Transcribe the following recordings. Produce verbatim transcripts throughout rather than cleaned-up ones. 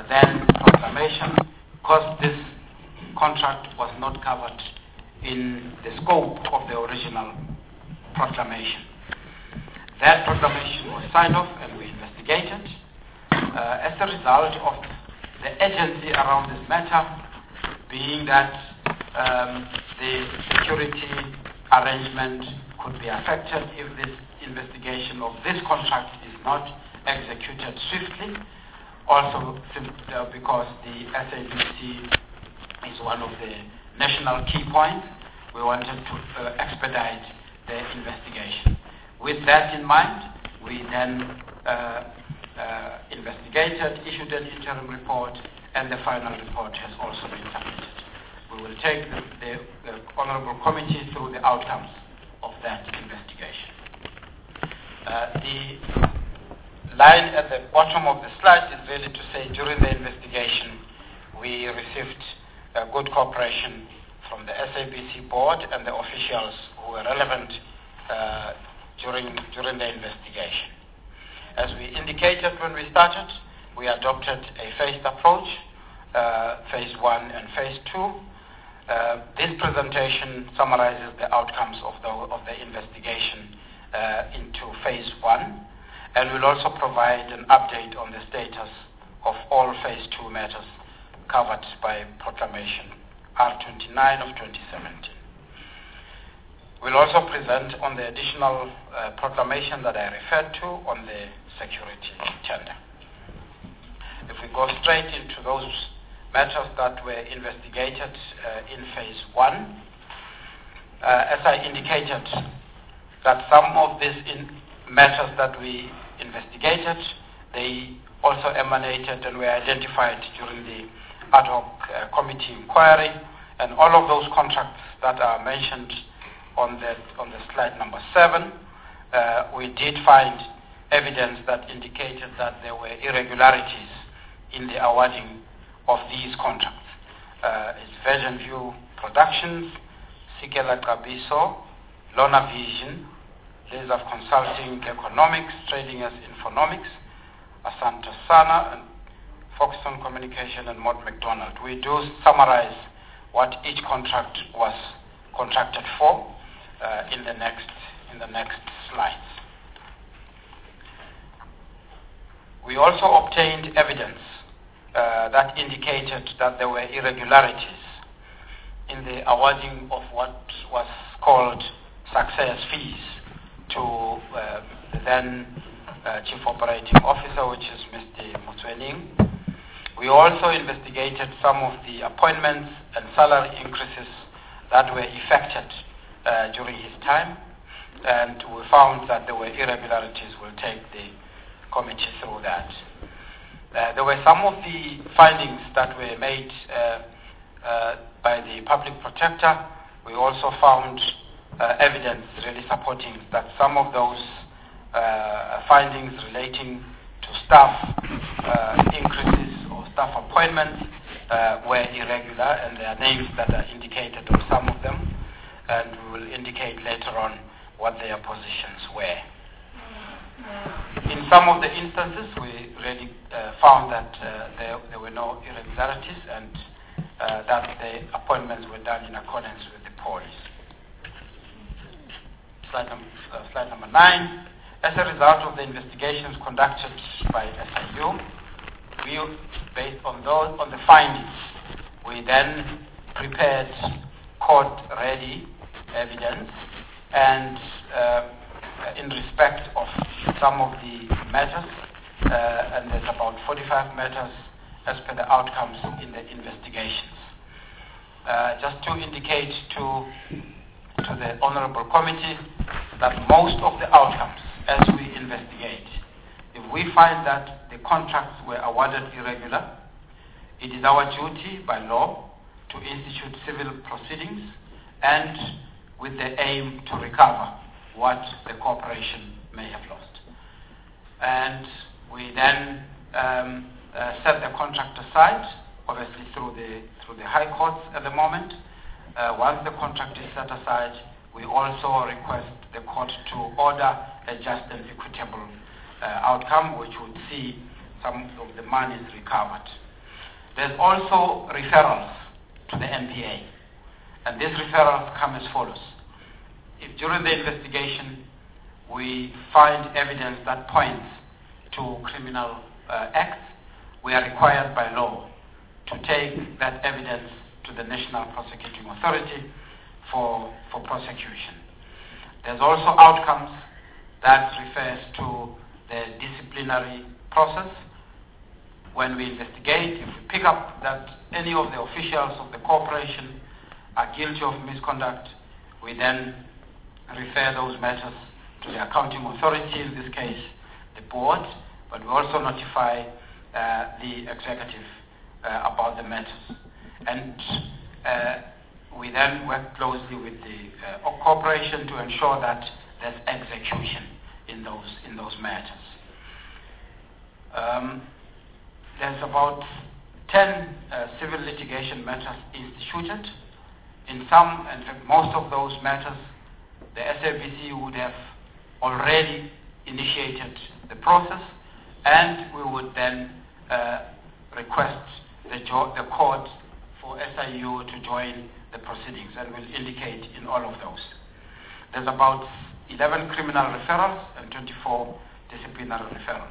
then proclamation, because this contract was not covered in the scope of the original proclamation. That proclamation was signed off and we investigated. Uh, as a result of the urgency around this matter, being that um, the security arrangement could be affected if this investigation of this contract is not executed swiftly, also uh, because the S A B C is one of the national key points, we wanted to uh, expedite the investigation. With that in mind, we then uh, uh, investigated, issued an interim report, and the final report has also been submitted. We will take the, the, the Honourable Committee through the outcomes of that investigation. Uh, the line at the bottom of the slide is really to say during the investigation we received uh, good cooperation from the S A B C board and the officials who were relevant uh, during, during the investigation. As we indicated when we started, we adopted a phased approach, uh, phase one and phase two. Uh, this presentation summarizes the outcomes of the, of the investigation uh, into phase one, and will also provide an update on the status of all phase two matters covered by proclamation R twenty-nine of twenty seventeen. We'll also present on the additional uh, proclamation that I referred to on the security tender. If we go straight into those matters that were investigated uh, in phase one, uh, as I indicated, that some of these in matters that we investigated, they also emanated and were identified during the ad hoc uh, committee inquiry, and all of those contracts that are mentioned on the, on the slide number seven, uh, we did find evidence that indicated that there were irregularities in the awarding of these contracts. Uh, it's Vision View Productions, Sikela Kabiso, Lona Vision, Laser Consulting Economics, Trading as Infonomics, Asante Sana, and Foxton Communication, and Mott McDonald. We do summarize what each contract was contracted for uh, in the next in the next slides. We also obtained evidence uh, that indicated that there were irregularities in the awarding of what was called success fees to uh, the then uh, Chief Operating Officer, which is Mister Motswening. We also investigated some of the appointments and salary increases that were effected uh, during his time, and we found that there were irregularities. We'll take the committee through that. Uh, there were some of the findings that were made uh, uh, by the public protector. We also found uh, evidence really supporting that some of those uh, findings relating to staff uh, increases or staff appointments uh, were irregular, and there are names that are indicated on some of them, and we will indicate later on what their positions were. In some of the instances, we really uh, found that uh, there, there were no irregularities, and uh, that the appointments were done in accordance with the policy. Slide, num uh, slide number nine. As a result of the investigations conducted by S I U, we, based on those on the findings, we then prepared court-ready evidence, and uh, in respect of some of the matters, uh, and there's about forty-five matters as per the outcomes in the investigations. Uh, just to indicate to, to the Honourable Committee that most of the outcomes, as we investigate, if we find that the contracts were awarded irregular, it is our duty by law to institute civil proceedings, and with the aim to recover what the corporation may have lost. And we then um, uh, set the contract aside, obviously through the through the high courts at the moment. Uh, once the contract is set aside, we also request the court to order a just and equitable uh, outcome, which would see some of the monies recovered. There's also referrals to the N P A. And these referrals come as follows. If during the investigation we find evidence that points to criminal uh, acts, we are required by law to take that evidence to the National Prosecuting Authority for, for prosecution. There's also outcomes that refers to the disciplinary process. When we investigate, if we pick up that any of the officials of the corporation are guilty of misconduct, we then refer those matters to the accounting authority, in this case the board, but we also notify uh, the executive uh, about the matters. And uh, we then work closely with the uh, corporation to ensure that there's execution in those, in those matters. Um, there's about ten uh, civil litigation matters instituted. In some, in fact, most of those matters, the S A B C would have already initiated the process, and we would then uh, request the, the court for S I U to join the proceedings, and we'll indicate in all of those. There's about eleven criminal referrals and twenty-four disciplinary referrals.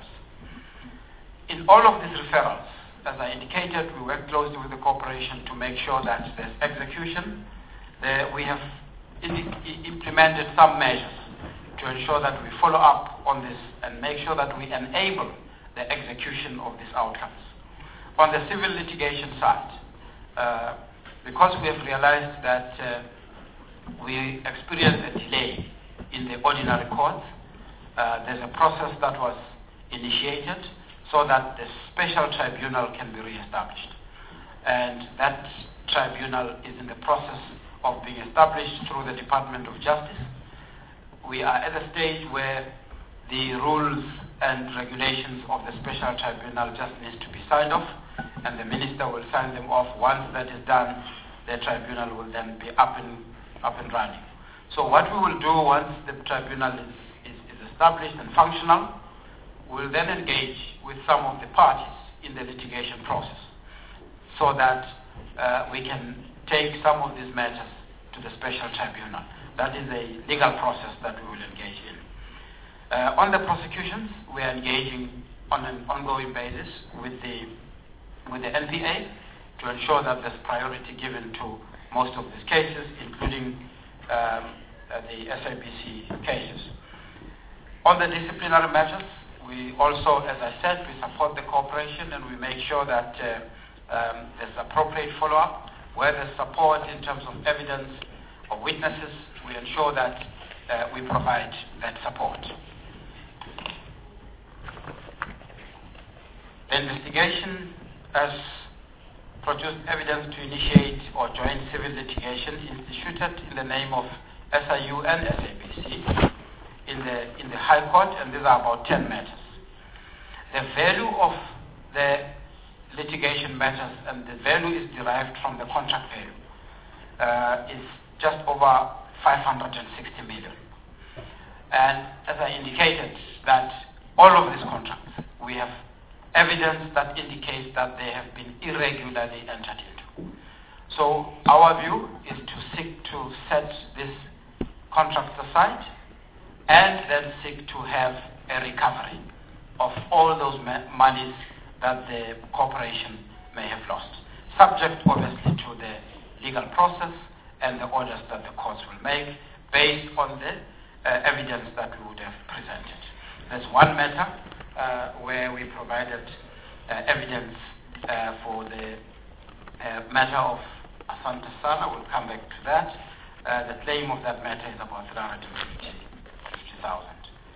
In all of these referrals, as I indicated, we work closely with the corporation to make sure that there's execution. The, we have in, implemented some measures to ensure that we follow up on this and make sure that we enable the execution of these outcomes. On the civil litigation side, uh, because we have realized that uh, we experienced a delay in the ordinary courts, uh, there's a process that was initiated so that the special tribunal can be re-established. And that tribunal is in the process of being established through the Department of Justice. We are at a stage where the rules and regulations of the special tribunal just needs to be signed off, and the minister will sign them off. Once that is done, the tribunal will then be up and, up and running. So what we will do once the tribunal is, is, is established and functional, we'll then engage with some of the parties in the litigation process so that uh, we can take some of these matters to the special tribunal. That is a legal process that we will engage in. Uh, on the prosecutions, we are engaging on an ongoing basis with the, with the N P A to ensure that there's priority given to most of these cases, including um, uh, the S A B C cases. On the disciplinary matters, we also, as I said, we support the corporation and we make sure that uh, um, there's appropriate follow-up. Where there's support in terms of evidence or witnesses, we ensure that uh, we provide that support. The investigation has produced evidence to initiate or join civil litigation instituted in the name of S I U and S A B C in the, in the High Court, and these are about ten matters. The value of the litigation matters, and the value is derived from the contract value, uh, is just over five hundred sixty million. And as I indicated, that all of these contracts, we have evidence that indicates that they have been irregularly entered into. So our view is to seek to set these contracts aside and then seek to have a recovery of all those monies that the corporation may have lost, subject obviously to the legal process and the orders that the courts will make based on the uh, evidence that we would have presented. There's one matter uh, where we provided uh, evidence uh, for the uh, matter of Asante Sana. We'll come back to that. Uh, the claim of that matter is about three hundred fifty thousand.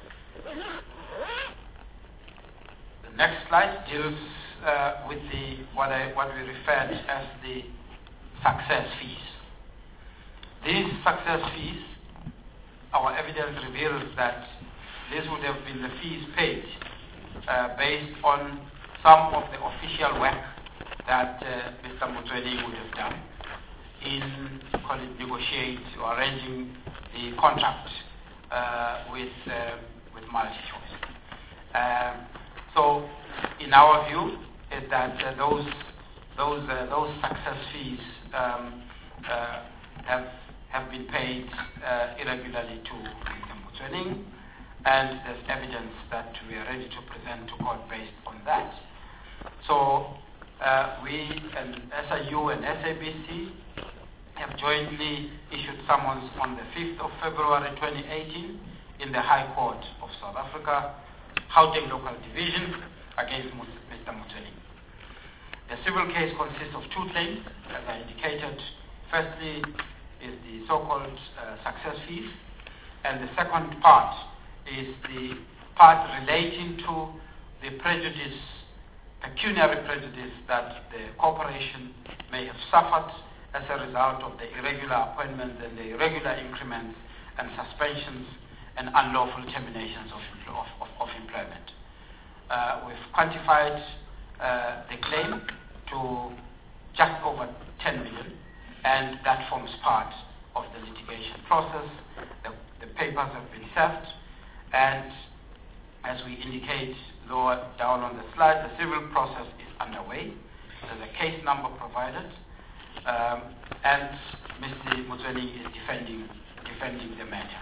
The next slide deals uh, with the what, I, what we referred as the success fees. These success fees, our evidence reveals that this would have been the fees paid uh, based on some of the official work that uh, Mister Mutweni would have done in call it negotiate or arranging the contract uh, with uh, with MultiChoice. Um, so, in our view, is that uh, those those uh, those success fees um, uh, have have been paid uh, irregularly to Mister Motsoeneng, and there's evidence that we are ready to present to court based on that. So uh, we and S I U and S A B C have jointly issued summons on the fifth of February twenty eighteen in the High Court of South Africa, Gauteng Local Division, against Mister Motsoeneng. The civil case consists of two claims, as I indicated. Firstly is the so-called uh, success fees, and the second part is the part relating to the prejudice, pecuniary prejudice that the corporation may have suffered as a result of the irregular appointments and the irregular increments and suspensions and unlawful terminations of, of, of, of employment. Uh, we've quantified uh, the claim to just over ten million, and that forms part of the litigation process. The, the papers have been served, and as we indicate lower down on the slide, the civil process is underway. There's a case number provided, um, and Mister Motsoeneng is defending defending the matter.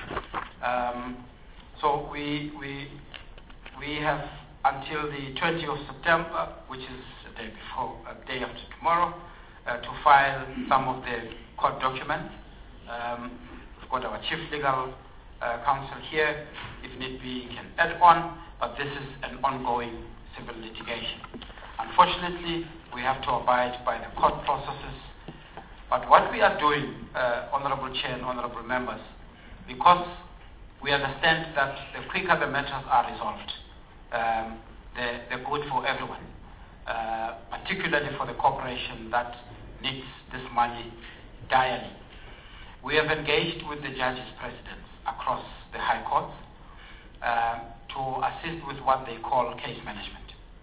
Um, so we we we have until the twentieth of September, which is the day before, a day after tomorrow, uh, to file some of the court documents. Um, we've got our chief legal uh, counsel here. If need be, he can add on, but this is an ongoing civil litigation. Unfortunately, we have to abide by the court processes. But what we are doing, uh, Honorable Chair and Honorable Members, because we understand that the quicker the matters are resolved, um, they're, they're good for everyone, uh, particularly for the corporation that needs this money direly. We have engaged with the judges' presidents across the high courts uh, to assist with what they call case management.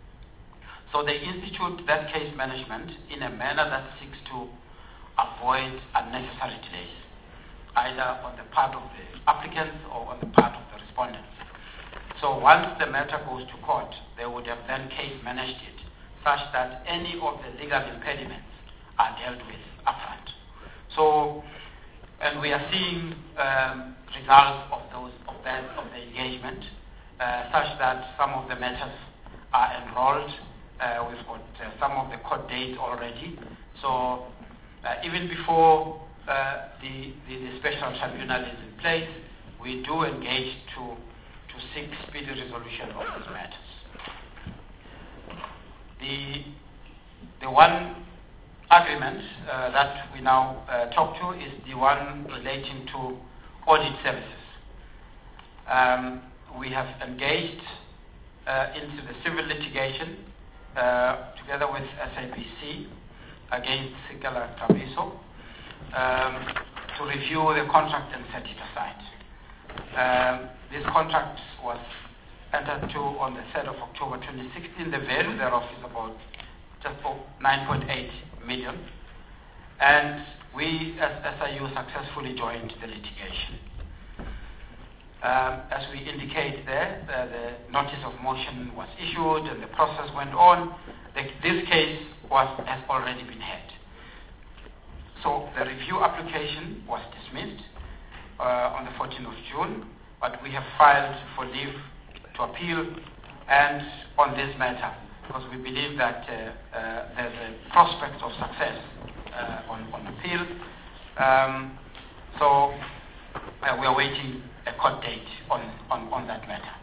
So they institute that case management in a manner that seeks to avoid unnecessary delays, either on the part of the applicants or on the part of the respondents. So once the matter goes to court, they would have then case managed it such that any of the legal impediments are dealt with upfront. So, and we are seeing um, results of those of that of the engagement, uh, such that some of the matters are enrolled. Uh, we've got uh, some of the court dates already. So uh, even before uh, the, the the special tribunal is in place, we do engage to to seek speedy resolution of these matters. The the one agreement uh, that we now uh, talk to is the one relating to audit services. Um, we have engaged uh, into the civil litigation uh, together with S A B C against Sikela Tabiso um, to review the contract and set it aside. Um, this contract was entered to on the third of October twenty sixteen. The value thereof is about just nine point eight million, and we as S I U successfully joined the litigation. Um, as we indicate there, uh, the notice of motion was issued and the process went on. The, this case was, has already been heard. So the review application was dismissed uh, on the fourteenth of June, but we have filed for leave to appeal and on this matter, because we believe that uh, uh, there's a prospect of success uh, on, on appeal. Um, so uh, we are waiting a court date on, on, on that matter.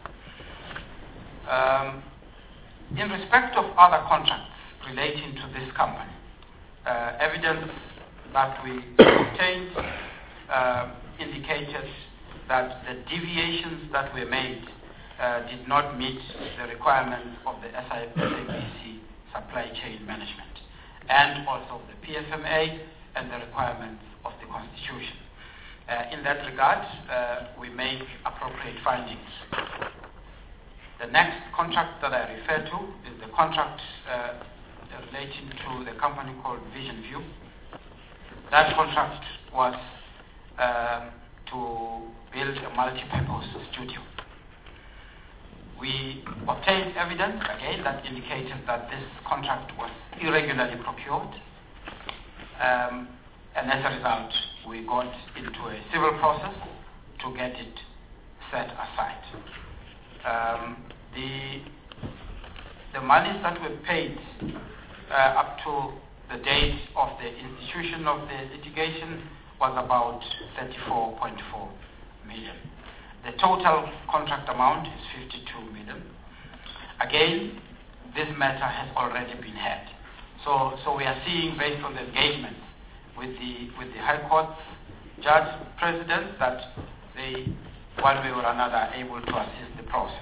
Um, in respect of other contracts relating to this company, uh, evidence that we obtained uh, indicated that the deviations that were made uh, did not meet the requirements of the S A B C supply chain management and also the P F M A and the requirements of the Constitution. Uh, in that regard, uh, we make appropriate findings. The next contract that I refer to is the contract uh, relating to the company called Vision View. That contract was uh, to build a multi-purpose studio. we obtained evidence, again, that indicated that this contract was irregularly procured. Um, and as a result, we got into a civil process to get it set aside. Um, the, the monies that were paid uh, up to the date of the institution of the litigation was about thirty-four point four million. The total contract amount is fifty-two million. Again, this matter has already been heard. So, so we are seeing, based on the engagement with the with the High Court judge president, that they, one way or another, are able to assist the process.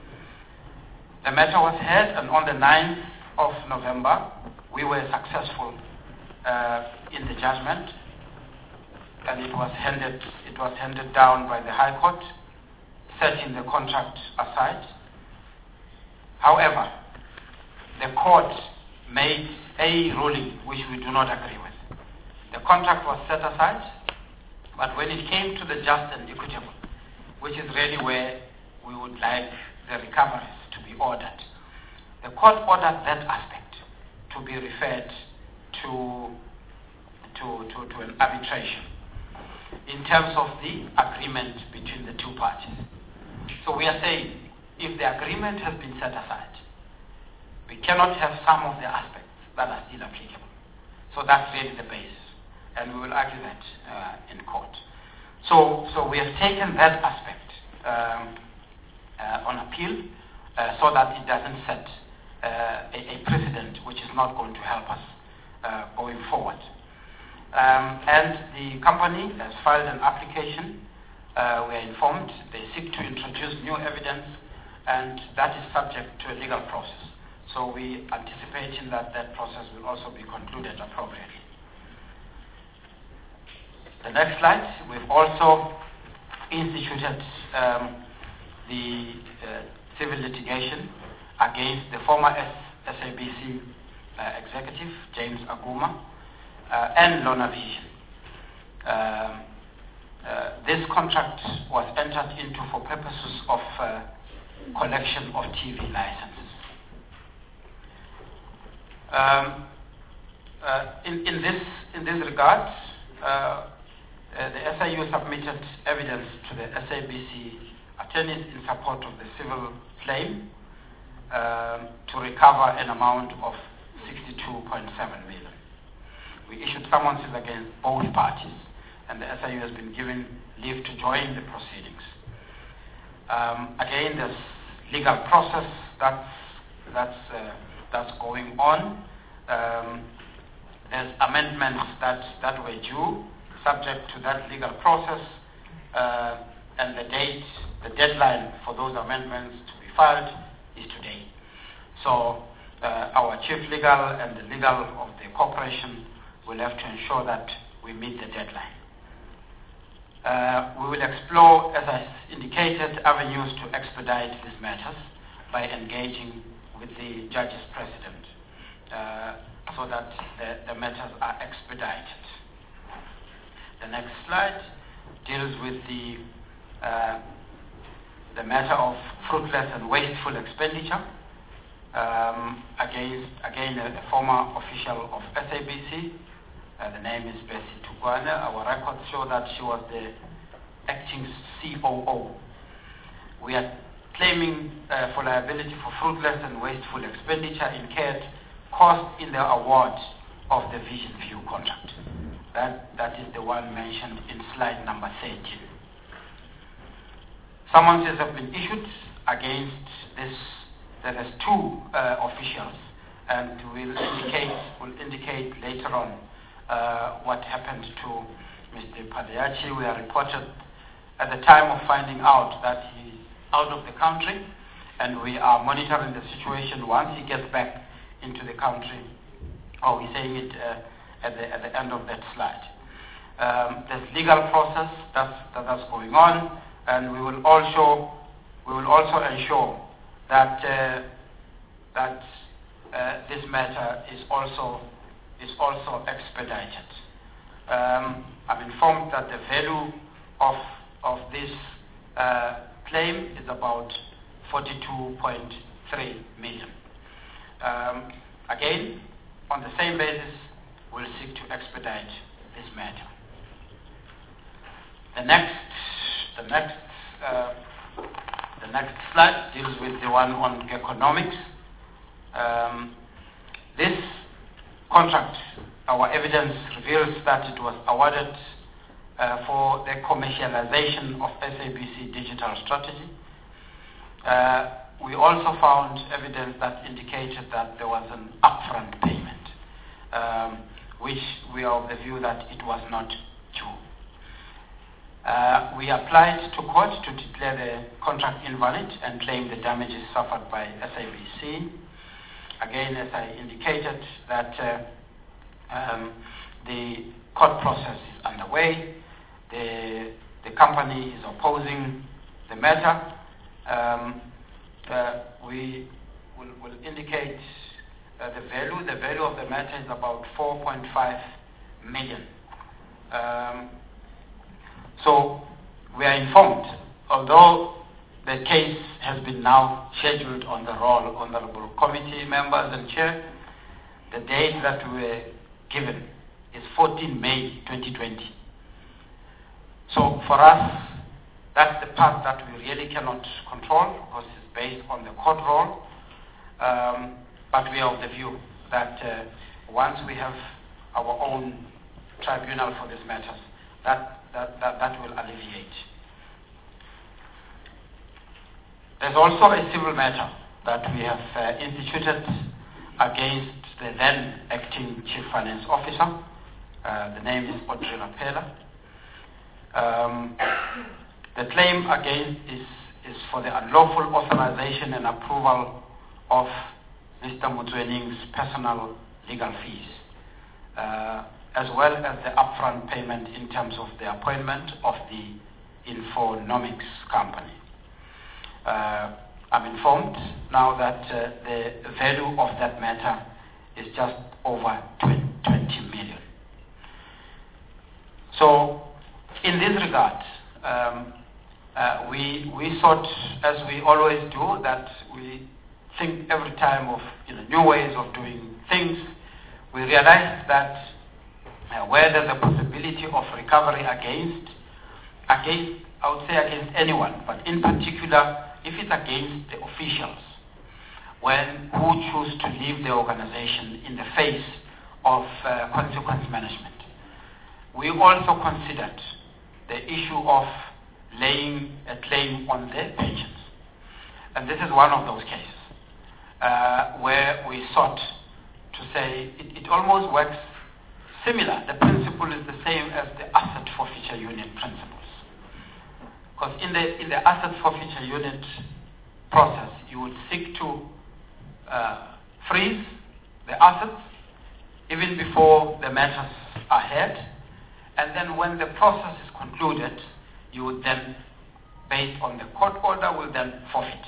The matter was heard, and on the ninth of November, we were successful uh, in the judgment, and it was handed it was handed down by the High Court, setting the contract aside. However, the court made a ruling which we do not agree with. The contract was set aside, but when it came to the just and equitable, which is really where we would like the recoveries to be ordered, the court ordered that aspect to be referred to, to, to, to an arbitration in terms of the agreement between the two parties. So we are saying, if the agreement has been set aside, we cannot have some of the aspects that are still applicable. So that's really the basis, and we will argue that uh, in court. So, so we have taken that aspect um, uh, on appeal uh, so that it doesn't set uh, a, a precedent which is not going to help us uh, going forward. Um, and the company has filed an application. Uh, we are informed they seek to introduce new evidence, and that is subject to a legal process. So we anticipating that that process will also be concluded appropriately. The next slide, we've also instituted um, the uh, civil litigation against the former S A B C uh, executive, James Aguma, uh, and Lona Vision. Uh, uh, this contract was entered into for purposes of uh, collection of T V licenses. Um, uh, in, in this in this regard, uh, uh, the S I U submitted evidence to the S A B C attorneys in support of the civil claim uh, to recover an amount of sixty-two point seven million. We issued summonses against both parties, and the S I U has been given leave to join the proceedings. Um, again, there's legal process that's that's uh, that's going on. Um, there's amendments that that were due, subject to that legal process, uh, and the date, the deadline for those amendments to be filed is today. So uh, our chief legal and the legal of the corporation will have to ensure that we meet the deadline. Uh, we will explore, as I indicated, avenues to expedite these matters by engaging with the judge's president uh, so that the, the matters are expedited. The next slide deals with the uh, the matter of fruitless and wasteful expenditure um, against, again, a, a former official of S A B C. Uh, the name is Bessie Tukwane. Our records show that she was the acting C O O. We are claiming uh, for liability for fruitless and wasteful expenditure incurred cost in the award of the Vision View contract. That, that is the one mentioned in slide number thirteen. Summonses have been issued against this. There is two uh, officials, and we'll indicate, we'll indicate later on uh, what happened to Mister Padeachi. We are reported at the time of finding out that he's out of the country, and we are monitoring the situation once he gets back into the country. Oh, we're saying it uh, at, the, at the end of that slide. Um, there's legal process that's, that, that's going on, and we will also we will also ensure that uh, that uh, this matter is also is also expedited. Um, I'm informed that the value of of this uh, claim is about forty-two point three million. Um, again, on the same basis, we'll seek to expedite this matter. The next, the next, uh, the next slide deals with the one on economics. Um, this contract, our evidence reveals that it was awarded uh, for the commercialization of S A B C digital strategy. Uh, we also found evidence that indicated that there was an upfront payment, um, which we are of the view that it was not due. Uh, we applied to court to declare the contract invalid and claim the damages suffered by S A B C. Again, as I indicated, that uh, um, the court process is underway. The, the company is opposing the matter. Um, uh, we will, will indicate uh, the value. The value of the matter is about four point five million. Um, so we are informed, although the case has been now scheduled on the roll, honorable committee members and chair, the date that we were given is fourteenth May twenty twenty. So for us, that's the part that we really cannot control because it's based on the court roll. Um, but we are of the view that uh, once we have our own tribunal for these matters, that, that, that, that will alleviate. There's also a civil matter that we have uh, instituted against the then acting Chief Finance Officer. Uh, the name is Audrey Lapela. Um, the claim against is, is for the unlawful authorization and approval of Mister Mutwening's personal legal fees, uh, as well as the upfront payment in terms of the appointment of the Infonomics company. Uh, I'm informed now that uh, the value of that matter is just over twenty million. So, in this regard, um, uh, we we thought, as we always do, that we think every time of you know, new ways of doing things. We realized that uh, where there's a possibility of recovery against, against, I would say against anyone, but in particular, if it's against the officials, when who choose to leave the organization in the face of uh, consequence management. We also considered the issue of laying a claim on their pensions. And this is one of those cases uh, where we sought to say it, it almost works similar. The principle is the same as the asset forfeiture unit principles. Because in the, in the asset forfeiture unit process, you would seek to uh, freeze the assets even before the matters are heard. And then when the process is concluded, you would then, based on the court order, will then forfeit.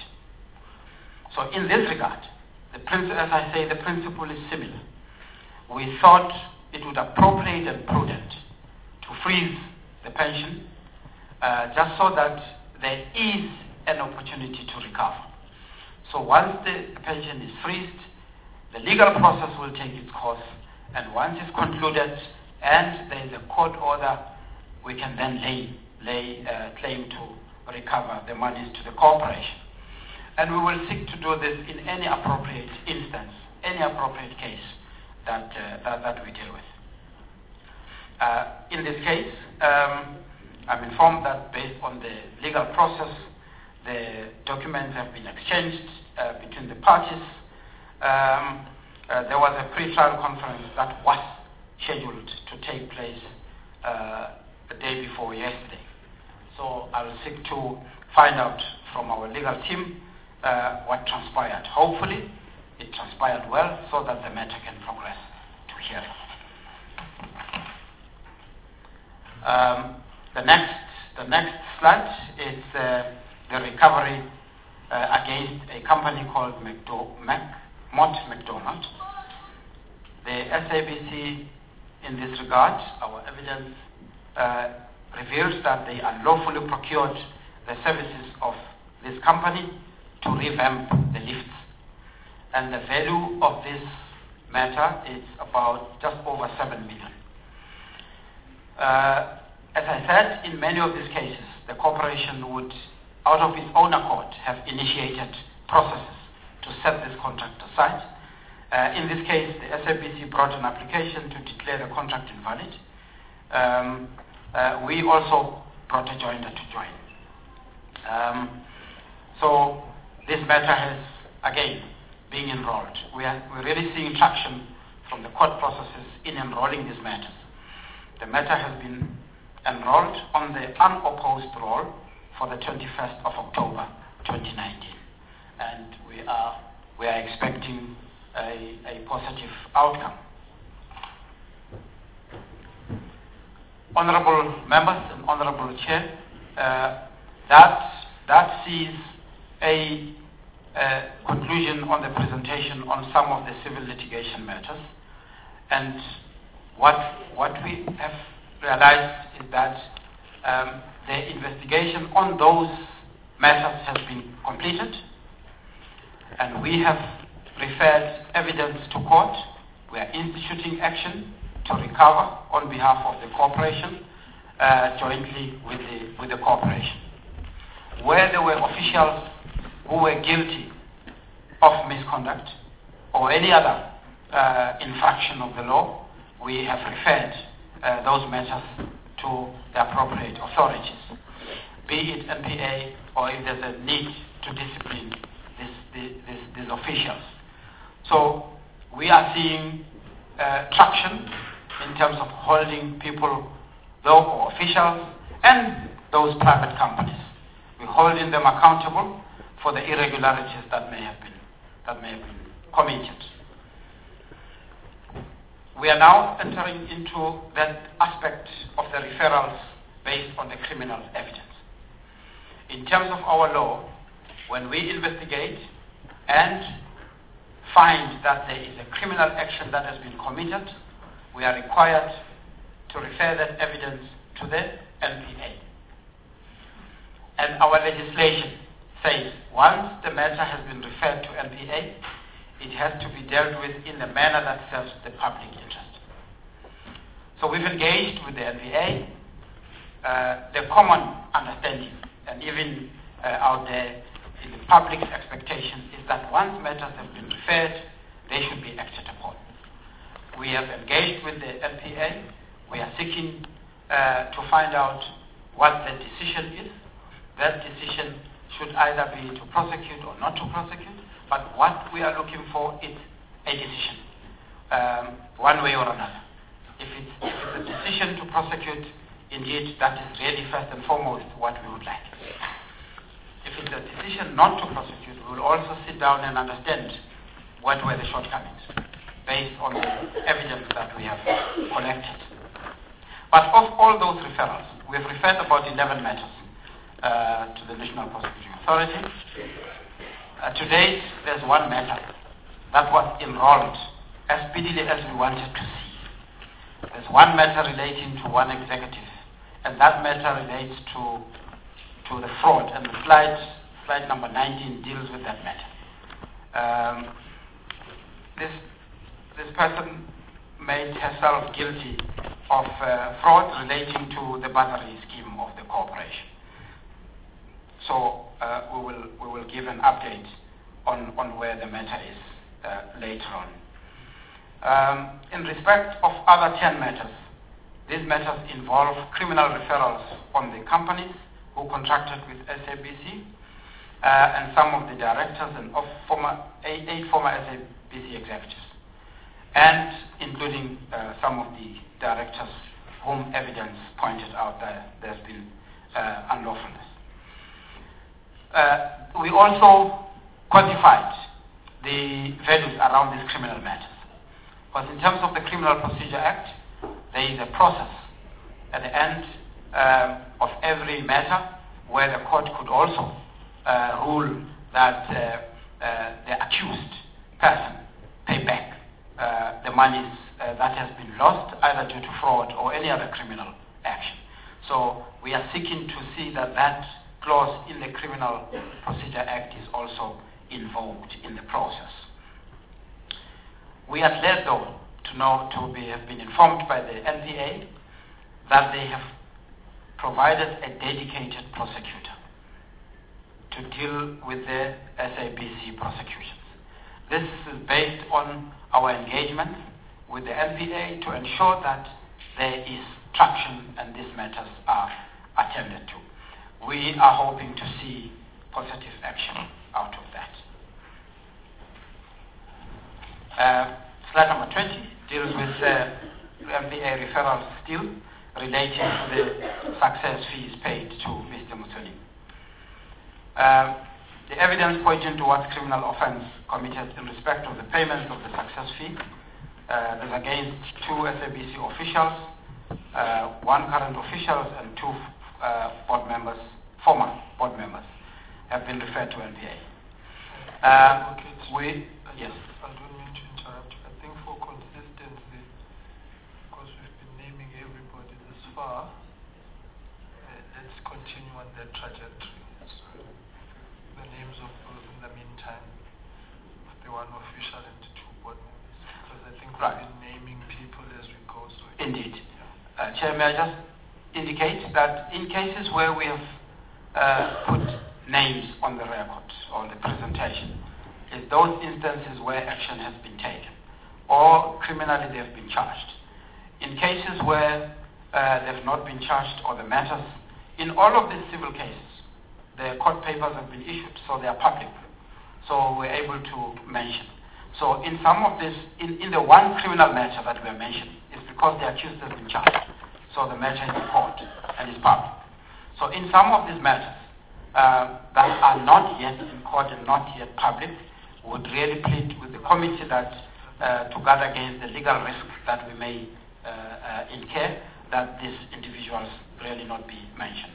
So in this regard, the principle, as I say, the principle is similar. We thought it would appropriate and prudent to freeze the pension uh, just so that there is an opportunity to recover. So once the pension is freezed, the legal process will take its course, and once it's concluded and there is a court order, we can then lay, lay uh, claim to recover the monies to the corporation. And we will seek to do this in any appropriate instance, any appropriate case that, uh, that, that we deal with. Uh, in this case, um, I'm informed that based on the legal process, the documents have been exchanged uh, between the parties. Um, uh, there was a pre-trial conference that was scheduled to take place uh, the day before yesterday. So I'll seek to find out from our legal team uh, what transpired. Hopefully, it transpired well so that the matter can progress to hearing. Um, the next, the next slide is uh, the recovery uh, against a company called McDo- Mac- Mott McDonald. The S A B C, in this regard, our evidence uh, reveals that they unlawfully procured the services of this company to revamp the lifts. And the value of this matter is about just over seven million. Uh, as I said, in many of these cases, the corporation would, out of its own accord, have initiated processes to set this contract aside. Uh, in this case, the S A B C brought an application to declare the contract invalid. Um, uh, we also brought a joiner to join. Um, so this matter has, again, been enrolled. We are, we're really seeing traction from the court processes in enrolling these matters. The matter has been enrolled on the unopposed roll for the twenty-first of October twenty nineteen. And we are, we are expecting a, a positive outcome. Honorable members and Honorable Chair, uh, that, that sees a uh, conclusion on the presentation on some of the civil litigation matters. And what, what we have realized is that um, the investigation on those matters has been completed, and we have referred evidence to court. We are instituting action to recover on behalf of the corporation, uh, jointly with the, with the corporation. Where there were officials who were guilty of misconduct or any other uh, infraction of the law, we have referred uh, those matters to the appropriate authorities, be it N P A or if there's a need to discipline this, this, this, these officials. So we are seeing uh, traction in terms of holding people, though, or officials, and those private companies. We're holding them accountable for the irregularities that may have been, that may have been committed. We are now entering into that aspect of the referrals based on the criminal evidence. In terms of our law, when we investigate and find that there is a criminal action that has been committed, we are required to refer that evidence to the N P A. And our legislation says once the matter has been referred to N P A, it has to be dealt with in a manner that serves the public interest. So we've engaged with the N P A. Uh, the common understanding, and even uh, out there in the public's expectation, is that once matters have been referred, they should be acted upon. We have engaged with the N P A. We are seeking uh, to find out what the decision is. That decision should either be to prosecute or not to prosecute, but what we are looking for is a decision, um, one way or another. If it's, if it's a decision to prosecute, indeed, that is really first and foremost what we would like. If it's a decision not to prosecute, we will also sit down and understand what were the shortcomings based on the evidence that we have collected. But of all those referrals, we have referred about eleven matters uh, to the National Prosecuting Authority. Uh, to date, there's one matter that was enrolled as speedily as we wanted to see. There's one matter relating to one executive, and that matter relates to to the fraud, and the slide, slide number nineteen deals with that matter. Um, this, this person made herself guilty of uh, fraud relating to the bursary scheme of the corporation. So uh, we will we will give an update on, on where the matter is uh, later on. Um, in respect of other ten matters, these matters involve criminal referrals on the companies who contracted with S A B C uh, and some of the directors and of former eight, eight former S A B C executives, and including uh, some of the directors whom evidence pointed out that there's been uh, unlawfulness. Uh, we also quantified the values around these criminal matters. Because in terms of the Criminal Procedure Act, there is a process at the end um, of every matter where the court could also uh, rule that uh, uh, the accused person pay back uh, the monies uh, that has been lost either due to fraud or any other criminal action. So we are seeking to see that that clause in the Criminal Procedure Act is also invoked in the process. We are glad, though, to know, to be, have been informed by the N P A that they have provided a dedicated prosecutor to deal with the S A B C prosecutions. This is based on our engagement with the N P A to ensure that there is traction and these matters are attended to. We are hoping to see positive action out of that. Uh, slide number twenty deals with uh, N P A referrals still relating to the success fees paid to Mister Musoni. Uh, the evidence pointing towards criminal offence committed in respect of the payment of the success fee uh, is against two S A B C officials, uh, one current official and two uh, board members, former board members, have been referred to N P A. Uh, okay, we, I yes. I don't mean to interrupt. I think for consistency, because we've been naming everybody this far, uh, let's continue on that trajectory. So the names of those in the meantime, of the one official and the two board members, because I think we've Right. been naming people as we go. So Indeed. Uh, Chair, may I just indicate that in cases where we have uh, put names on the record or the presentation, is those instances where action has been taken or criminally they have been charged. In cases where uh, they have not been charged or the matters, in all of these civil cases, the court papers have been issued, so they are public. So we're able to mention. So in some of this, in, in the one criminal matter that we are mentioning, it's because the accused has been charged. So the matter is in court and is public. So in some of these matters uh, that are not yet in court and not yet public, would really plead with the committee that uh, to guard against the legal risk that we may uh, uh, incur, that these individuals really not be mentioned.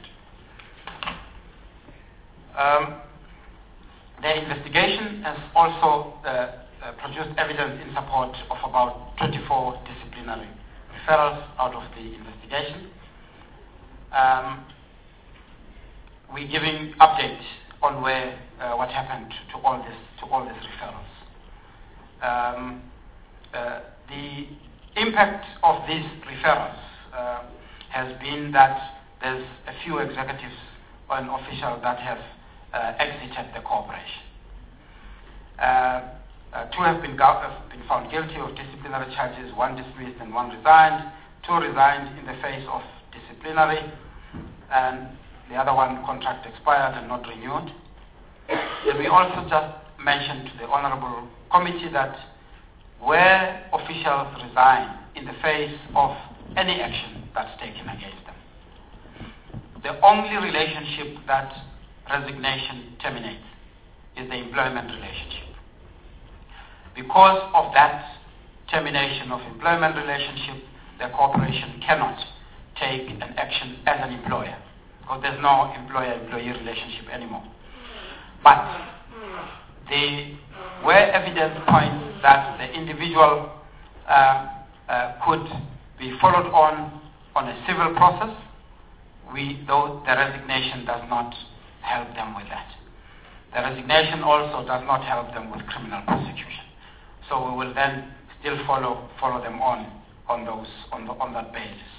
Um, the investigation has also uh, uh, produced evidence in support of about twenty-four disciplinary referrals out of the investigation. Um, we're giving updates on where uh, what happened to all this to all these referrals. Um, uh, the impact of these referrals uh, has been that there's a few executives and officials that have uh, exited the corporation. Uh, uh, two have been, have been found guilty of disciplinary charges, one dismissed and one resigned. Two resigned in the face of disciplinary, and the other one contract expired and not renewed. Then we also just mentioned to the Honourable Committee that where officials resign in the face of any action that's taken against them, the only relationship that resignation terminates is the employment relationship. Because of that termination of employment relationship, the corporation cannot take an action as an employer, because there's no employer-employee relationship anymore. But the, where evidence points that the individual uh, uh, could be followed on on a civil process, we, though the resignation does not help them with that. The resignation also does not help them with criminal prosecution. So we will then still follow follow them on on those on the, on that basis.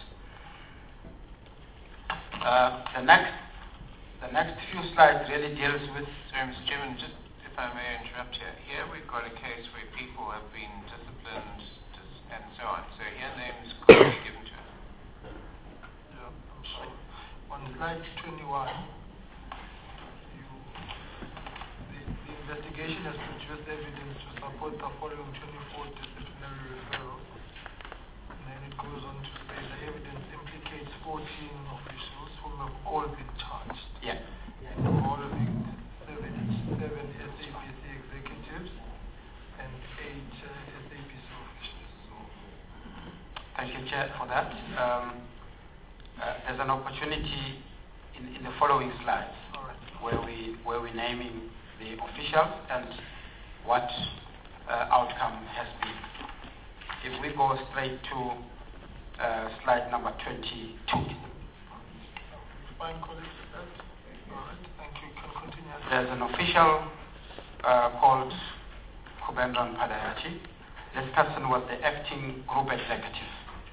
Uh, the next the next few slides really deals with. Sorry, Mister Chairman, just if I may interrupt here. Here we've got a case where people have been disciplined and so on. So here names could be given to us. yeah, I'm sorry. On slide twenty-one, you, the, the investigation has produced evidence to support the following twenty-four disciplinary referrals. And then it goes on to say the evidence implicates fourteen officials who have all been charged. Yeah. Involving seven, seven S A B C executives and eight uh, S A B C officials. So, Thank you, Chair, for that. Um, uh, there's an opportunity in, in the following slides all right. where we where we're naming the officials and what uh, outcome has been. If we go straight to uh, slide number twenty-two. Fine, colleagues, with that? All right. there's an official uh, called Kubendran Padayachi. This person was the acting group executive.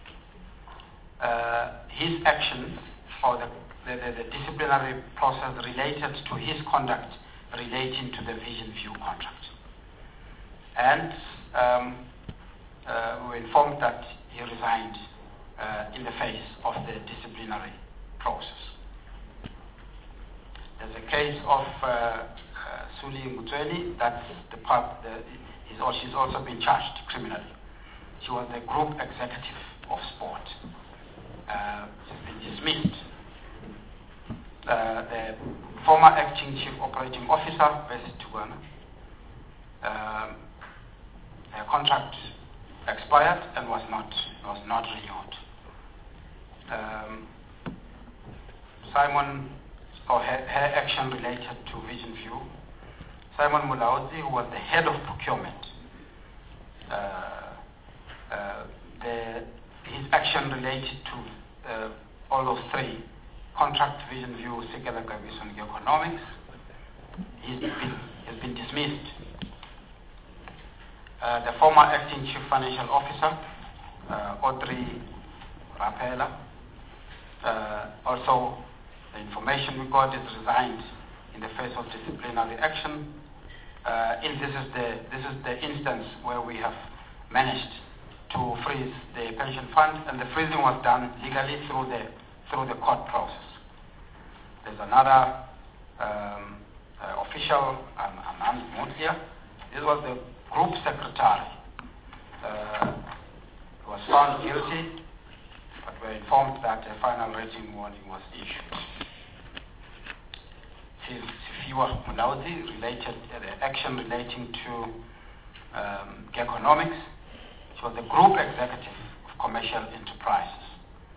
Uh, his actions or the, the, the, the disciplinary process related to his conduct relating to the Vision View contract. And um, uh, we were informed that he resigned uh, in the face of the disciplinary process. There's a case of uh, uh, Suli Mutsweni, that's the part, the, is, or she's also been charged criminally. She was the group executive of sport. Uh, she's been dismissed. Uh, the former acting chief operating officer, Besi Tugwana, uh, her contract expired and was not was not renewed. Um, Simon, or her, her action related to Vision View. Simon Mulaudzi, who was the head of procurement, uh, uh, the, his action related to uh, all those three, contract, Vision View, Sikela Gabiso, and economics, he's been, has been dismissed. Uh, the former acting chief financial officer, uh, Audrey Rapela, uh, also the information we got is resigned in the face of disciplinary action. Uh, in this is the this is the instance where we have managed to freeze the pension fund, and the freezing was done legally through the through the court process. There's another um, uh, official, um, Anand Motia. This was the group secretary. Uh, was found guilty, but we're informed that a final rating warning was issued. Sifiwa Mulaudzi related uh, the action relating to um, economics. She was the group executive of commercial enterprises.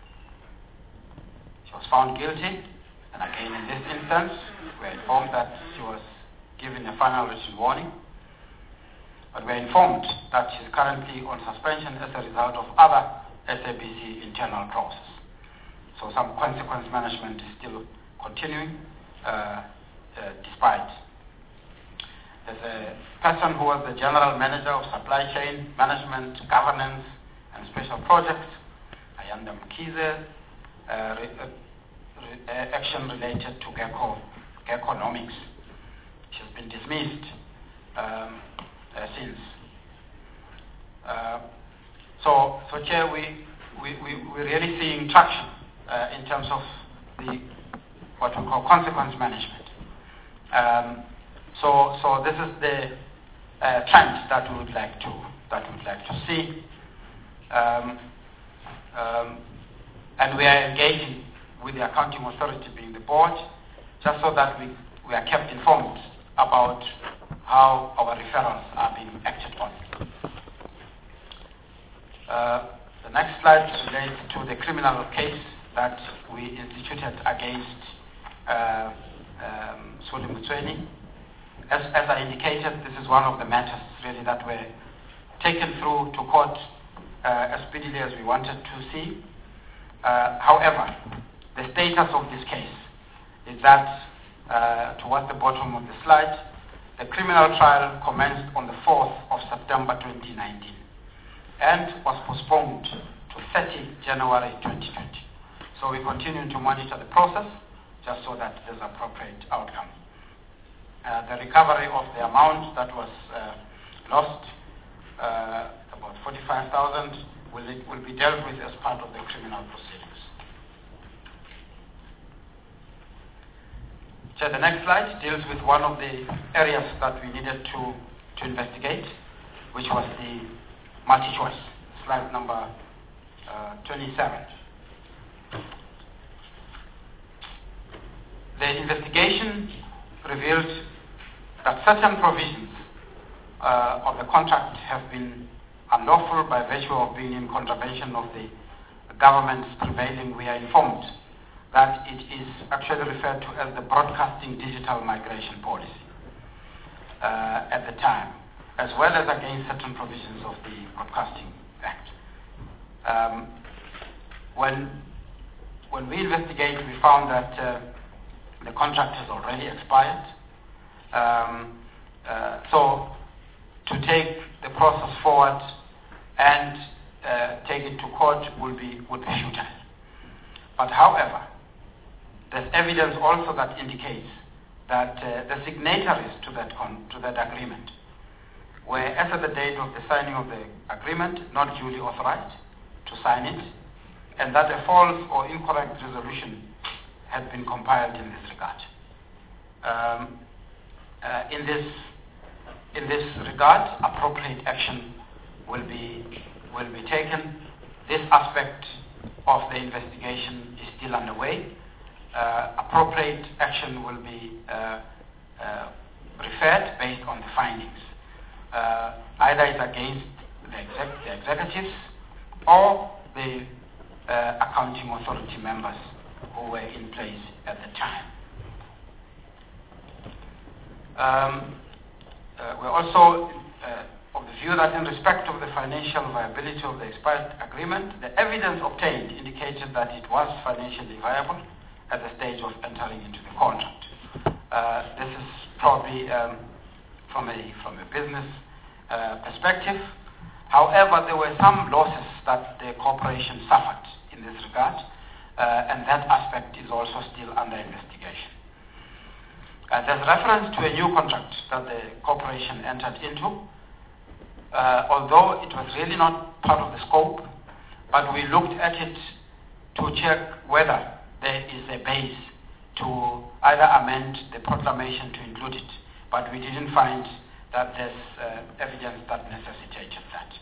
She was found guilty, and again in this instance, we're informed that she was given a final written warning. But we're informed that she's currently on suspension as a result of other S A B C internal process. So some consequence management is still continuing, uh, uh, despite. There's a person who was the general manager of supply chain management, governance, and special projects, Ayanda Mkize, uh, re, uh, re, uh, action related to Geco, Geconomics. She's been dismissed um, uh, since. Uh, so, so here we, we, we, we're really seeing traction uh, in terms of the what we call consequence management. Um, so, so this is the uh, trend that we would like to that we would like to see, um, um, and we are engaging with the accounting authority, being the board, just so that we we are kept informed about how our referrals are being acted on. Uh, the next slide relates to the criminal case that we instituted against uh, um, Suli Mutsweni. As, as I indicated, this is one of the matters really that were taken through to court uh, as speedily as we wanted to see. Uh, however, the status of this case is that, uh, towards the bottom of the slide, the criminal trial commenced on the fourth of September twenty nineteen and was postponed to thirtieth January twenty twenty. So we continue to monitor the process just so that there's appropriate outcome. Uh, the recovery of the amount that was uh, lost, uh, about forty-five thousand, will, will be dealt with as part of the criminal proceedings. So the next slide deals with one of the areas that we needed to, to investigate, which was the multi-choice. Slide number uh, twenty-seven. The investigation revealed that certain provisions uh, of the contract have been unlawful by virtue of being in contravention of the government's prevailing, we are informed that it is actually referred to as the Broadcasting Digital Migration Policy uh, at the time, as well as against certain provisions of the Broadcasting Act. Um, when, when we investigated, we found that uh, the contract has already expired. Um, uh, so to take the process forward and uh, take it to court will be would be futile. But however, there's evidence also that indicates that uh, the signatories to that con to that agreement were, as at the date of the signing of the agreement, not duly authorized to sign it, and that a false or incorrect resolution had been compiled in this regard. Um, uh, in this in this regard, appropriate action will be will be taken. This aspect of the investigation is still underway. Uh, appropriate action will be uh, uh, referred based on the findings. Uh, either it's against the, exec the executives or the uh, accounting authority members who were in place at the time. Um, uh, we're also uh, of the view that in respect of the financial viability of the expired agreement, the evidence obtained indicated that it was financially viable at the stage of entering into the contract. Uh, this is probably um, from a from a business uh, perspective. However, there were some losses that the corporation suffered in this regard, uh, and that aspect is also still under investigation. Uh, there's reference to a new contract that the corporation entered into, uh, although it was really not part of the scope, but we looked at it to check whether there is a base to either amend the proclamation to include it, but we didn't find that there's uh, evidence that necessitated that.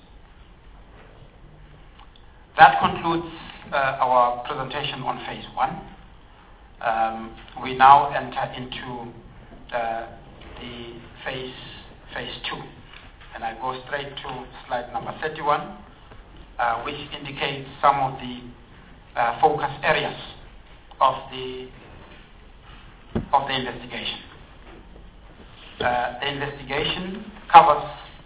That concludes uh, our presentation on phase one. Um, we now enter into uh, the phase, phase two, and I go straight to slide number thirty-one, uh, which indicates some of the uh, focus areas of the of the investigation. Uh, the investigation covers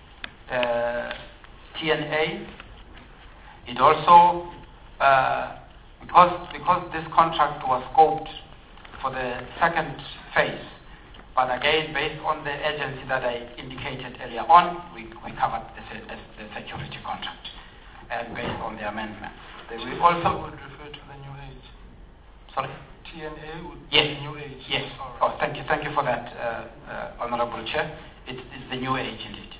uh, T N A. It also, uh, because because this contract was scoped for the second phase, but again based on the agency that I indicated earlier on, we, we covered the, the, the security contract, and based on the amendments. We also would refer to the new age. Sorry. T N A would yes. be new age. Yes. Oh, thank you. Thank you for that, uh, uh, Honourable Chair. It is the new age indeed.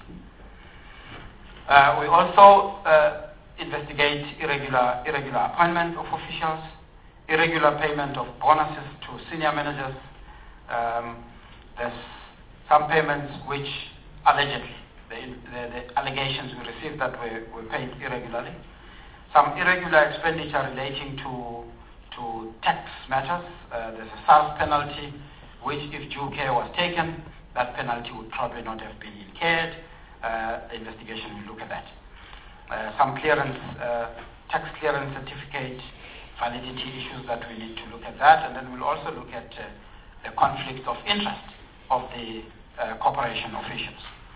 Uh, we also uh, investigate irregular irregular appointment of officials, irregular payment of bonuses to senior managers. Um, there's some payments which allegedly, the, the, the allegations we received that were, were paid irregularly. Some irregular expenditure relating to to tax matters. Uh, there's a S A R S penalty, which if due care was taken, that penalty would probably not have been incurred. Uh, the investigation will look at that. Uh, some clearance, uh, tax clearance certificate, validity issues that we need to look at that, and then we'll also look at uh, the conflict of interest of the uh, corporation officials.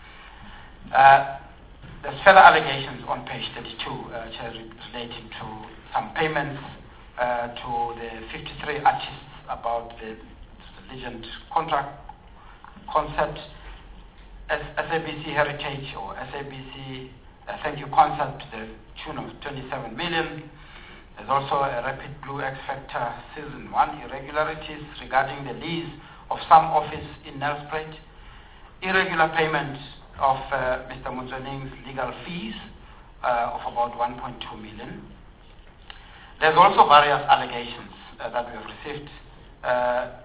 Uh, there's further allegations on page thirty-two uh, relating to some payments Uh, to the fifty-three artists about the Legend contract concept, as S A B C Heritage or S A B C uh, Thank You concert to the tune of twenty-seven million. There's also a Rapid Blue X Factor Season one irregularities regarding the lease of some office in Nelspruit, irregular payment of uh, Mister Mutsaning's legal fees uh, of about one point two million. There's also various allegations uh, that we have received uh,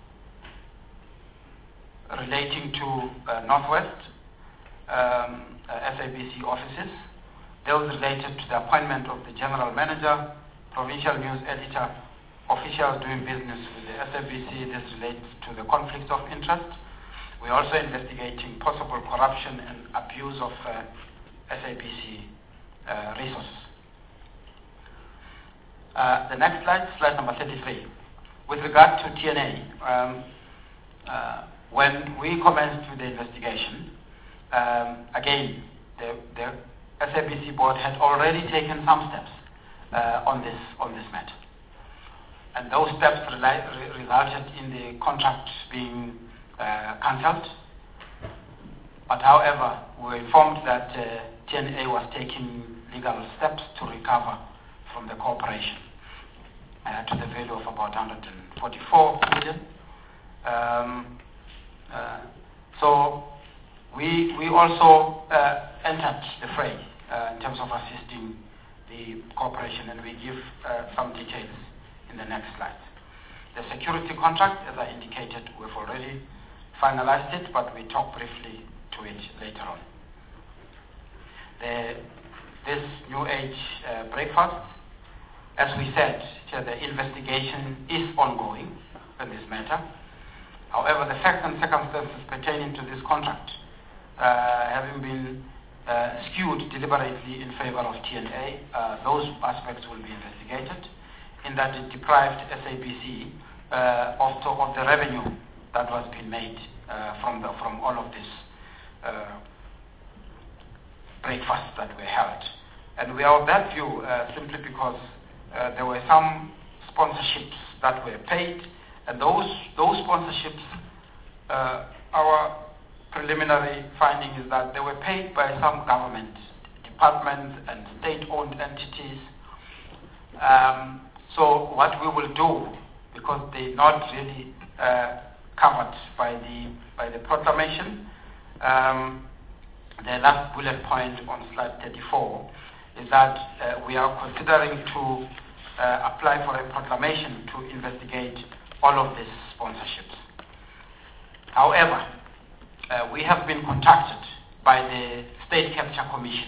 relating to uh, Northwest um, uh, S A B C offices. Those related to the appointment of the general manager, provincial news editor, officials doing business with the S A B C. This relates to the conflict of interest. We're also investigating possible corruption and abuse of uh, S A B C uh, resources. Uh, the next slide, slide number thirty-three. With regard to T N A, um, uh, when we commenced with the investigation, um, again, the, the S A B C board had already taken some steps uh, on this on this matter, and those steps re resulted in the contract being uh, cancelled. But however, we were informed that uh, T N A was taking legal steps to recover from the corporation uh, to the value of about one hundred forty-four million. Um, uh, so we we also uh, entered the fray uh, in terms of assisting the corporation, and we give uh, some details in the next slide. The security contract, as I indicated, we've already finalized it, but we talk briefly to it later on. The, this new age uh, breakfast, as we said, the investigation is ongoing in this matter. However, the facts and circumstances pertaining to this contract uh, having been uh, skewed deliberately in favor of T N A, uh, those aspects will be investigated, in that it deprived S A B C uh, of, to, of the revenue that was being made uh, from, the, from all of this uh, breakfasts that were held. And we are of that view uh, simply because uh, there were some sponsorships that were paid, and those, those sponsorships, uh, our preliminary finding is that they were paid by some government departments and state-owned entities. Um, so what we will do, because they're not really uh, covered by the, by the proclamation, um, the last bullet point on slide thirty-four is that uh, we are considering to uh, apply for a proclamation to investigate all of these sponsorships. However, uh, we have been contacted by the State Capture Commission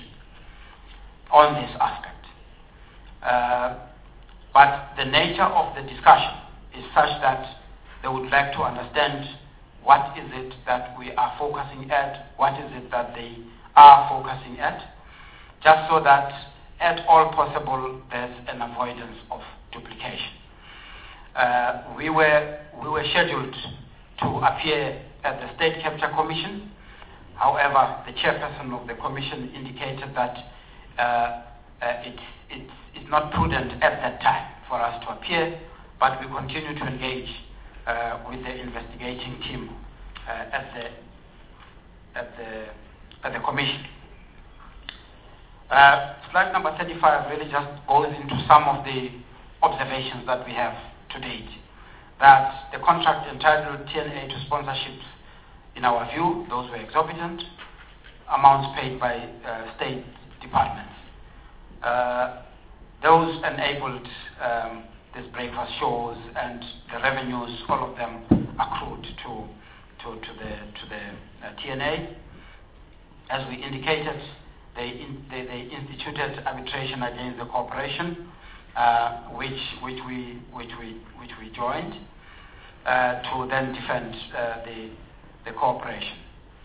on this aspect. Uh, but the nature of the discussion is such that they would like to understand what is it that we are focusing at, what is it that they are focusing at, just so that at all possible there's an avoidance of duplication. Uh, we were we were scheduled to appear at the State Capture Commission. However, the chairperson of the commission indicated that uh, uh, it, it is not prudent at that time for us to appear, but we continue to engage uh, with the investigating team uh, at the at the at the commission. Uh, slide number thirty-five really just goes into some of the observations that we have to date. That the contract entitled T N A to sponsorships, in our view, those were exorbitant amounts paid by uh, state departments. Uh, those enabled um, these breakfast shows and the revenues, all of them accrued to to, to the to the uh, T N A. As we indicated, they, in, they, they instituted arbitration against the corporation, uh, which which we which we which we joined uh, to then defend uh, the the corporation.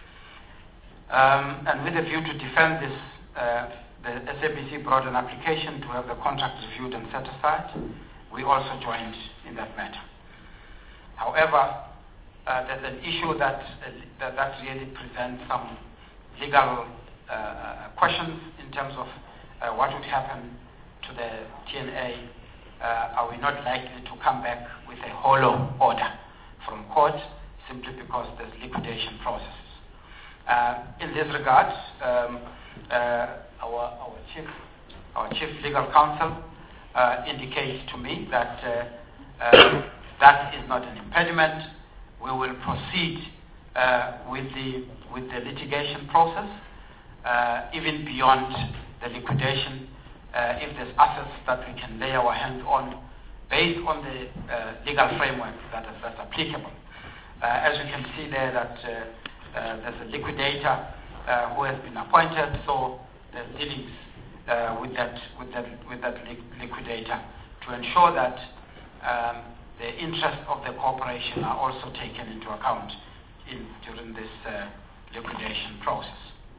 Um, and with a view to defend this, uh, the S A B C brought an application to have the contract reviewed and set aside. We also joined in that matter. However, uh, there's an issue that, uh, that that really presents some legal uh, questions in terms of uh, what would happen to the T N A. Uh, are we not likely to come back with a hollow order from court simply because there's liquidation processes? Uh, in this regard, um, uh, our, our chief our chief legal counsel uh, indicates to me that uh, uh, that is not an impediment. We will proceed uh, with the with the litigation process, uh, even beyond the liquidation, uh, if there's assets that we can lay our hands on based on the uh, legal framework that is that's applicable. Uh, as you can see there that uh, uh, there's a liquidator uh, who has been appointed, so there's dealings uh, with that with that with that li liquidator to ensure that um, the interests of the corporation are also taken into account in during this uh, liquidation process.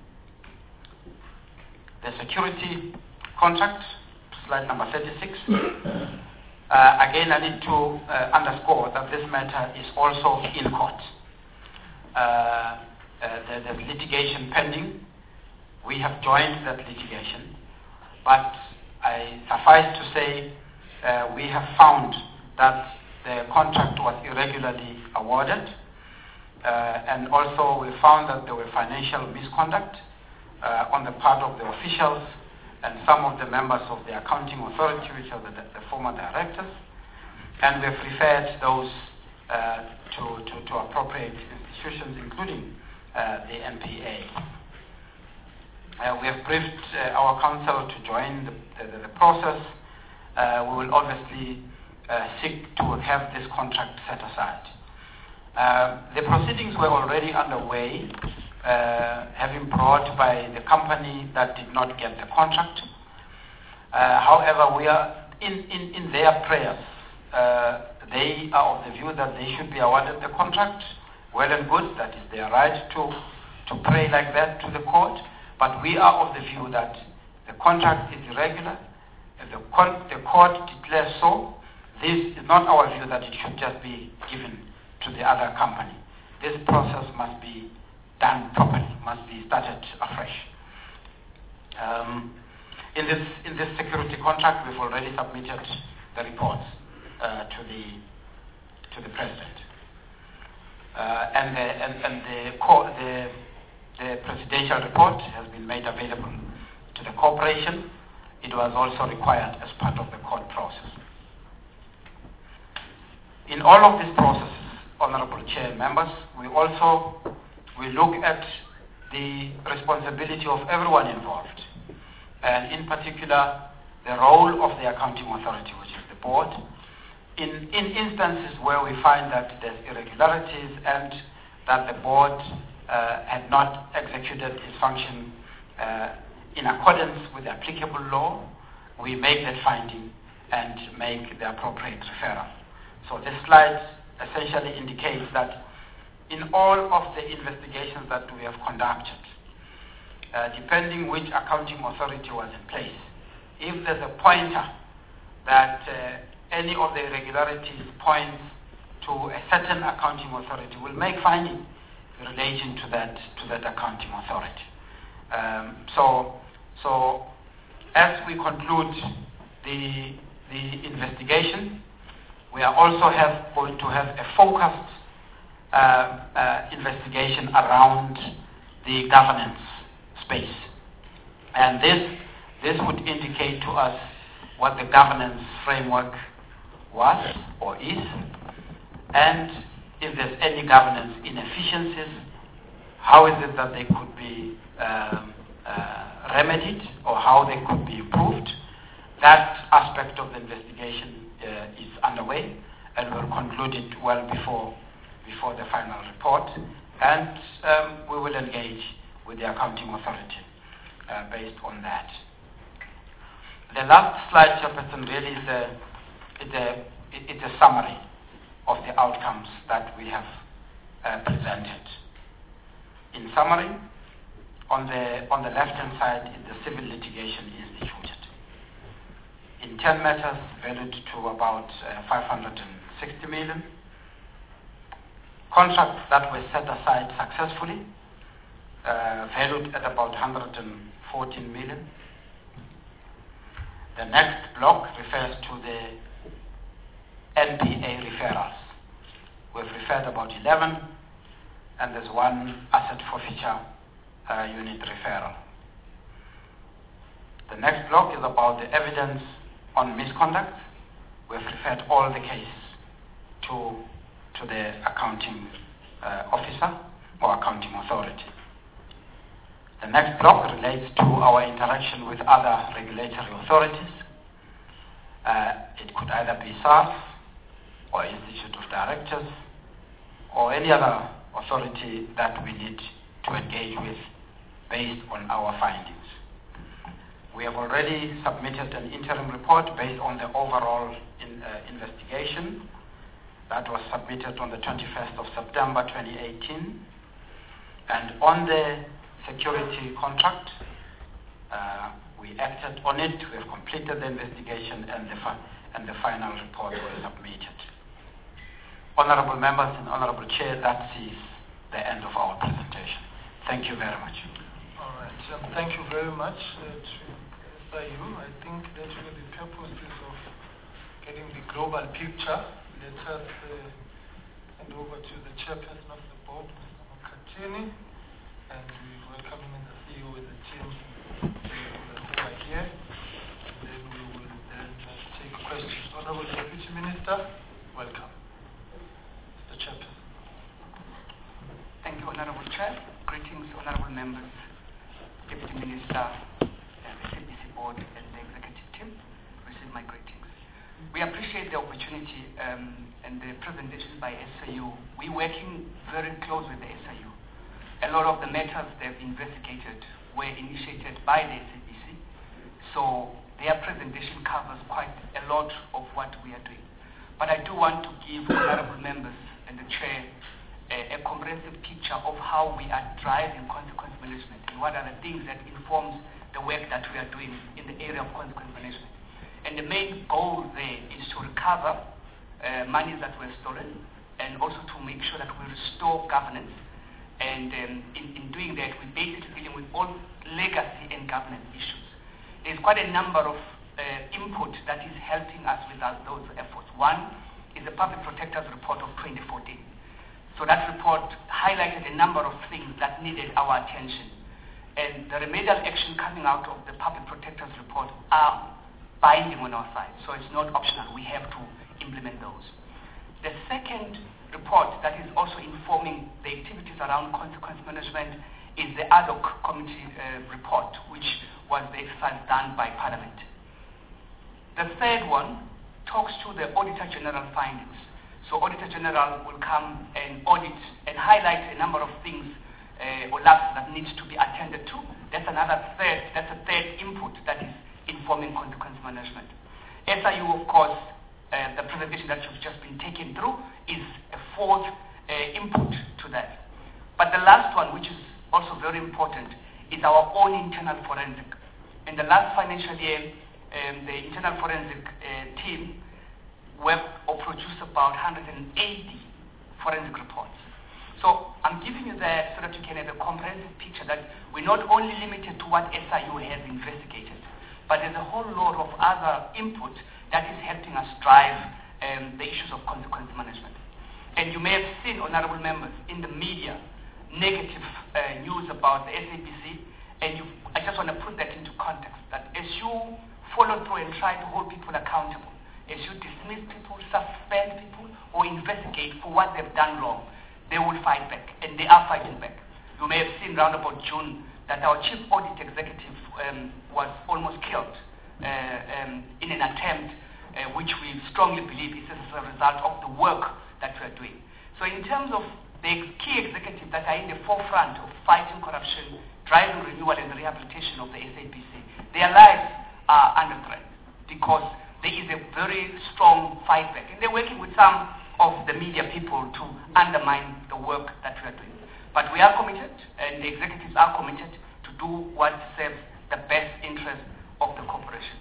The security contract, slide number thirty-six. Uh, again, I need to uh, underscore that this matter is also in court. Uh, uh, there, there's litigation pending. We have joined that litigation, but I suffice to say uh, we have found that the contract was irregularly awarded, Uh, and also we found that there were financial misconduct uh, on the part of the officials and some of the members of the accounting authority, which are the, the former directors. And we've referred those uh, to, to, to appropriate institutions, including uh, the N P A. Uh, we have briefed uh, our council to join the, the, the process. Uh, we will obviously uh, seek to have this contract set aside. Uh, the proceedings were already underway, uh, having brought by the company that did not get the contract. Uh, however, we are in, in, in their prayers. Uh, they are of the view that they should be awarded the contract. Well and good, that is their right to, to pray like that to the court. But we are of the view that the contract is irregular. If the, con- the court declares so, this is not our view that it should just be given to the other company. This process must be done properly, must be started afresh. Um, in this in this security contract, we've already submitted the reports uh, to the to the president, uh, and the and, and the, co- the the presidential report has been made available to the corporation. It was also required as part of the court process. In all of these processes, Honorable Chair, members, we also we look at the responsibility of everyone involved, and in particular the role of the accounting authority, which is the board, in, in instances where we find that there's irregularities and that the board uh, had not executed its function uh, in accordance with the applicable law. We make that finding and make the appropriate referral. So this slide essentially indicates that in all of the investigations that we have conducted, uh, depending which accounting authority was in place, if there's a pointer that uh, any of the irregularities points to a certain accounting authority, will make finding in relation to that to that accounting authority. Um, so, so as we conclude the the investigation, we are also have, going to have a focused uh, uh, investigation around the governance space. And this, this would indicate to us what the governance framework was or is, and if there's any governance inefficiencies, how is it that they could be um, uh, remedied or how they could be improved. That aspect of the investigation Uh, is underway, and we'll conclude it well before before the final report, and um, we will engage with the accounting authority uh, based on that. The last slide, Chairperson, really is a, it's a, it's a summary of the outcomes that we have uh, presented. In summary, on the on the left-hand side is the civil litigation instituted in ten matters valued to about uh, five hundred sixty million. Contracts that were set aside successfully, uh, valued at about one hundred fourteen million. The next block refers to the N P A referrals. We've referred about eleven, and there's one asset forfeiture uh, unit referral. The next block is about the evidence on misconduct. We've referred all the cases to, to the accounting uh, officer or accounting authority. The next block relates to our interaction with other regulatory authorities. Uh, it could either be S A R S or Institute of Directors or any other authority that we need to engage with based on our findings. We have already submitted an interim report based on the overall in, uh, investigation that was submitted on the twenty-first of September twenty eighteen. And on the security contract, uh, we acted on it, we have completed the investigation, and the, fi- and the final report was submitted. Honorable members and Honorable Chair, that is the end of our presentation. Thank you very much. All right. Um, thank you very much. Uh, By you. I think that for the purposes of getting the global picture, let us uh, hand over to the chairperson of the board, Mister Makatini, and we welcome him and the C E O and the team who are here. And then we will then take questions. Honorable Deputy Minister, welcome. Mister Chairperson. Thank you, Honorable Chair. Greetings, Honorable Members, Deputy Minister, and the S A B C Board and the Executive Team. Receive my greetings. We appreciate the opportunity um, and the presentation by S A U. We're working very close with the S A U. A lot of the matters they've investigated were initiated by the S A B C, so their presentation covers quite a lot of what we are doing. But I do want to give honorable members and the chair a, a comprehensive picture of how we are driving consequence management and what are the things that informs the work that we are doing in the area of consequence management. And the main goal there is to recover uh, money that were stolen and also to make sure that we restore governance. And um, in, in doing that, we're basically dealing with all legacy and governance issues. There's quite a number of uh, input that is helping us with our, those efforts. One is the Public Protector's Report of twenty fourteen. So that report highlighted a number of things that needed our attention. And the remedial action coming out of the Public Protector's Report are binding on our side, so it's not optional. We have to implement those. The second report that is also informing the activities around consequence management is the ad hoc committee uh, report, which was the exercise done by Parliament. The third one talks to the Auditor General findings. So Auditor General will come and audit and highlight a number of things uh, or lapses that needs to be attended to. That's another third, that's a third input that is informing consequence management. S I U, of course, uh, the presentation that you've just been taken through is a fourth uh, input to that. But the last one, which is also very important, is our own internal forensic. In the last financial year, um, the internal forensic uh, team worked or produced about one hundred eighty forensic reports. So I'm giving you that so that you can have a comprehensive picture that we're not only limited to what S I U has investigated, but there's a whole lot of other input that is helping us drive um, the issues of consequence management. And you may have seen, honorable members, in the media, negative uh, news about the S A B C, and you, I just want to put that into context, that as you follow through and try to hold people accountable, as you dismiss people, suspend people, or investigate for what they've done wrong, they will fight back, and they are fighting back. You may have seen round about June that our chief audit executive um, was almost killed uh, um, in an attempt uh, which we strongly believe is as a result of the work that we are doing. So in terms of the key executives that are in the forefront of fighting corruption, driving renewal and rehabilitation of the S A B C, their lives are under threat because there is a very strong fight back. And they're working with some of the media people to undermine the work that we are doing. But we are committed, and the executives are committed to do what serves the best interest of the corporation.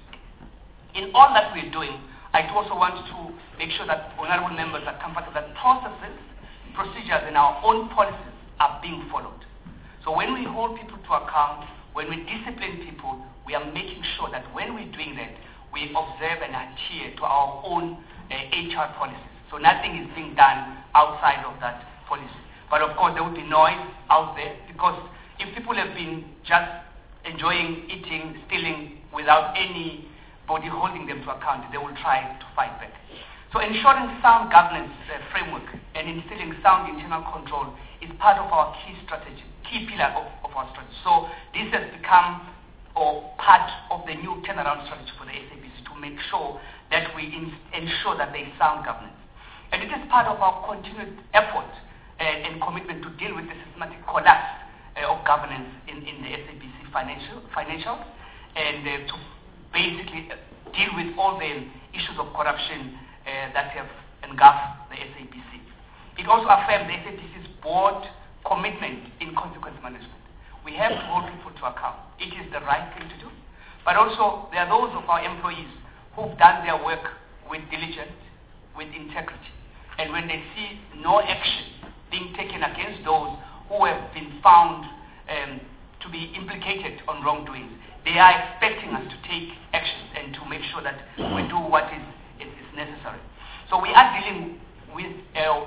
In all that we're doing, I also want to make sure that honorable members are comfortable that processes, procedures, and our own policies are being followed. So when we hold people to account, when we discipline people, we are making sure that when we're doing that, we observe and adhere to our own uh, H R policies. So nothing is being done outside of that policy. But of course, there will be noise out there because if people have been just enjoying, eating, stealing without anybody holding them to account, they will try to fight back. So ensuring sound governance uh, framework and instilling sound internal control is part of our key strategy, key pillar of, of our strategy. So this has become or part of the new turnaround strategy for the S A B C to make sure that we in, ensure that there is sound governance. And it is part of our continued effort and, and commitment to deal with the systematic collapse uh, of governance in, in the S A B C financial, financials and uh, to basically deal with all the issues of corruption uh, that have engulfed the S A B C. It also affirms the S A B C's board commitment in consequence management. We have to hold people to account. It is the right thing to do. But also, there are those of our employees who've done their work with diligence, with integrity. And when they see no action being taken against those who have been found um, to be implicated on wrongdoings, they are expecting us to take action and to make sure that we do what is, is, is necessary. So we are dealing with uh,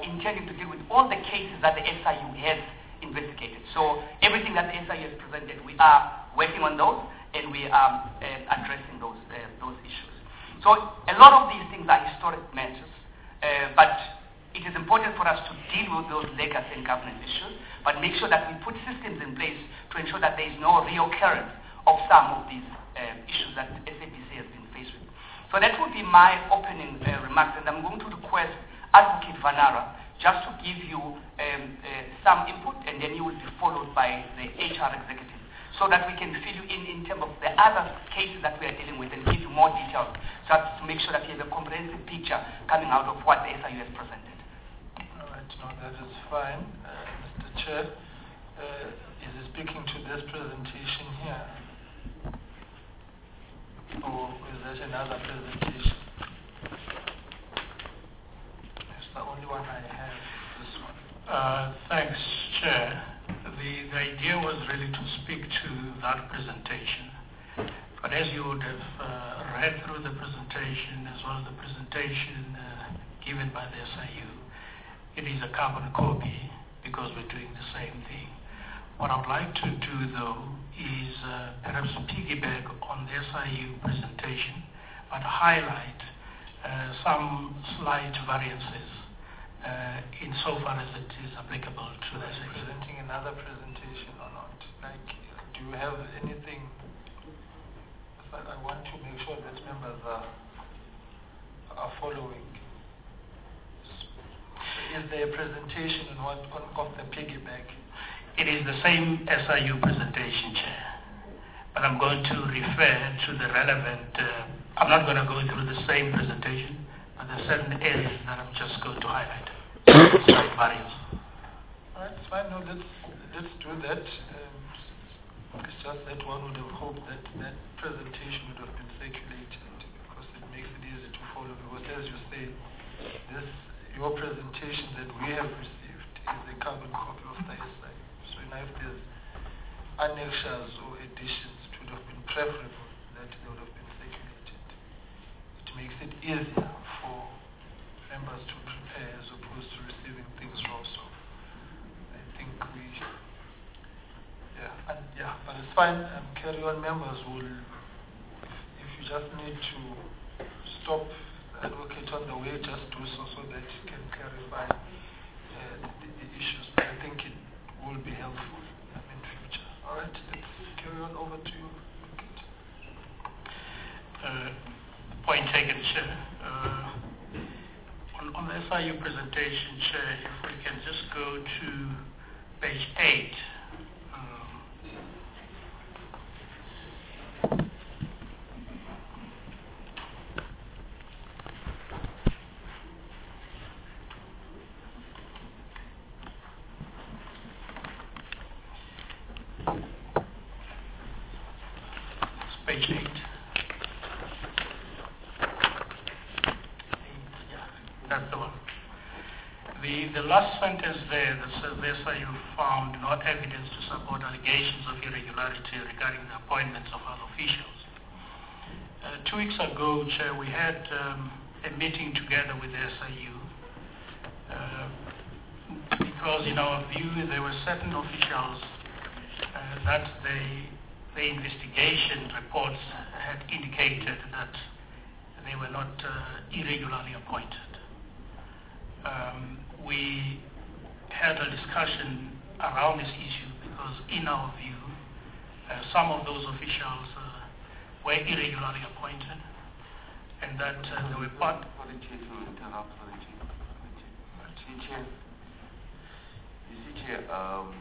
intending to deal with all the cases that the S I U has investigated. So everything that the S I U has presented, we are working on those, and we are uh, addressing those uh, those issues. So a lot of these things are historic matters, uh, but it is important for us to deal with those legacy and governance issues, but make sure that we put systems in place to ensure that there is no reoccurrence of some of these uh, issues that S A B C has been faced with. So that would be my opening uh, remarks, and I'm going to request Advocate Vanara just to give you um, uh, some input, and then you will be followed by the H R executive, so that we can fill you in in terms of the other cases that we are dealing with and give you more details, so as to make sure that you have a comprehensive picture coming out of what the S I U has presented. All right, no, that is fine. Uh, Mister Chair, uh, is he speaking to this presentation here? Or is that another presentation? It's the only one I have, this one. Uh, thanks, Chair. The, the idea was really to speak to that presentation. But as you would have uh, read through the presentation, as well as the presentation uh, given by the S I U, it is a carbon copy because we're doing the same thing. What I would like to do, though, is uh, perhaps piggyback on the S I U presentation, but highlight uh, some slight variances uh, insofar as it is applicable to the S I U. Presenting another presentation or not? Like, do you have anything? I want to make sure that members are, are following. Is there a presentation on what on of the piggyback? It is the same S I U presentation, Chair, but I'm going to refer to the relevant, uh, I'm not going to go through the same presentation, but there are certain areas that I'm just going to highlight. Slight variance. All right, it's fine. No, let's, let's do that. Um, it's just that one would have hoped that that presentation would have been circulated, because it makes it easy to follow, because as you say, this, your presentation that we have received is a carbon copy of the S I U. So now if there's annexures or additions, it would have been preferable that they would have been circulated. It makes it easier for members to prepare as opposed to receiving things raw. So I think we, yeah, and yeah, but it's fine. Um, carry on, members will, if you just need to stop the advocate on the way, just do so so that you can clarify uh, the, the issues. But I think it will be helpful um, in future. All right, let's carry on over to you. Uh, point taken, Chair. Uh, on, on the S I U presentation, Chair, if we can just go to page eight. Page eight. Yeah, that's the one. The, the last sentence there that says the S I U found no evidence to support allegations of irregularity regarding the appointments of other officials. Uh, two weeks ago, Chair, we had um, a meeting together with the S I U uh, because in our view there were certain officials uh, that they the investigation reports had indicated that they were not uh, irregularly appointed. Um, we had a discussion around this issue because in our view, uh, some of those officials uh, were irregularly appointed, and that uh, they were part... For the chair to interrupt, for the chair. For the chair. You see, Chair, um,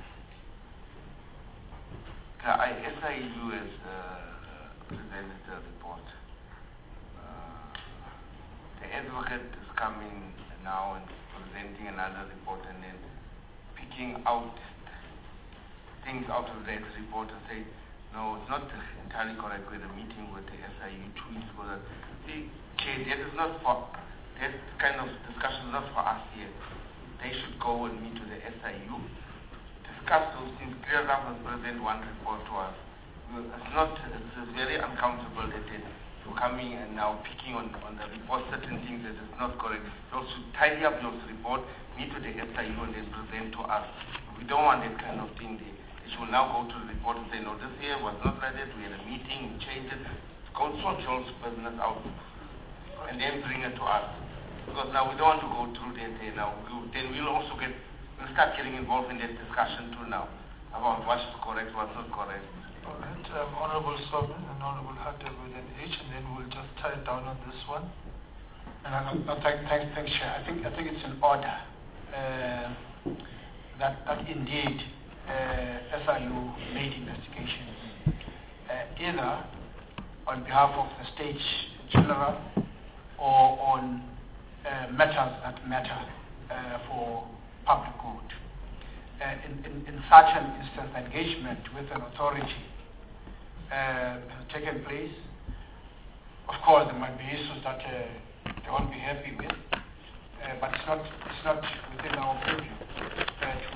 I, S I U has uh, presented a report. Uh, the advocate is coming now and presenting another report and then picking out things out of that report and say, no, it's not entirely correct. We had a meeting with the S I U two weeks ago. See, Chair, that is not for, that kind of discussion is not for us here. They should go and meet with the S I U. Discuss those things, clear enough and present one report to us. It's not, it's very uncomfortable that it, you're coming and now picking on, on the report certain things that is not correct. You also tidy up your report, meet with the S I U and then present to us. We don't want that kind of thing there. It will now go to the report and say, no, this year was not like that, we had a meeting, we changed it. Go sort your business out and then bring it to us. Because now we don't want to go through that there now. We, then we'll also get, we'll start getting involved in that discussion too now about what's correct, what's not correct. All right, um, Honorable Sobin and Honorable Hadeb with an H, and then we'll just tie it down on this one. No, no, no, thank, thank, thanks, Chair. I think, I think it's in order uh, that, that indeed uh, S I U made investigations uh, either on behalf of the State General or on uh, matters that matter uh, for public good. Uh, in, in, in such an instance, engagement with an authority uh, has taken place. Of course, there might be issues that uh, they won't be happy with, uh, but it's not, it's not within our purview uh, to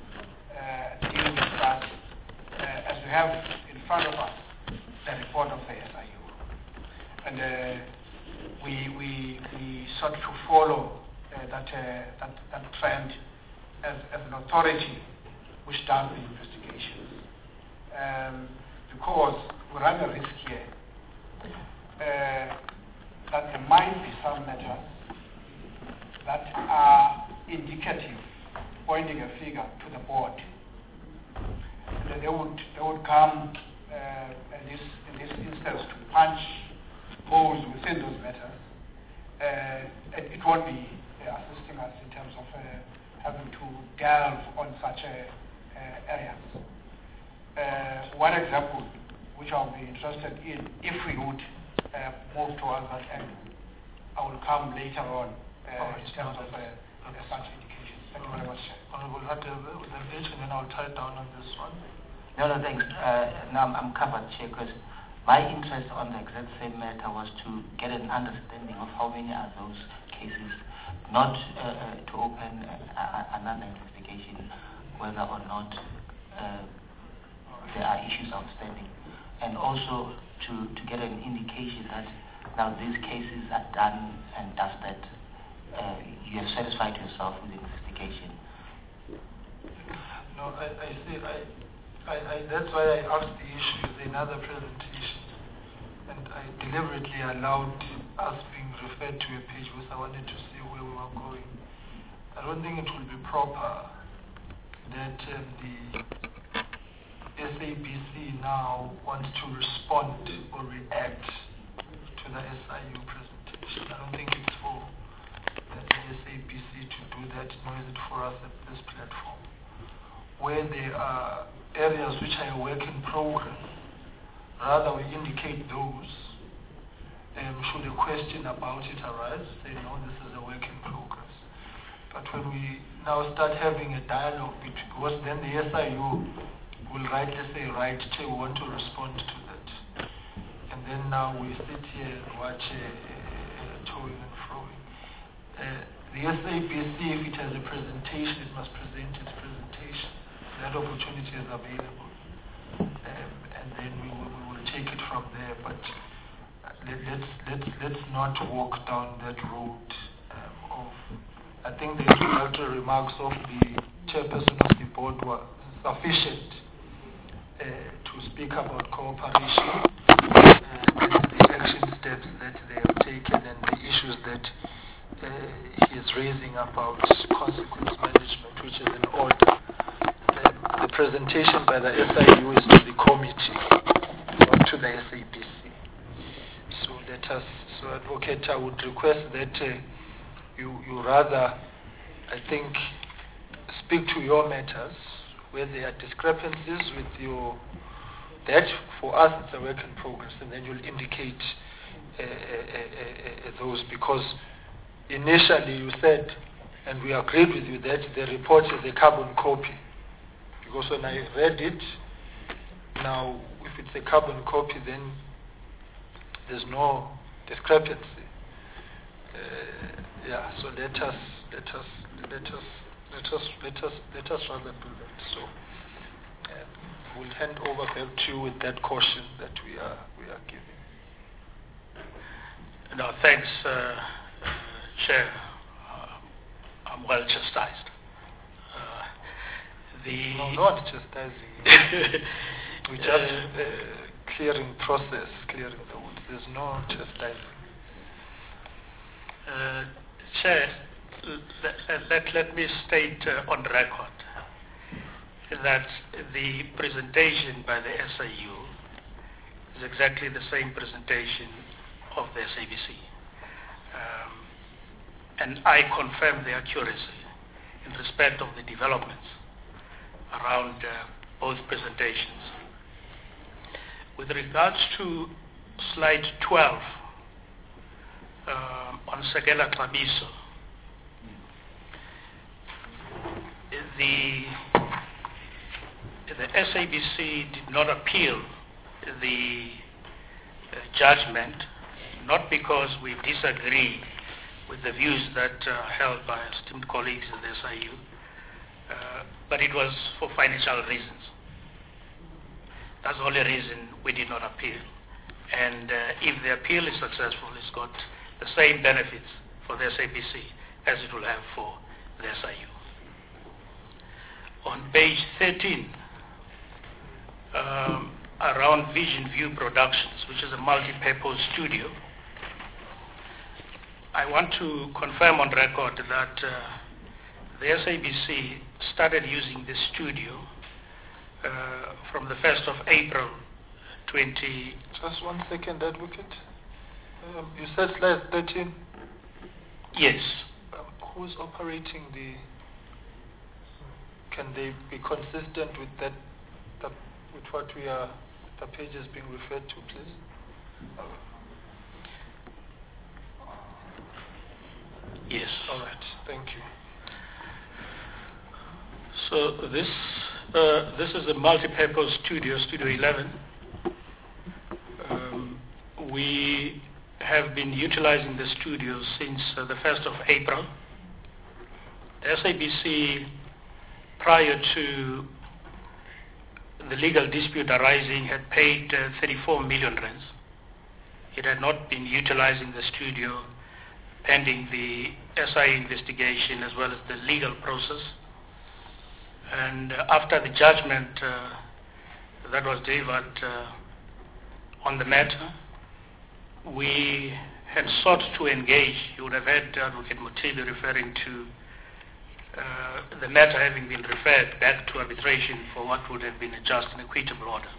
uh, deal with that uh, as we have in front of us the report of the S I U. And uh, we, we, we sought to follow uh, that, uh, that, that trend as, as an authority which does the investigations. Um, because we run a risk here uh, that there might be some matters that are indicative, pointing a finger to the board. And they would, they would come uh, in, this, in this instance to punch holes within those matters. Uh, it, it won't be uh, assisting us in terms of uh, having to delve on such uh, uh, areas. Uh, one example which I'll be interested in, if we would uh, move towards that end, I will come later on uh, oh, in terms of uh, uh, such indications. Thank you very much. Honorable Hadeb with an H, and then I'll tie down on this one. No, no, thanks. Uh, no, I'm, I'm covered, Chair, because my interest on the exact same matter was to get an understanding of how many are those cases, not uh, uh, to open uh, another investigation, whether or not uh, there are issues outstanding, and also to, to get an indication that now these cases are done and dusted. Uh, you have satisfied yourself with the investigation. No, I, I see. I, I, I, that's why I asked the issue in another presentation, and I deliberately allowed us being referred to a page because I wanted to see where we were going. I don't think it will be proper that um, the S A B C now wants to respond or react to the S I U presentation. I don't think it's for the S A B C to do that, nor is it for us at this platform. Where there are areas which are a work in progress, rather we indicate those. Um, should a question about it arise, say no, this is a work in progress. But when we now start having a dialogue between, because then the S I U will rightly say, right, we want to respond to that. And then now we sit here and watch uh, uh, toing and froing. Uh, the S A B C, if it has a presentation, it must present its presentation. That opportunity is available. Um, and then we will, we will take it from there. But let, let's, let's, let's not walk down that road um, of, I think the introductory remarks of the chairperson of the board were sufficient uh, to speak about cooperation, uh, and the action steps that they have taken and the issues that uh, he is raising about consequence management, which is in order. Uh, the presentation by the S I U is to the committee, not to the S A B C. So let us, so Advocate, I would request that uh, you, you rather, I think, speak to your matters where there are discrepancies with your, that for us it's a work in progress, and then you'll indicate uh, uh, uh, uh, those, because initially you said, and we agreed with you, that the report is a carbon copy. Because when I read it, now if it's a carbon copy, then there's no discrepancy. Uh, yeah, so let us, let us, let us, let us, let us, let us rather do that. So uh, we'll hand over back to you with that caution that we are, we are giving. No, thanks, uh, uh, Chair. Uh, I'm well chastised. Uh, the No, not chastising. We just uh, clearing process, clearing the woods. There's no chastising. Uh, Chair, let, let, let me state uh, on record that the presentation by the S I U is exactly the same presentation of the S A B C. Um, and I confirm the accuracy in respect of the developments around uh, both presentations. With regards to slide twelve uh, on Segela Xabiso, the, the S A B C did not appeal the uh, judgment, not because we disagree with the views that are uh, held by esteemed colleagues in the S I U, uh, but it was for financial reasons. That's the only reason we did not appeal. And uh, if the appeal is successful, it's got the same benefits for the S A B C as it will have for the S I U. On page thirteen, um, around Vision View Productions, which is a multi-purpose studio, I want to confirm on record that uh, the S A B C started using this studio uh, from the first of April twenty. Just one second, Advocate. Um, you said slide thirteen? Yes. Um, who's operating the... Can they be consistent with that, that with what we are, the page is being referred to, please? Uh, Yes. All right, thank you. So this uh, this is a multi-purpose studio, Studio eleven. Um, we have been utilizing the studio since uh, the first of April. The S A B C, prior to the legal dispute arising, had paid uh, thirty-four million rands. It had not been utilizing the studio pending the S I investigation as well as the legal process. And uh, after the judgment uh, that was delivered uh, on the matter, we had sought to engage. You would have heard Advocate Motili referring to uh, the matter having been referred back to arbitration for what would have been a just and equitable order.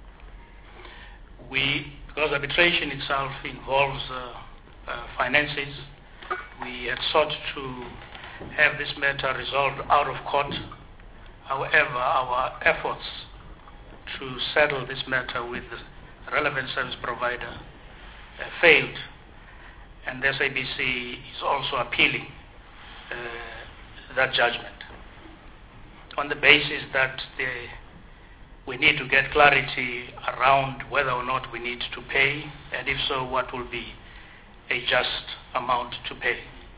We, because arbitration itself involves uh, uh, finances, we had sought to have this matter resolved out of court. However, our efforts to settle this matter with the relevant service provider uh, failed, and the S A B C is also appealing uh, that judgment on the basis that the, we need to get clarity around whether or not we need to pay, and if so, what will be a just amount to pay.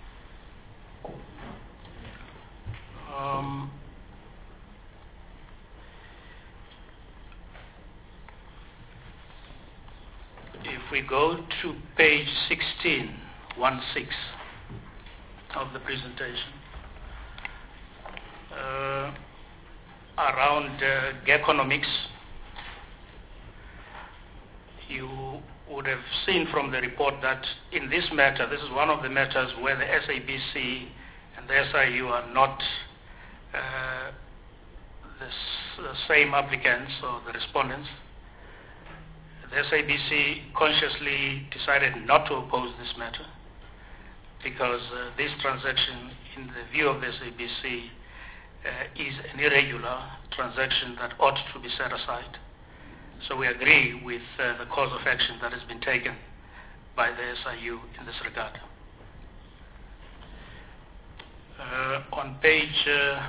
Um, if we go to page sixteen, one six of the presentation, uh, around uh, economics, you would have seen from the report that in this matter, this is one of the matters where the S A B C and the S I U are not uh, the, s- the same applicants or the respondents. The S A B C consciously decided not to oppose this matter because uh, this transaction, in the view of the S A B C, uh, is an irregular transaction that ought to be set aside. So we agree with uh, the course of action that has been taken by the S I U in this regard. Uh, on page uh,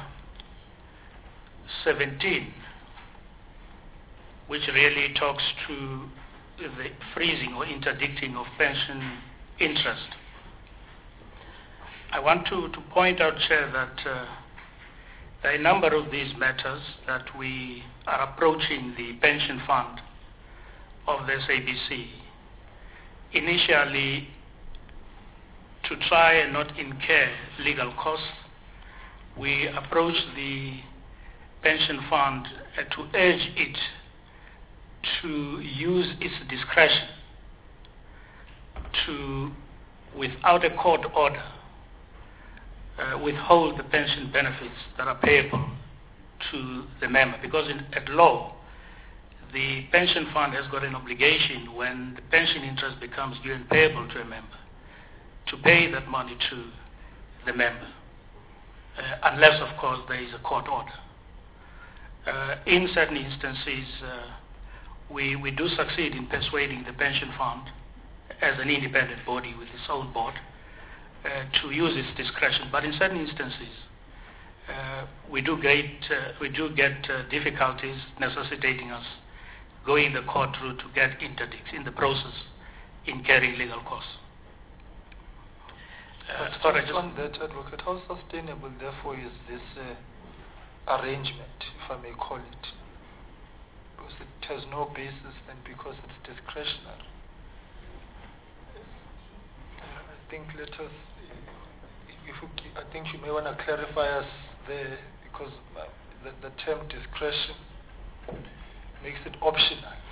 seventeen, which really talks to the freezing or interdicting of pension interest, I want to, to point out, Chair, that uh, there are a number of these matters that we are approaching the pension fund of the S A B C. Initially, to try and not incur legal costs, we approached the pension fund uh, to urge it to use its discretion to, without a court order, uh, withhold the pension benefits that are payable to the member. Because in, at law, the pension fund has got an obligation when the pension interest becomes due and payable to a member to pay that money to the member, uh, unless, of course, there is a court order. Uh, in certain instances, uh, we, we do succeed in persuading the pension fund as an independent body with its own board uh, to use its discretion. But in certain instances, uh, we do get, uh, we do get uh, difficulties necessitating us going the court route to get interdicts in the process, incurring legal costs. Uh, But sorry, just just on that, Advocate, how sustainable, therefore, is this uh, arrangement, if I may call it? Because it has no basis, and because it's discretionary. I think let us, if we, I think you may want to clarify us there, because uh, the, the term discretion makes it optional. Uh,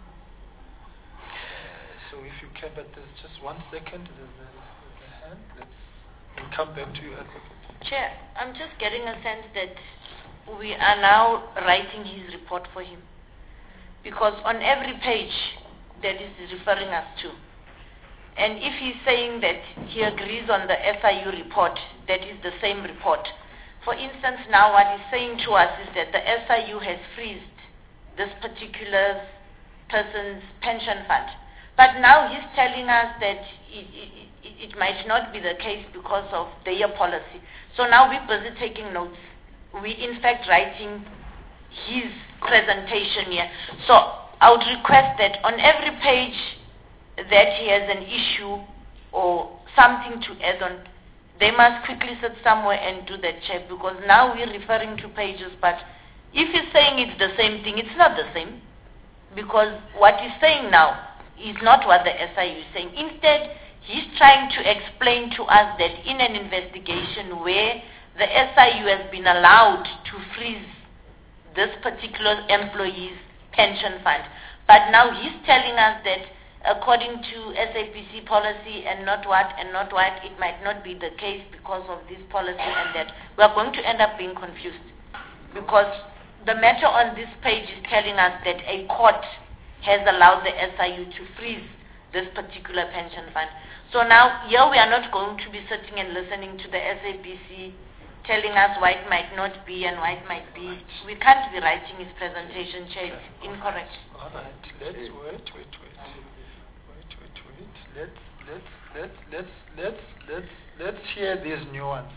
so if you can, but there's just one second, there's a, there's a hand. Let's we'll come back to you, Advocate. Chair, I'm just getting a sense that we are now writing his report for him. Because on every page that is referring us to, and if he's saying that he agrees on the S I U report, that is the same report. For instance, now what he's saying to us is that the S I U has freezed this particular person's pension fund. But now he's telling us that it, it, it, it might not be the case because of their policy. So now we're busy taking notes. We in fact writing his presentation here. So I would request that on every page that he has an issue or something to add on, they must quickly sit somewhere and do that check, because now we're referring to pages, but if he's saying it's the same thing, it's not the same, because what he's saying now is not what the S I U is saying. Instead, he's trying to explain to us that in an investigation where the S I U has been allowed to freeze this particular employee's pension fund, but now he's telling us that according to S A P C policy and not what and not what, it might not be the case because of this policy and that. We are going to end up being confused, because the matter on this page is telling us that a court has allowed the S I U to freeze this particular pension fund. So now, here we are not going to be sitting and listening to the S A P C telling us why it might not be and why it might be. We can't be writing his presentation, Chair. It's incorrect. All right, let's wait, wait, wait. Wait, wait, wait. Let's, let's, let's, let's, let's, let's, let's hear these nuances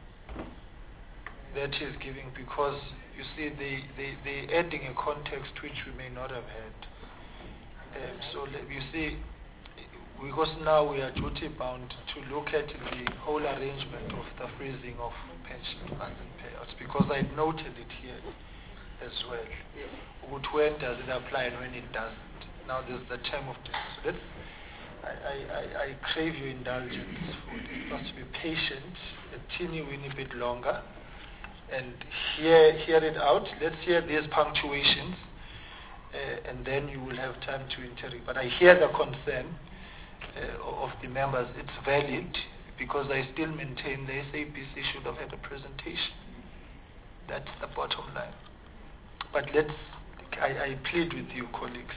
that he's giving, because you see, they, they, they're adding a context which we may not have had. Um, so let, you see, because now we are duty bound to look at the whole arrangement of the freezing of pension funds and payouts, because I noted it here as well. But when does it apply and when it doesn't? Now there's the term of this. So let's, I, I, I, I crave your indulgence for this, us to be patient, a teeny weeny bit longer, and hear, hear it out. Let's hear these punctuations, uh, and then you will have time to interrogate. But I hear the concern uh, of the members. It's valid, because I still maintain the S A P C should have had a presentation. That's the bottom line. But let's, I, I plead with you, colleagues.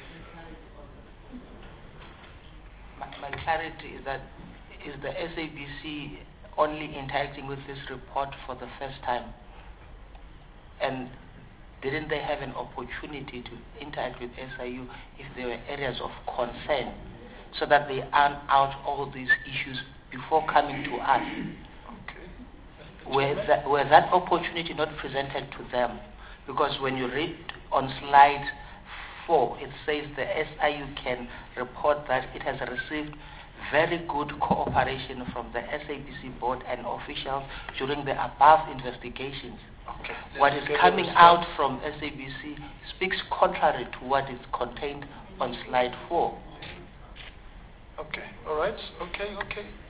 My, my clarity is that, is the S A B C only interacting with this report for the first time? And didn't they have an opportunity to interact with S I U if there were areas of concern, so that they iron out all these issues before coming to us? Okay. Were that, were that opportunity not presented to them? Because when you read on slide four, it says the S I U can report that it has received very good cooperation from the S A B C board and officials during the above investigations. Okay. What is coming out from S A B C speaks contrary to what is contained on slide four. Okay. All right. Okay. Okay.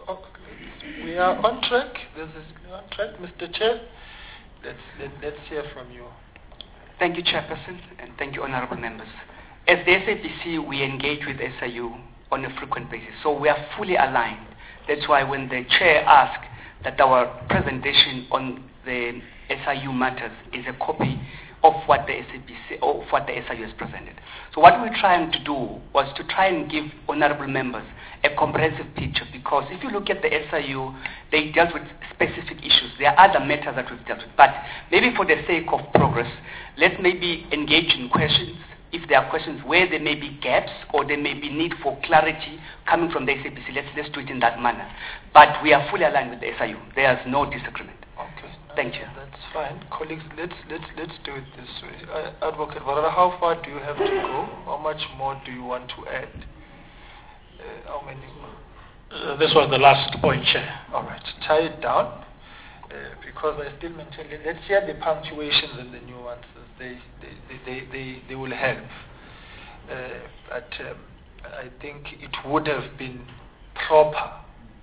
Okay. We are on track. This is on track, Mister Chair. Let's let, let's hear from you. Thank you, Chairperson, and thank you, honourable members. As the S A B C, we engage with S I U on a frequent basis, so we are fully aligned. That's why when the Chair asked that our presentation on the S I U matters is a copy of what the S A B C, of what the S I U has presented. So what we're trying to do was to try and give honourable members a comprehensive picture, because if you look at the S I U, they dealt with specific issues. There are other matters that we've dealt with, but maybe for the sake of progress, let's maybe engage in questions. If there are questions where there may be gaps or there may be need for clarity coming from the S A B C, let's, let's do it in that manner. But we are fully aligned with the S I U. There's no disagreement. Okay. Thank you. That's fine. Colleagues, let's, let's, let's do it this way. Uh, Advocate Varada, how far do you have to go? How much more do you want to add? Uh, how many more? Uh, this was the last point, Chair. All right. Tie it down. Uh, because I still maintain, let's hear the punctuations and the nuances. They, they, they, they, they will help. Uh, but um, I think it would have been proper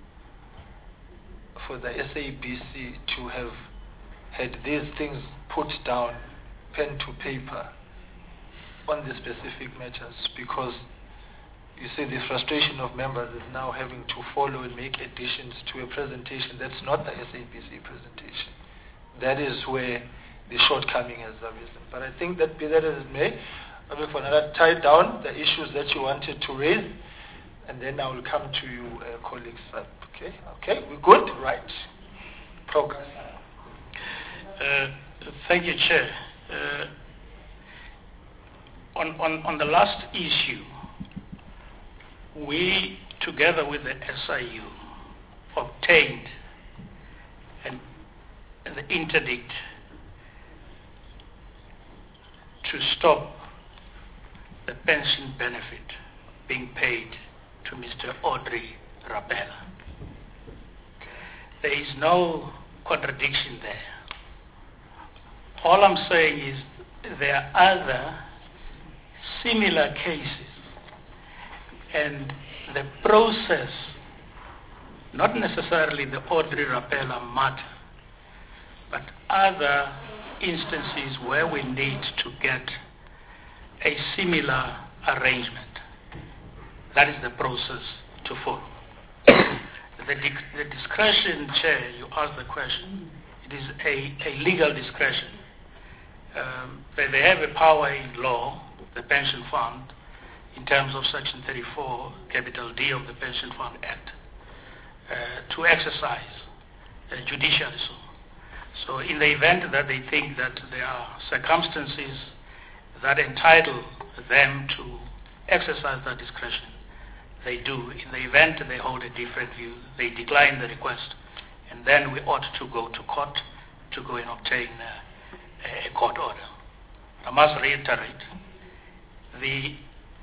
for the S A B C to have had these things put down, pen to paper, on the specific matters, because you see the frustration of members is now having to follow and make additions to a presentation that's not the S A B C presentation. That is where the shortcoming has arisen. But I think that be that as it may, I will for another tie down the issues that you wanted to raise, and then I will come to you, uh, colleagues. Uh, okay, okay, we're good, right? Progress. Uh, thank you, Chair. Uh, on, on, on the last issue, we, together with the S I U, obtained an, the interdict to stop the pension benefit being paid to Mister Audrey Rapella. There is no contradiction there. All I'm saying is there are other similar cases, and the process, not necessarily the Audrey Rapella matter, but other instances where we need to get a similar arrangement. That is the process to follow. the, the discretion, Chair, you asked the question, it is a, a legal discretion. Um, they, they have a power in law, the Pension Fund, in terms of Section thirty-four, capital D of the Pension Fund Act, uh, to exercise uh, judicially so. So in the event that they think that there are circumstances that entitle them to exercise that discretion, they do. In the event they hold a different view, they decline the request, and then we ought to go to court to go and obtain uh, a court order. I must reiterate, the,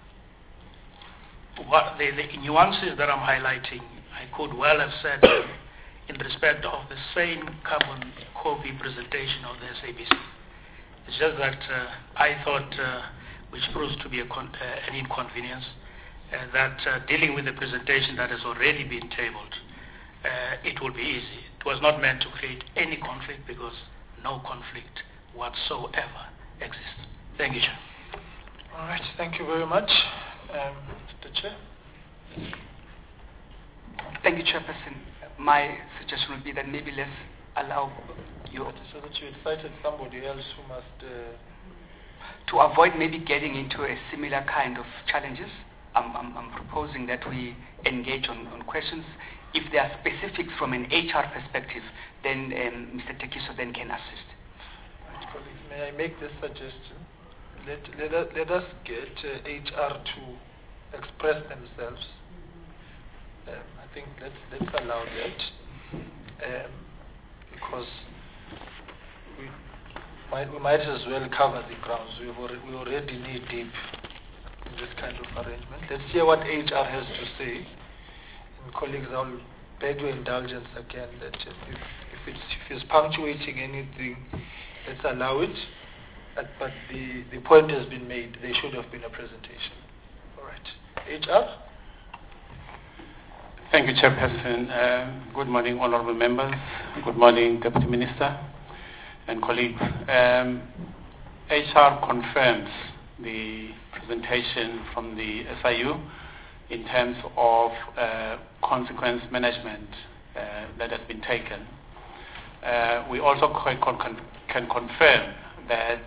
what the, the nuances that I'm highlighting, I could well have said in respect of the same carbon copy presentation of the S A B C. It's just that uh, I thought, uh, which proves to be a con uh, an inconvenience, uh, that uh, dealing with the presentation that has already been tabled, uh, it will be easy. It was not meant to create any conflict, because no conflict whatsoever exists. Thank you, Chair. All right, thank you very much. Um, Mister Chair. Thank you, Chairperson. My suggestion would be that maybe let's allow you so that you cited somebody else who must uh, to avoid maybe getting into a similar kind of challenges. I'm, I'm, I'm proposing that we engage on, on questions. If there are specifics from an H R perspective, then um, Mister Tekiso then can assist. Right, colleagues, may I make this suggestion? Let, let, us, let us get uh, H R to express themselves. Um, I think let's, let's allow that, um, because we might, we might as well cover the grounds. We've already, we already knee deep in this kind of arrangement. Let's hear what H R has to say. And colleagues, I'll beg your indulgence again that if, if, it's, if it's punctuating anything, let's allow it. But, but the, the point has been made. There should have been a presentation. All right. H R? Thank you, Chairperson. Uh, good morning, honorable members. Good morning, Deputy Minister and colleagues. Um, H R confirms the presentation from the S I U in terms of uh, consequence management uh, that has been taken. Uh, we also can, con can confirm that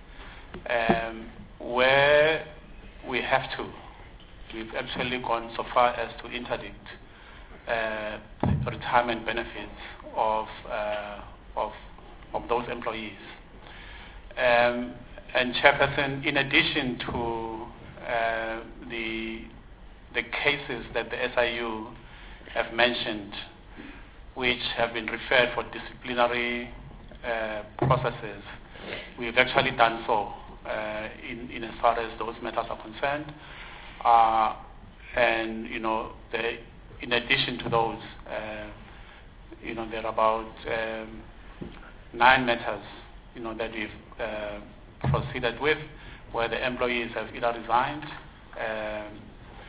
um, where we have to, we've actually gone so far as to interdict uh, retirement benefits of, uh, of, of those employees. Um, and Chairperson, in addition to uh, the, the cases that the S I U have mentioned, which have been referred for disciplinary uh, processes, we've actually done so uh, in, in as far as those matters are concerned. Uh, and, you know, the, in addition to those, uh, you know, there are about um, nine matters, you know, that we've uh, proceeded with, where the employees have either resigned, um,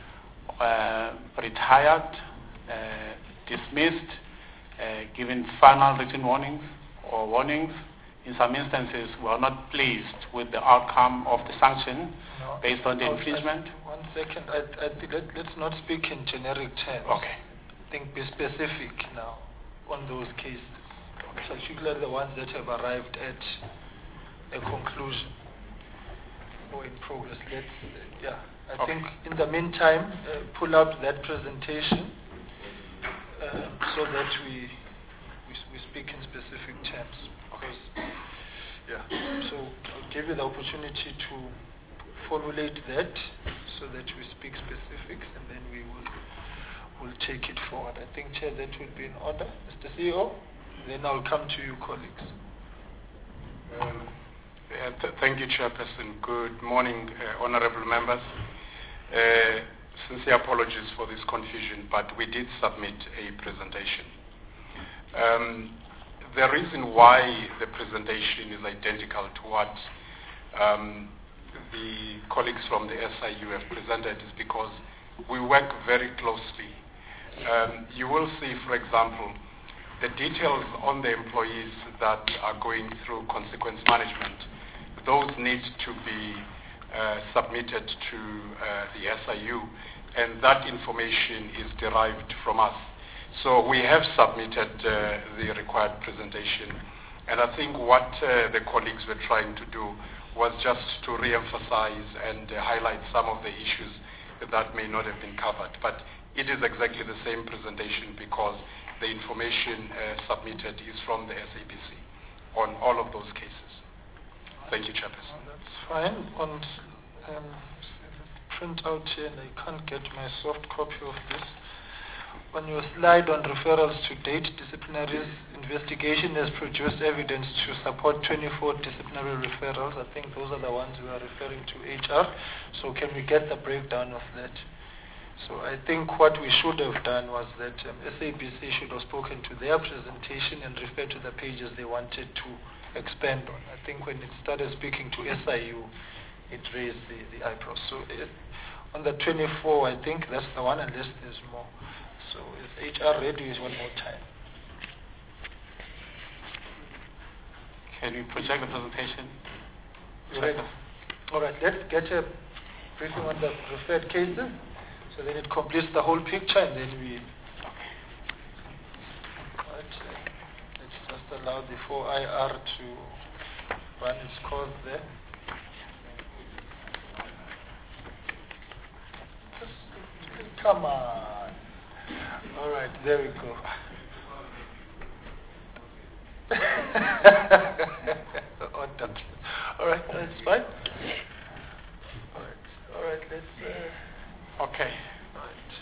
uh, retired, uh, dismissed, uh, given final written warnings or warnings. In some instances, we are not pleased with the outcome of the sanction no. based on the no, infringement. I, one second, I, I think let, let's not speak in generic terms. Okay. I think be specific now on those cases, particularly the ones that have arrived at a conclusion or in progress. Let's, uh, yeah, I okay. think in the meantime, uh, pull out that presentation uh, so that we, we we speak in specific terms. Because, yeah, so I'll give you the opportunity to formulate that so that we speak specifics, and then we will will take it forward. I think, Chair, that would be in order. Mister C E O, then I'll come to you, colleagues. Um, yeah, th thank you, Chairperson. Good morning, uh, honorable members. Uh, sincere apologies for this confusion, but we did submit a presentation. Um, the reason why the presentation is identical to what um, the colleagues from the S I U have presented is because we work very closely. Um, you will see, for example, the details on the employees that are going through consequence management. Those need to be uh, submitted to uh, the S I U, and that information is derived from us. So we have submitted uh, the required presentation, and I think what uh, the colleagues were trying to do was just to re-emphasize and uh, highlight some of the issues that may not have been covered. But it is exactly the same presentation because the information uh, submitted is from the S A B C on all of those cases. Thank you, Chairperson. That's fine. On um, print out here, and I can't get my soft copy of this. On your slide on referrals to date, disciplinary investigation has produced evidence to support twenty-four disciplinary referrals. I think those are the ones we are referring to H R. So can we get the breakdown of that? So I think what we should have done was that um, S A B C should have spoken to their presentation and referred to the pages they wanted to expand on. I think when it started speaking to S I U, it raised the, the eyebrows. So it, on the twenty-four, I think that's the one, unless there's more. So is H R ready one more time? Can we project the presentation? Ready. All right, let's get a briefing on the referred cases, so then it completes the whole picture, and then we... Okay. Right, uh, let's just allow the four I R to run its course there. Just, come on. All right, there we go. All right, that's fine. All right, all right, let's... Uh, okay. All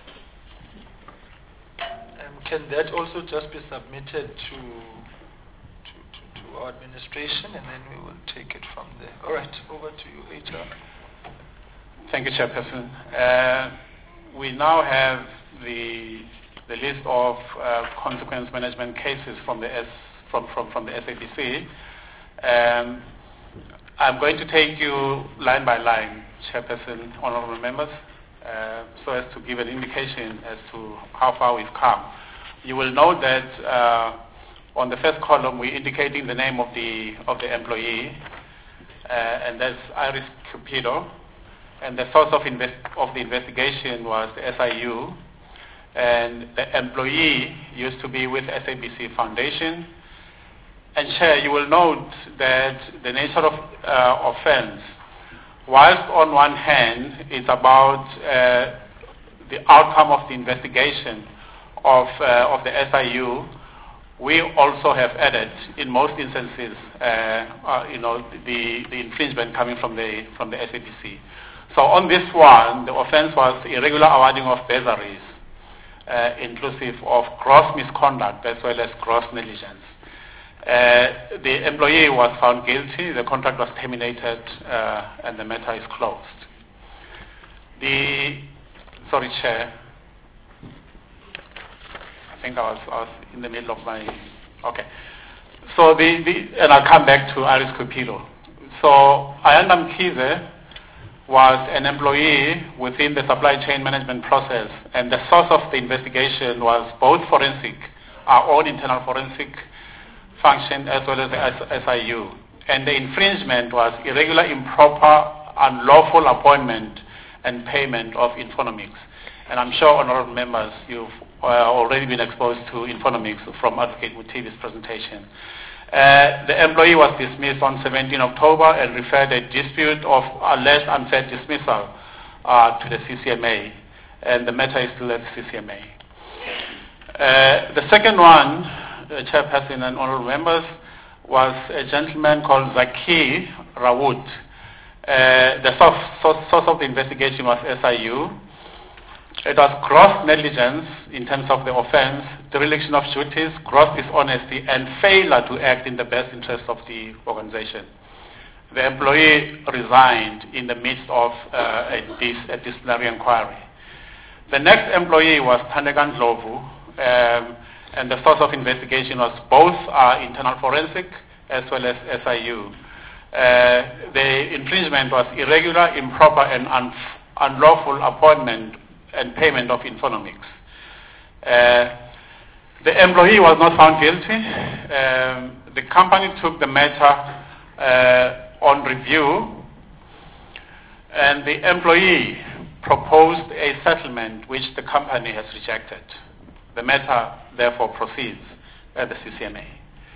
right. Um, can that also just be submitted to, to, to, to our administration, and then we will take it from there. All right, over to you, H R. Thank you, Chairperson. Uh, we now have the the list of uh, consequence management cases from the S from from, from the S A B C. Um, I'm going to take you line by line, Chairperson, honourable members. uh, so as to give an indication as to how far we've come. You will note that uh, on the first column we're indicating the name of the of the employee, uh, and that's Iris Cupido, and the source of, invest of the investigation was the S I U, and the employee used to be with S A B C Foundation. And Chair, you will note that the nature of uh, offense, whilst on one hand it's about uh, the outcome of the investigation of, uh, of the S I U, we also have added, in most instances, uh, uh, you know, the, the infringement coming from the, from the S A B C. So on this one, the offense was irregular awarding of bursaries, uh, inclusive of gross misconduct as well as gross negligence. Uh, the employee was found guilty, the contract was terminated, uh, and the matter is closed. The, sorry, Chair. I think I was, I was in the middle of my, okay. So the, the and I'll come back to Iris Cupido. So Ayanda Mkhize was an employee within the supply chain management process, and the source of the investigation was both forensic, our own internal forensic function as well as the S I U. And the infringement was irregular, improper, unlawful appointment and payment of Infonomics. And I'm sure, honorable members, you've uh, already been exposed to Infonomics from Advocate Mutivi's presentation. Uh, the employee was dismissed on seventeenth October and referred a dispute of alleged unfair dismissal uh, to the C C M A. And the matter is still at the C C M A. Uh, the second one, Uh, Chairperson and honorable members, was a gentleman called Zaki Rawood. Uh, the source, source, source of the investigation was S I U. It was gross negligence in terms of the offense, dereliction of duties, gross dishonesty, and failure to act in the best interest of the organization. The employee resigned in the midst of uh, a, dis, a disciplinary inquiry. The next employee was Thandegan Ndlovu. Um, And the source of investigation was both uh, internal forensic as well as S I U. Uh, the infringement was irregular, improper, and un unlawful appointment and payment of Infonomics. Uh, the employee was not found guilty. Um, the company took the matter uh, on review, and the employee proposed a settlement which the company has rejected. The matter, therefore, proceeds at the C C M A.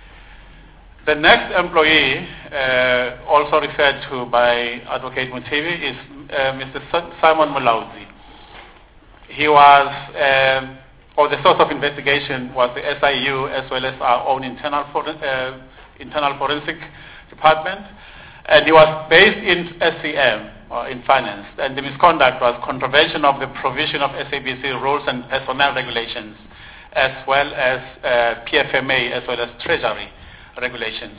The next employee, uh, also referred to by Advocate Mutivi, is uh, Mister Simon Mulauzi. He was, um, or the source of investigation was the S I U as well as our own internal, for, uh, internal forensic department, and he was based in S C M, or in finance, and the misconduct was contravention of the provision of S A B C rules and personnel regulations, as well as uh, P F M A, as well as Treasury regulations.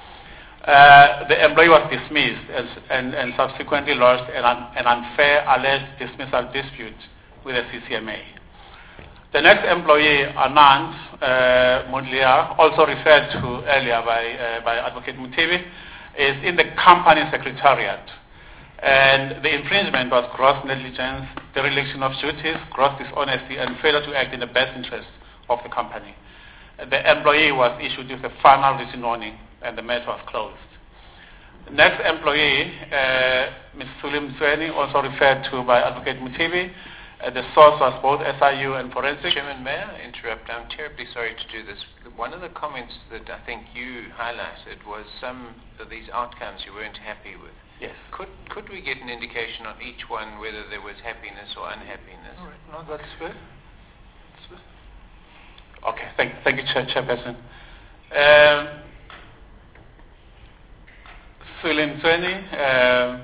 Uh, the employee was dismissed as, and, and subsequently lodged an, an unfair alleged dismissal dispute with the C C M A. The next employee, Anand uh, Mudlia, also referred to earlier by, uh, by Advocate Mutivi, is in the company secretariat. And the infringement was gross negligence, dereliction of duties, gross dishonesty, and failure to act in the best interest of the company. The employee was issued with a final written warning, and the matter was closed. The next employee, uh, Miz Sulim Mtsweni, also referred to by Advocate Mutivi. Uh, the source was both S I U and forensic. Chairman, may I interrupt? I'm terribly sorry to do this. One of the comments that I think you highlighted was some of these outcomes you weren't happy with. Yes. Could could we get an indication on each one whether there was happiness or unhappiness? All right. No, that's fair. That's fair. Okay. Thank, thank you, Chair, Chairperson. Um, Sulim Mtsweni, um,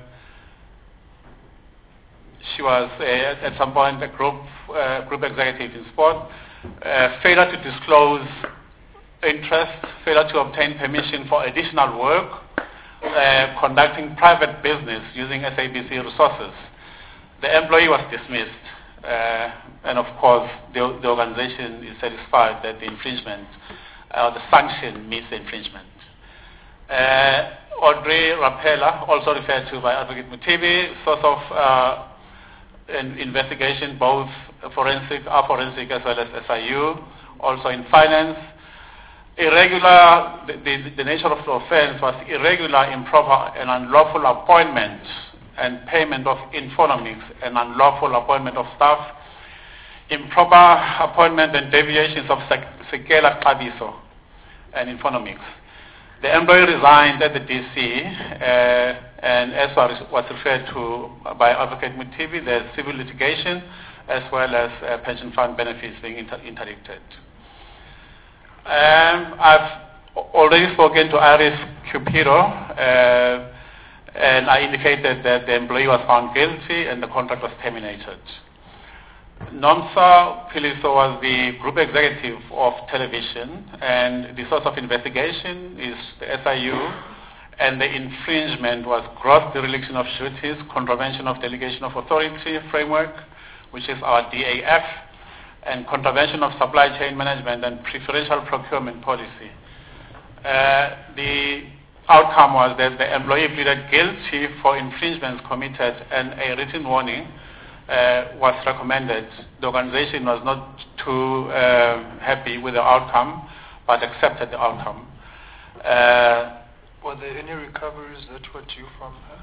she was uh, at some point a group uh, group executive in sport. Uh, failure to disclose interest, failure to obtain permission for additional work, uh, conducting private business using S A B C resources. The employee was dismissed, uh, and of course the, the organization is satisfied that the infringement, uh, the sanction meets the infringement. Uh, Audrey Rapella, also referred to by Advocate Mutivi, source of uh, in investigation, both forensic, our forensic as well as S I U, also in finance. Irregular, the, the, the nature of the offense was irregular, improper, and unlawful appointment and payment of infonomics and unlawful appointment of staff, improper appointment and deviations of Sekela Kabiso and infonomics. The employee resigned at the D C, uh, and as was referred to by Advocate Mutivi, there's civil litigation as well as uh, pension fund benefits being inter interdicted. Um, I've already spoken to Iris Cupido, uh, and I indicated that the employee was found guilty and the contract was terminated. Nomsa Piliso was the group executive of television, and the source of investigation is the S I U, and the infringement was gross dereliction of duties, contravention of delegation of authority framework, which is our D A F, and contravention of supply chain management and preferential procurement policy. Uh, the outcome was that the employee pleaded guilty for infringements committed, and a written warning uh, was recommended. The organization was not too uh, happy with the outcome, but accepted the outcome. Uh, Were there any recoveries that were due from her?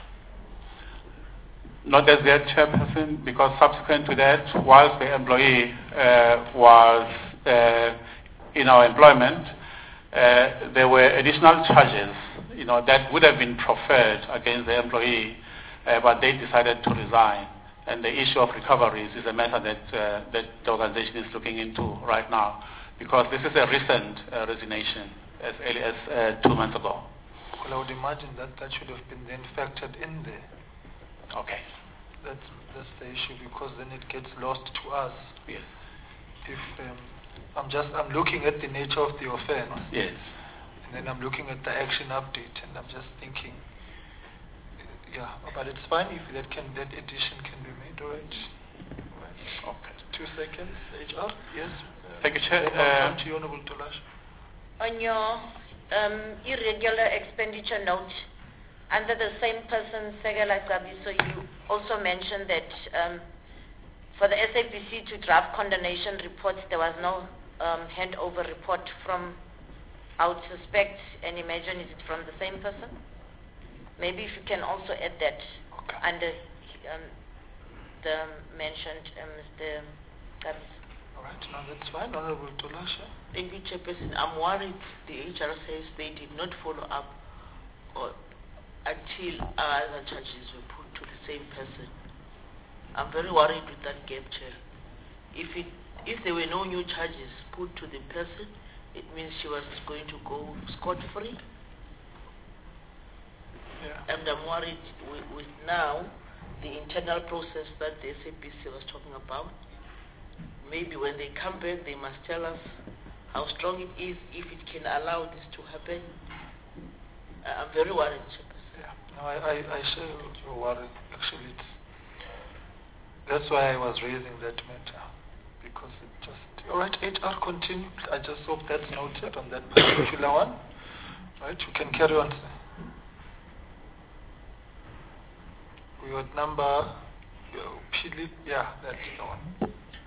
Not as their chairperson, because subsequent to that, whilst the employee uh, was uh, in our employment, uh, there were additional charges, you know, that would have been preferred against the employee, uh, but they decided to resign. And the issue of recoveries is a matter that uh, that the organization is looking into right now, because this is a recent uh, resignation, as early as uh, two months ago. Well, I would imagine that that should have been then factored in there. Okay. That's that's the issue, because then it gets lost to us. Yes. If um, I'm just I'm looking at the nature of the offense. Yes. And then I'm looking at the action update, and I'm just thinking, uh, yeah, but it's fine if that can that addition can be made. All right. All right. Okay. Two seconds. H R. Yes. Uh, Thank you, Chair. Then I'll Uh, come to you, Honorable Tolash. On your um, irregular expenditure note, under the same person, Sekela Kabiso, you also mentioned that um, for the S A P C to draft condemnation reports, there was no um, handover report from, I would suspect and imagine, is it from the same person? Maybe if you can also add that Okay. under um, the mentioned uh, Mister Kabiso. All right. Now that's fine, Honorable Tolash. Thank you, Chairperson. I'm worried the H R says they did not follow up or until other charges were put to the same person. I'm very worried with that gap, Chair. If it, if there were no new charges put to the person, it means she was going to go scot-free. Yeah. And I'm worried with, with now the internal process that the S A P C was talking about. Maybe when they come back, they must tell us how strong it is, if it can allow this to happen. Uh, I'm very worried, Chairperson. Yeah. No, I, I, I share your worry. Actually, it's, that's why I was raising that matter, because it just. All right, H R, continue. I just hope that's noted on that particular one. Right, you can carry on, sir. We were at number. uh, Pili, yeah, that's the one.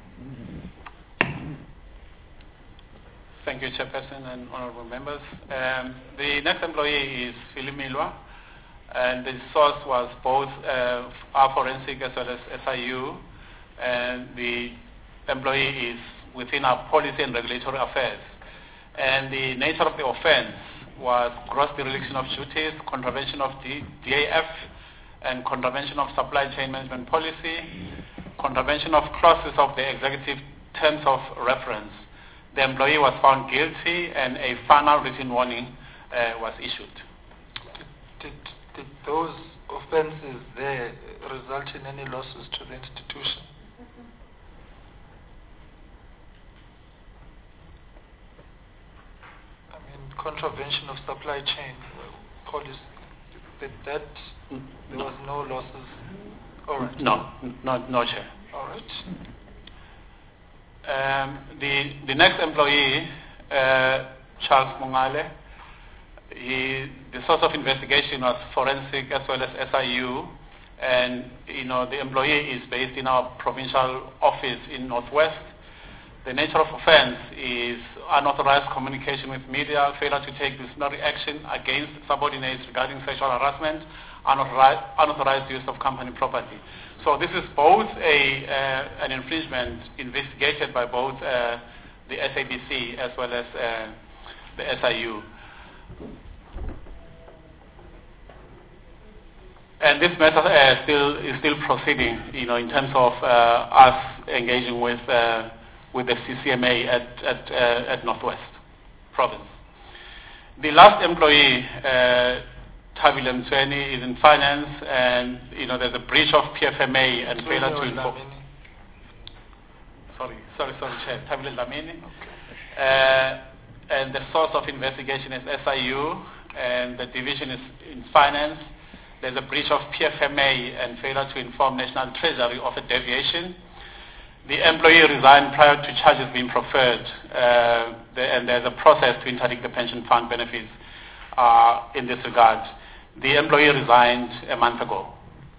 Thank you, Chairperson and honorable members. Um, the next employee is Filimilwa, and the source was both uh, our forensic as well as S I U, and the employee is within our policy and regulatory affairs. And the nature of the offense was gross dereliction of duties, contravention of the D A F, and contravention of supply chain management policy, contravention of clauses of the executive terms of reference. The employee was found guilty, and a final written warning uh, was issued. Did, did those offenses there result in any losses to the institution? I mean, contravention of supply chain policy, did that, there was no losses? All right. No, no, no, Chair. All right. Um, the, the next employee, uh, Charles Mungale, he, the source of investigation was forensic as well as S I U, and you know the employee is based in our provincial office in Northwest. The nature of offence is unauthorized communication with media, failure to take disciplinary action against subordinates regarding sexual harassment, unauthorized, unauthorized use of company property. So this is both a uh, an infringement investigated by both uh, the S A B C as well as uh, the S I U. And this matter uh, still is still proceeding, you know, in terms of uh, us engaging with uh, with the C C M A at at, uh, at Northwest Province. The last employee, uh, Thabile Mtsweni, is in finance, and you know there's a breach of P F M A and So failure to you inform. Dlamini. Sorry, sorry, sorry, Chair. Thabile Dlamini. Uh, and the source of investigation is S I U, and the division is in finance. There's a breach of P F M A and failure to inform National Treasury of a deviation. The employee resigned prior to charges being preferred, uh, the, and there's a process to interdict the pension fund benefits uh, in this regard. The employee resigned a month ago.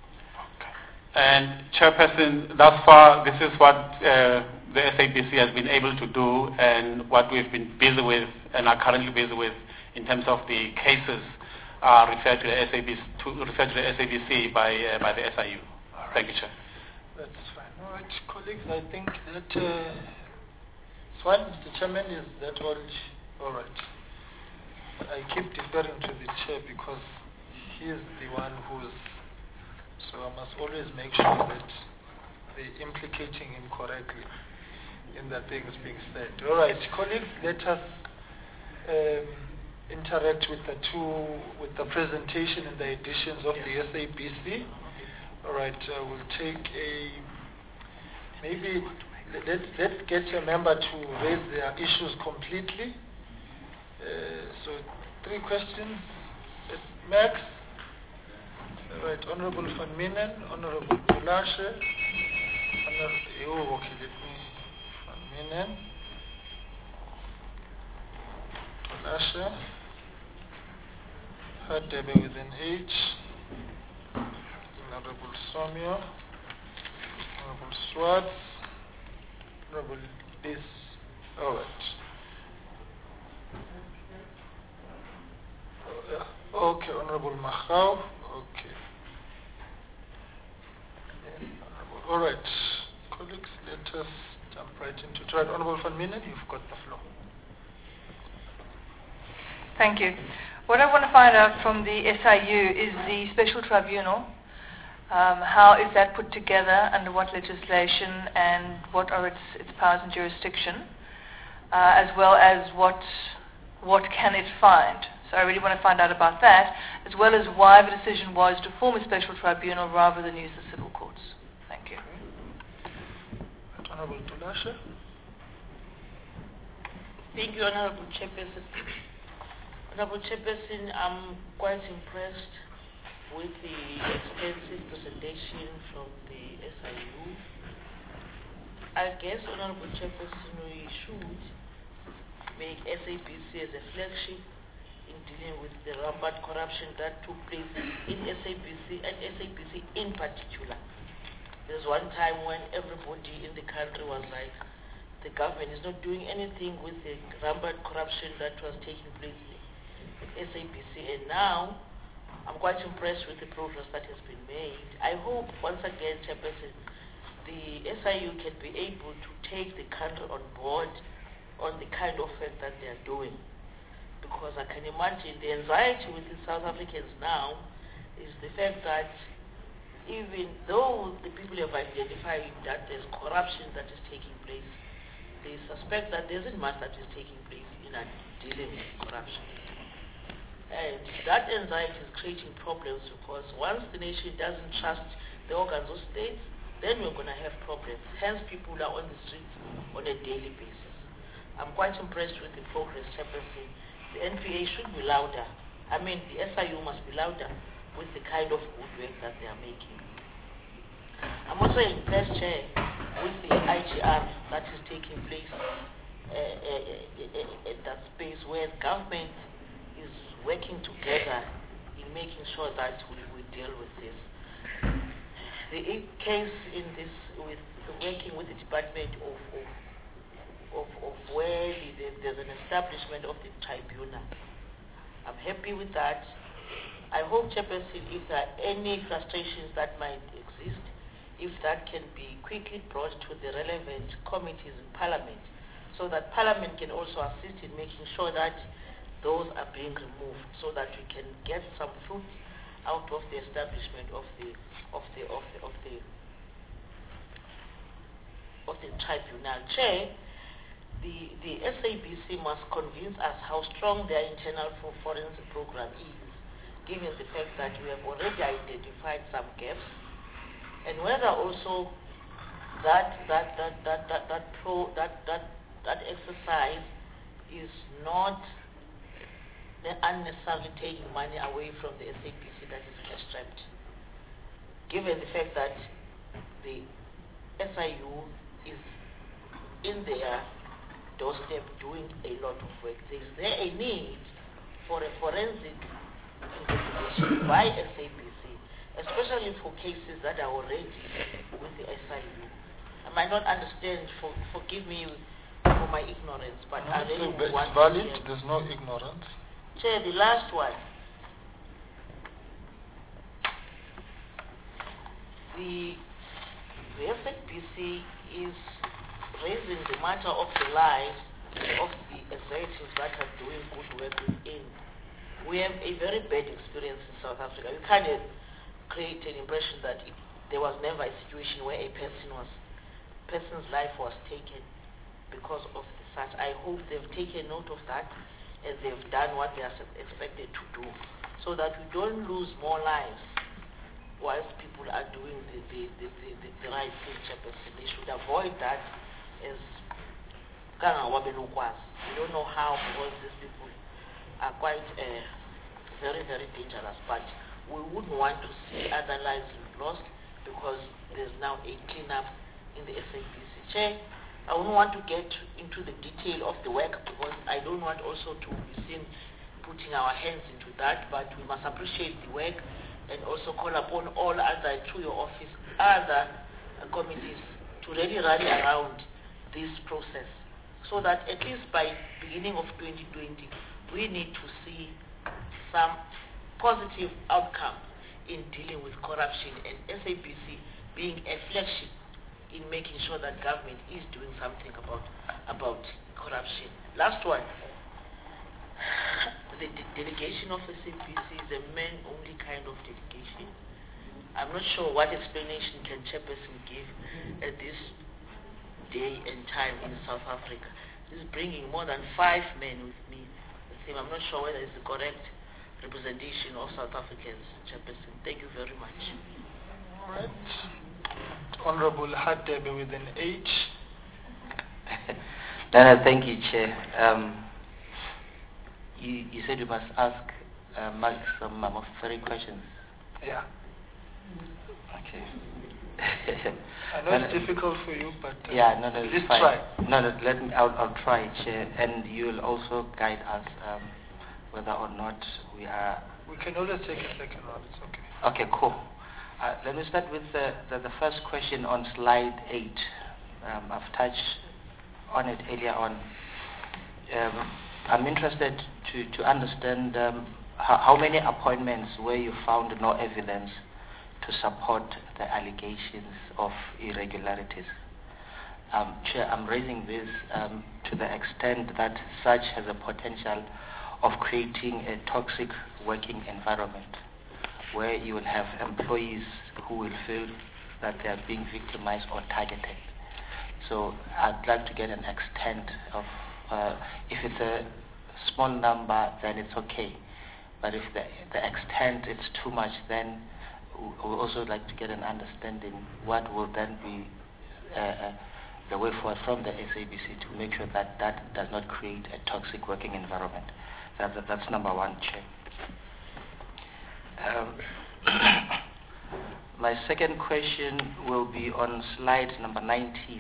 And Chairperson, thus far, this is what uh, the S A B C has been able to do and what we've been busy with and are currently busy with in terms of the cases uh, referred to the S A B C, to, referred to the S A B C by, uh, by the S I U. Right. Thank you, Chair. That's fine. All right, colleagues, I think that uh, Swan, Mister Chairman, is that all? All right. I keep deferring to the chair because he is the one who's, so I must always make sure that they're implicating him correctly in the things being said. All right, colleagues, let us um, interact with the two, with the presentation and the editions of the S A B C. All right, uh, we'll take a, maybe let, let's get a member to raise their issues completely. Uh, so three questions. Uh, Max. All right, Honorable Van Minen, Honorable Tulashe, Honorable, oh, okay, let me, Van Minen, Tulashe, Hadebe with an H, Honorable Somio, Honorable Swartz, Honorable This, all right. Uh, okay, Honorable Machau, okay. All right, colleagues, let us jump right into it. Right, Honorable Van Minen, you've got the floor. Thank you. What I want to find out from the S I U is the special tribunal. Um, how is that put together, under what legislation, and what are its, its powers and jurisdiction, uh, as well as what what can it find. So I really want to find out about that, as well as why the decision was to form a special tribunal rather than use the civil courts. Thank you. Honorable Tulashe. Thank you, Honorable Chairperson. Honorable Chairperson, I'm quite impressed with the extensive presentation from the S I U. I guess, Honorable Chairperson, we should make S A B C as a flagship in dealing with the rampant corruption that took place in S A B C and S A B C in particular. There's one time when everybody in the country was like, the government is not doing anything with the rampant corruption that was taking place in S A B C, and now I'm quite impressed with the progress that has been made. I hope, once again, Chairperson, the S I U can be able to take the country on board on the kind of work that they are doing. Because I can imagine the anxiety within South Africans now is the fact that even though the people have identified that there's corruption that is taking place, they suspect that there isn't much that is taking place in dealing with corruption. And that anxiety is creating problems because once the nation doesn't trust the organs of state, then we're going to have problems. Hence, people are on the streets on a daily basis. I'm quite impressed with the progress, Chairperson. The N P A should be louder. I mean, the S I U must be louder with the kind of good work that they are making. I'm also impressed, Chair, with the I G R that is taking place uh, uh, uh, in that space where government is working together in making sure that we, we deal with this. the i- case in this with working with the Department of of, of, of where the, the, there's an establishment of the tribunal. I'm happy with that. I hope, Chairperson, if there are any frustrations that might exist, if that can be quickly brought to the relevant committees in Parliament, so that Parliament can also assist in making sure that those are being removed, so that we can get some fruit out of the establishment of the of the of the of the of the tribunal. Chair, the the S A B C must convince us how strong their internal for forensic program is, given the fact that we have already identified some gaps, and whether also that that that that that that pro that that that exercise is not unnecessarily taking money away from the S A B C that is cash strapped, given the fact that the S I U is in their doorstep doing a lot of work. Is there a need for a forensic investigation by S A B C, especially for cases that are already with the S I U? I might not understand, for, forgive me for my ignorance, but No, I it's, really it's want valid, to hear. there's no ignorance. Chair, the last one. The, the S A B C is raising the matter of the lives of the executives that are doing good work within. We have a very bad experience in South Africa. You can't uh, create an impression that it, there was never a situation where a person was, person's life was taken because of the such. I hope they've taken note of that and they've done what they are expected to do, so that we don't lose more lives whilst people are doing the, the, the, the, the, the right thing. They should avoid that as we don't know how, because these people are quite uh, very, very dangerous, but we wouldn't want to see other lives lost because there's now a cleanup in the S A B C. Chair, I wouldn't want to get into the detail of the work because I don't want also to be seen putting our hands into that, but we must appreciate the work and also call upon all other, through your office, other uh, committees to really rally around this process, so that at least by beginning of twenty twenty, we need to see some positive outcome in dealing with corruption, and S A B C being a flagship in making sure that government is doing something about about corruption. Last one. The de- delegation of S A B C is a man-only kind of delegation. I'm not sure what explanation can Chairperson give at this day and time in South Africa. This is bringing more than five men with me. With him. I'm not sure whether it's the correct representation of South Africans, Chairperson. Thank you very much. All right. Honorable Hadebe with an H. No, no, thank you, Chair. Um, you, you said you must ask uh, maximum of three questions. Yeah. Okay. I know no, it's no, difficult for you, but uh, yeah, no, no, please it's fine. try. No, no, let me. I'll, I'll try, Chair, and you will also guide us um, whether or not we are. We can always take a second one. It's okay. Okay, cool. Uh, let me start with the, the, the first question on slide eight. Um, I've touched on it earlier on. Um, I'm interested to, to understand um, how, how many appointments where you found no evidence to support the allegations of irregularities. Um, Chair, I'm raising this um, to the extent that such has a potential of creating a toxic working environment, where you will have employees who will feel that they are being victimized or targeted. So I'd like to get an extent of, uh, if it's a small number, then it's okay. But if the, the extent is too much, then we would also like to get an understanding what will then be uh, uh, the way forward from the S A B C to make sure that that does not create a toxic working environment. That, that, that's number one, Chair. Um, my second question will be on slide number nineteen.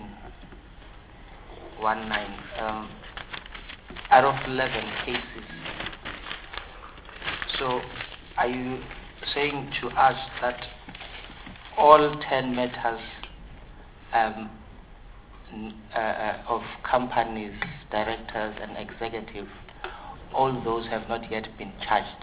One nine. Um, out of eleven cases. So, are you saying to us that all ten matters um, n- uh, uh, of companies, directors and executives, all those have not yet been charged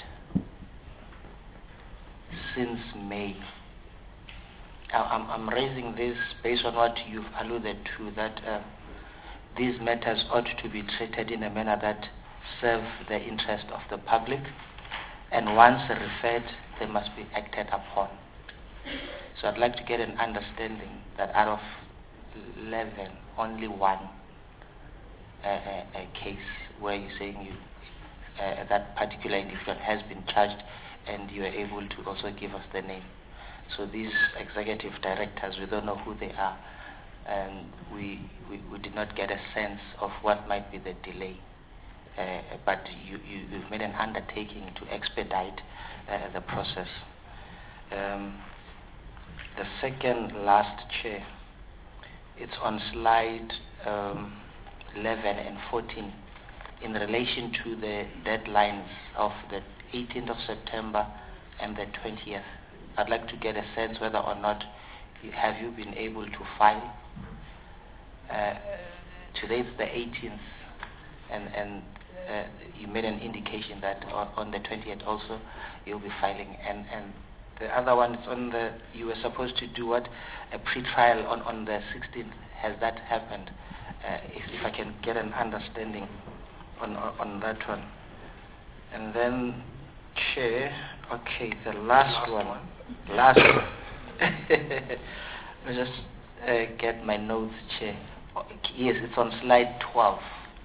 since May. Now, I'm, I'm raising this based on what you've alluded to, that uh, these matters ought to be treated in a manner that serve the interest of the public, and once referred, they must be acted upon. So I'd like to get an understanding that out of eleven, only one uh, uh, a case where you're saying you, uh, that particular individual has been charged, and you are able to also give us the name. So these executive directors, we don't know who they are, and we, we, we did not get a sense of what might be the delay. Uh, but you, you, you've made an undertaking to expedite uh, the process. Um, the second last, Chair, it's on slide um, eleven and fourteen in relation to the deadlines of the eighteenth of September and the twentieth. I'd like to get a sense whether or not you, have you been able to file. Uh, today's the eighteenth, and, and uh, you made an indication that on, on the twentieth also you'll be filing. And, and the other one is on the, you were supposed to do what? A pre-trial on, on the sixteenth. Has that happened? Uh, if, if I can get an understanding on, on, on that one. And then, Chair, okay, the last, last one. one. Last one. Let me just uh, get my notes, Chair. Yes, it's on slide twelve.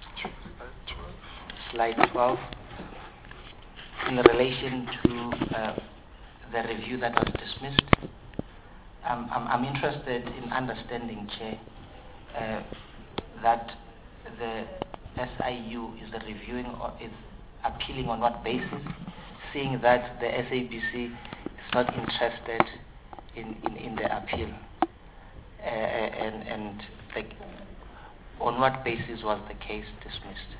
Slide twelve. In relation to uh, the review that was dismissed, um, I'm, I'm interested in understanding, Chair, uh, that the S I U is reviewing or is appealing on what basis, seeing that the S A B C is not interested in, in, in the appeal. Uh, and and like, on what basis was the case dismissed?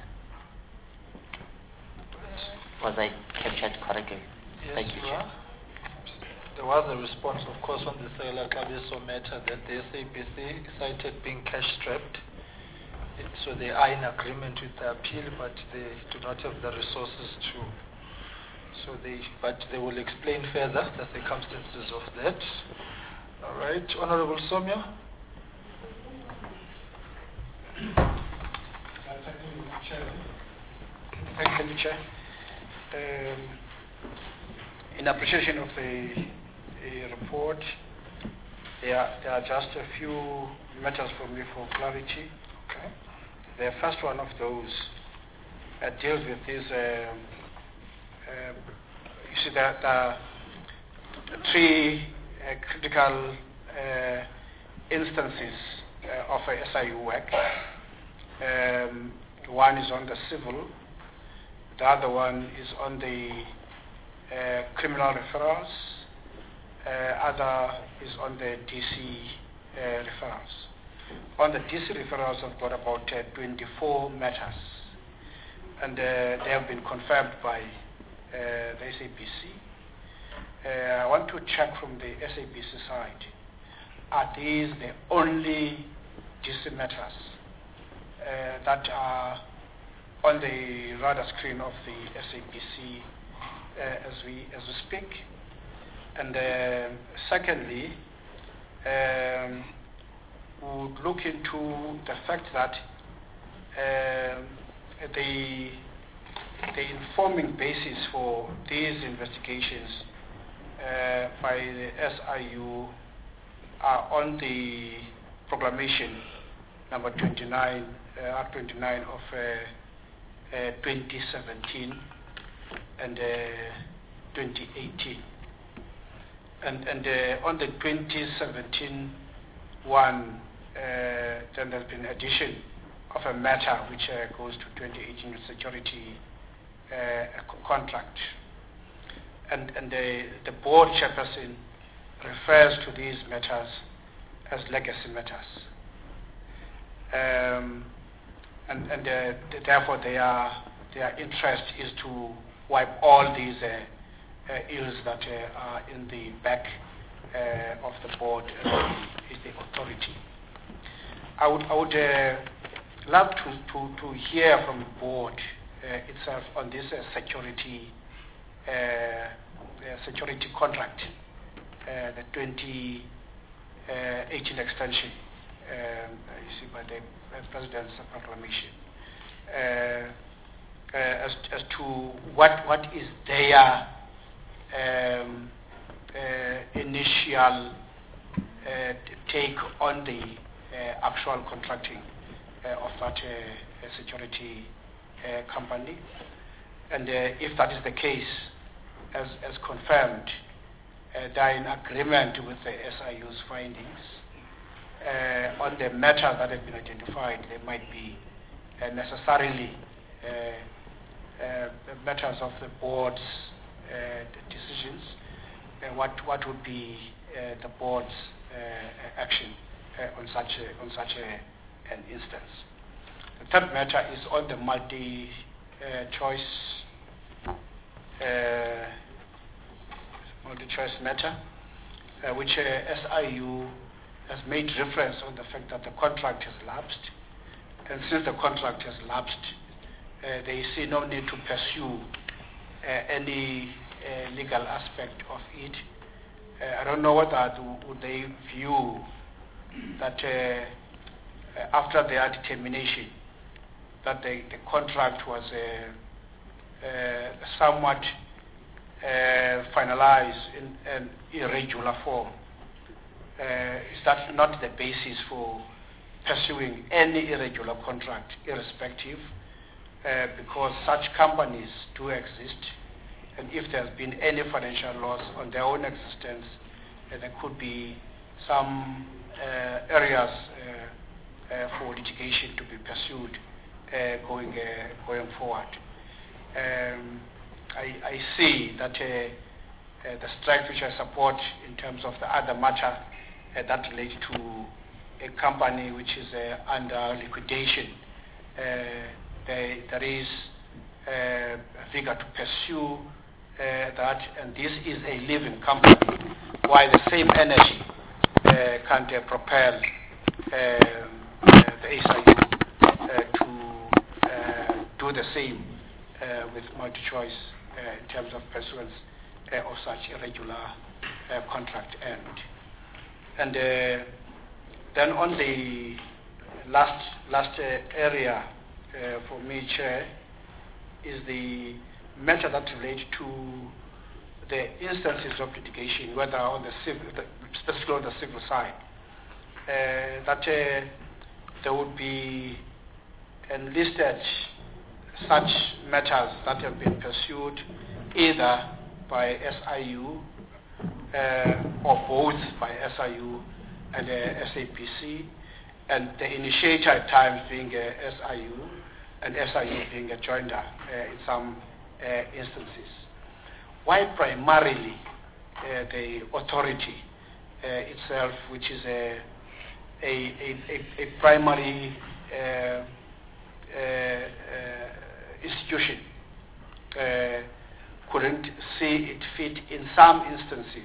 Was I captured correctly? Yes, Thank you, you Chair. are. There was a response, of course, on the Sela Kabeso matter that the S A B C cited being cash-strapped. So they are in agreement with the appeal, but they do not have the resources to. So they, but they will explain further the circumstances of that. All right, Honorable Somya. Thank you, Chair. Thank you, Chair. Um, in appreciation of the uh, report, there are, there are just a few matters for me for clarity. Okay. The first one of those uh, deals with this. Uh, uh, you see that uh, three uh, critical uh, instances uh, of uh, S I U work. Um, one is on the civil. The other one is on the uh, criminal referrals. Uh, other is on the D C uh, referrals. On the D C referrals, I've got about uh, twenty-four matters, and uh, they have been confirmed by uh, the S A B C. Uh, I want to check from the S A B C side, are these the only D C matters uh, that are on the radar screen of the S A B C uh, as we as we speak? And uh, secondly, um, we would look into the fact that uh, the the informing basis for these investigations uh, by the S I U are on the proclamation number twenty-nine, uh, R twenty-nine of uh, uh, twenty seventeen and uh, twenty eighteen. And, and uh, on the twenty seventeen one, uh, then there's been addition of a matter which uh, goes to twenty eighteen security uh, contract. And, and the, the board chairperson refers to these matters as legacy matters. Um, and and uh, therefore their, their interest is to wipe all these uh, uh, ills that uh, are in the back uh, of the board is the, is the authority. I would, I would uh, love to, to, to hear from the board uh, itself on this uh, security uh, uh, security contract, uh, the twenty eighteen extension, um, you see, by the uh, President's proclamation, uh, uh, as, as to what what is their um, uh, initial uh, take on the uh, actual contracting uh, of that uh, security uh, company, and uh, if that is the case, as, as confirmed, uh, they are in agreement with the S I U's findings uh, on the matters that have been identified. There might be uh, necessarily uh, uh, matters of the board's uh, decisions. Uh, what what would be uh, the board's uh, action uh, on such a, on such a, an instance? The third matter is on the multi-choice uh, multi-choice matter, uh, which uh, S I U has made reference on the fact that the contract has lapsed, and since the contract has lapsed, uh, they see no need to pursue uh, any uh, legal aspect of it. Uh, I don't know whether would they view that uh, after their determination that the, the contract was uh, uh, somewhat uh, finalized in an irregular form. Uh, is that not the basis for pursuing any irregular contract, irrespective, uh, because such companies do exist, and if there's been any financial loss on their own existence, uh, there could be some uh, areas uh, uh, for litigation to be pursued uh, going uh, going forward. Um, I, I see that uh, uh, the strength which I support in terms of the other matter uh, that relates to a company which is uh, under liquidation, uh, there, there is uh, a vigor to pursue uh, that, and this is a living company, while the same energy uh, can uh, propel uh, uh, the A S I U uh, to uh, do the same uh, with multi-choice uh, in terms of pursuance uh, of such irregular uh, contract end. And uh, then on the last last uh, area uh, for me, Chair, is the matter that relates to the instances of litigation, whether on the civil, the, specifically on the civil side, uh, that uh, there would be enlisted such matters that have been pursued either by S I U uh, or both by S I U and uh, S A P C, and the initiator at times being uh, S I U and S I U being a joiner uh, in some uh, instances. Why primarily uh, the authority uh, itself, which is a, a, a, a primary uh, uh, uh, institution, uh, couldn't see it fit in some instances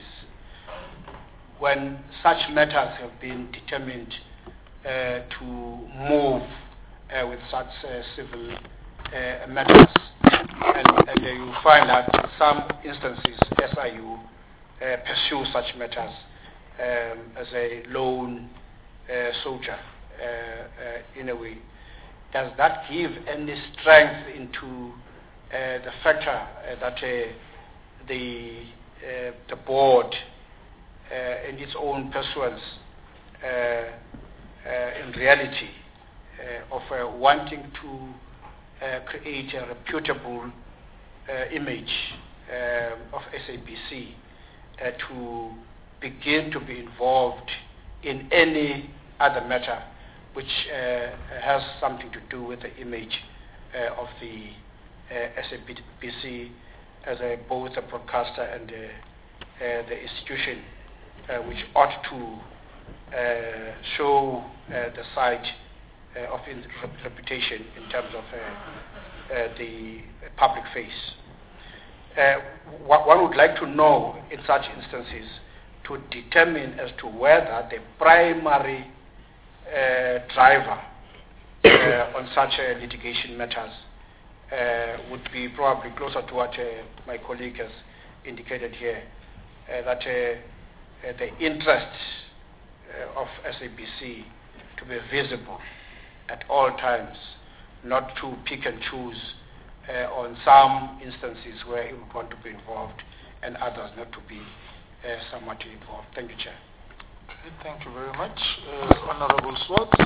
when such matters have been determined uh, to move uh, with such uh, civil uh, matters. And, and uh, you find that in some instances S I U uh, pursue such matters um, as a lone uh, soldier uh, uh, in a way. Does that give any strength into uh, the factor uh, that uh, the, uh, the board uh, in its own pursuance uh, uh, in reality uh, of uh, wanting to uh, create a reputable uh, image uh, of S A P C uh, to begin to be involved in any other matter which uh, has something to do with the image uh, of the uh, S A P C as a, both a broadcaster and uh, uh, the institution uh, which ought to uh, show uh, the side uh, of its reputation in terms of uh, uh, the public face. Uh, one would like to know in such instances to determine as to whether the primary uh, driver uh, on such uh, litigation matters uh, would be probably closer to what uh, my colleague has indicated here, uh, that uh, uh, the interest uh, of S A B C to be visible at all times, not to pick and choose uh, on some instances where it would want to be involved and others not to be uh, somewhat involved. Thank you, Chair. Okay, thank you very much. Uh, Honorable Swartz.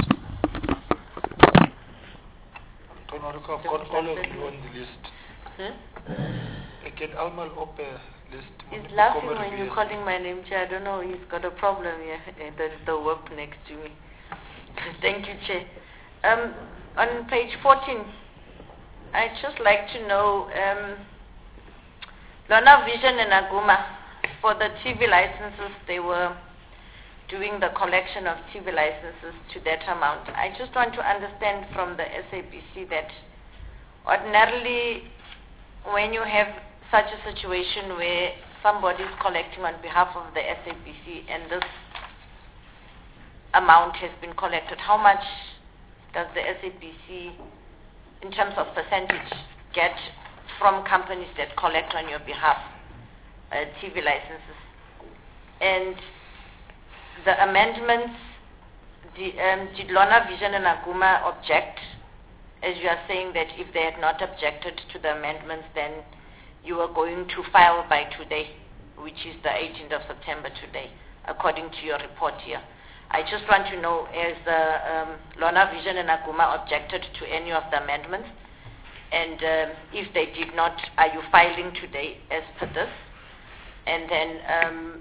Honorable, I've got all of you on the list. Hmm? Again, Almal Ope list. He's laughing when you're calling my name, Chair. I don't know, he's got a problem here. There's the work next to me. Thank you, Chair. Um, on page fourteen, I'd just like to know, um, Lona Vision and Aguma, for the T V licenses, they were doing the collection of T V licenses to that amount. I just want to understand from the S A B C that ordinarily when you have such a situation where somebody is collecting on behalf of the S A B C and this amount has been collected, how much does the S A B C, in terms of percentage, get from companies that collect on your behalf uh, T V licenses? And the amendments, the, um, did Lona Vision and Aguma object? As you are saying that if they had not objected to the amendments, then you were going to file by today, which is the eighteenth of September today, according to your report here. I just want to know, has uh, um, Lona Vision and Aguma objected to any of the amendments? And um, if they did not, are you filing today as per this? And then um,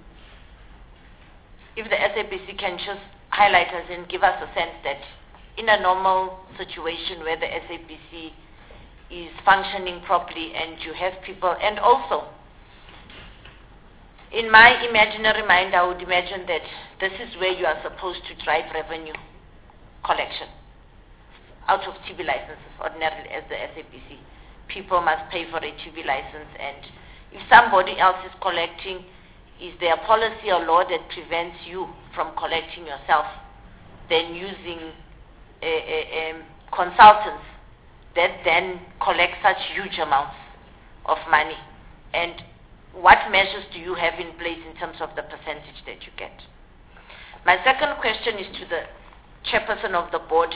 if the S A B C can just highlight us and give us a sense that in a normal situation where the S A B C is functioning properly and you have people, and also in my imaginary mind I would imagine that this is where you are supposed to drive revenue collection out of T V licenses ordinarily as the S A B C. People must pay for a T V license, and if somebody else is collecting, is there a policy or law that prevents you from collecting yourself, then using a, a, a consultants that then collect such huge amounts of money? And what measures do you have in place in terms of the percentage that you get? My second question is to the chairperson of the board.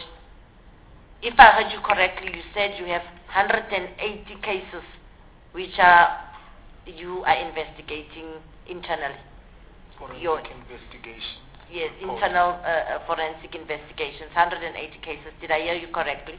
If I heard you correctly, you said you have one hundred eighty cases which are you are investigating internally. Forensic Your, investigation. Yes, internal uh, uh, forensic investigations, one hundred eighty cases. Did I hear you correctly?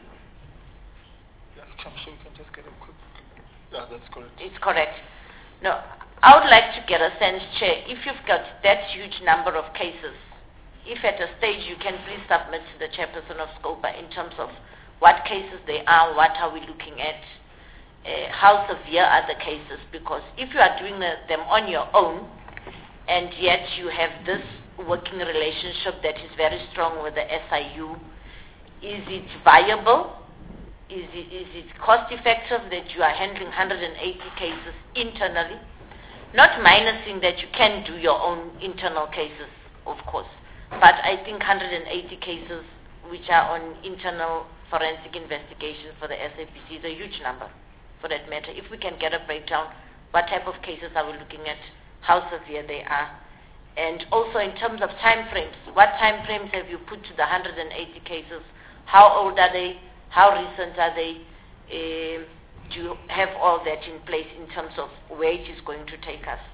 Yeah, I'm sure you can just get a quick. Yeah, that's correct. It's correct. No, I would like to get a sense, Chair, if you've got that huge number of cases, if at a stage you can please submit to the chairperson of SCOPA in terms of what cases they are, what are we looking at, uh, how severe are the cases, because if you are doing the, them on your own and yet you have this working relationship that is very strong with the S I U, is it viable? Is it, is it cost effective that you are handling one hundred eighty cases internally? Not minusing that you can do your own internal cases, of course, but I think one hundred eighty cases which are on internal forensic investigation for the S A B C is a huge number for that matter. If we can get a breakdown, what type of cases are we looking at, how severe they are, and also in terms of time frames, what time frames have you put to the one hundred eighty cases? How old are they? How recent are they? Uh, do you have all that in place in terms of where it is going to take us?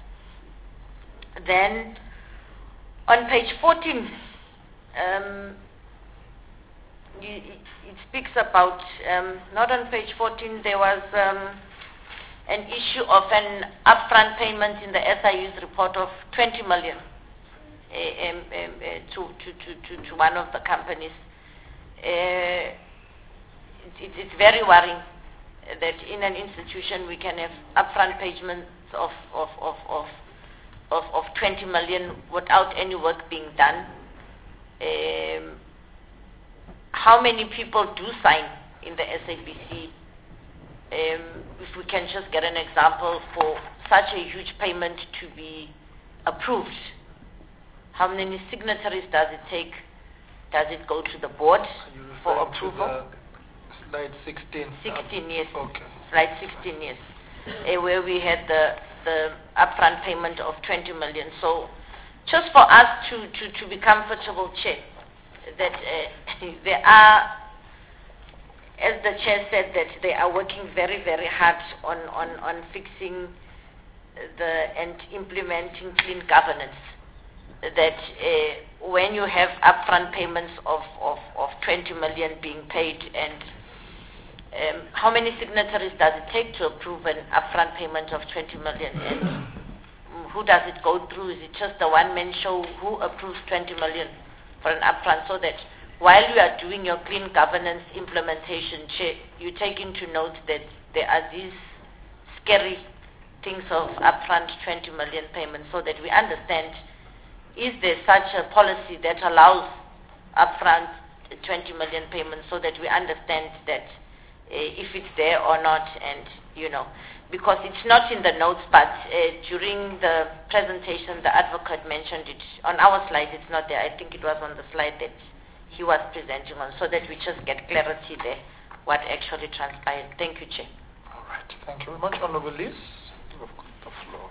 Then, on page fourteen, um, you, it, it speaks about, um, not on page fourteen, there was um, an issue of an upfront payment in the S I U's report of twenty million uh, um, um, uh, to, to, to, to, to one of the companies. Uh, it, it's very worrying that in an institution we can have upfront payments of, of, of, of, of, of twenty million without any work being done. Um, how many people do sign in the S A B C? Um, if we can just get an example for such a huge payment to be approved, How many signatories does it take? Does it go to the board You for referring to approval? the slide sixteen. sixteen years. Okay. Slide sixteen years. Uh, where we had the, the upfront payment of twenty million. So just for us to, to, to be comfortable, Chair, that uh, there are, as the Chair said, that they are working very, very hard on, on, on fixing the and implementing clean governance. That uh, when you have upfront payments of, of, of twenty million being paid, and um, how many signatories does it take to approve an upfront payment of twenty million? And who does it go through? Is it just the one-man show? Who approves twenty million for an upfront? So that while you are doing your clean governance implementation, Chair, you take into note that there are these scary things of upfront twenty million payments, so that we understand, is there such a policy that allows upfront twenty million payments, so that we understand that uh, if it's there or not, and you know, because it's not in the notes, but uh, during the presentation the advocate mentioned it. On our slide it's not there. I think it was on the slide that he was presenting on, so that we just get clarity there, what actually transpired. Thank you, Chair. All right. Thank you very much. Honourable Liz, you've got the floor.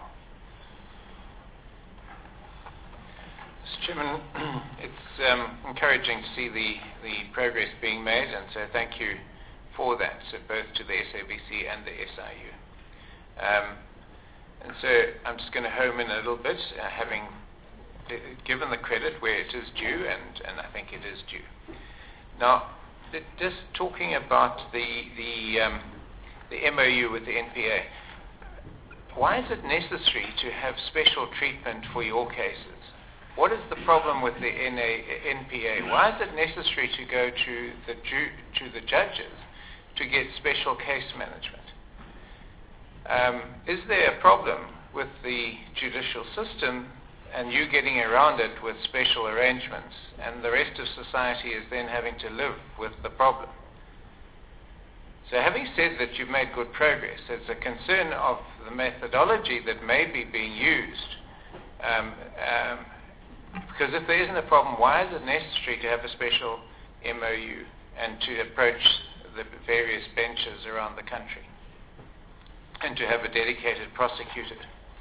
Mister Chairman, it's um, encouraging to see the, the progress being made, and so thank you for that, so both to the S A B C and the S I U. Um, and so I'm just going to home in a little bit, uh, having given the credit where it is due, and, and I think it is due. Now, th- just talking about the, the, um, the M O U with the N P A, why is it necessary to have special treatment for your cases? What is the problem with the N P A? Why is it necessary to go to the, ju- to the judges to get special case management? Um, is there a problem with the judicial system and you getting around it with special arrangements, and the rest of society is then having to live with the problem? So having said that you've made good progress, there's a concern of the methodology that may be being used. Um, um, because if there isn't a problem, why is it necessary to have a special M O U and to approach the various benches around the country and to have a dedicated prosecutor?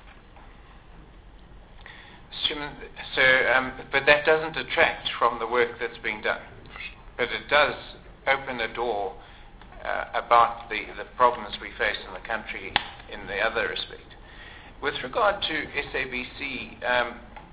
So, um, but that doesn't detract from the work that's being done. But it does open a door uh, about the, the problems we face in the country in the other respect. With regard to S A B C, um,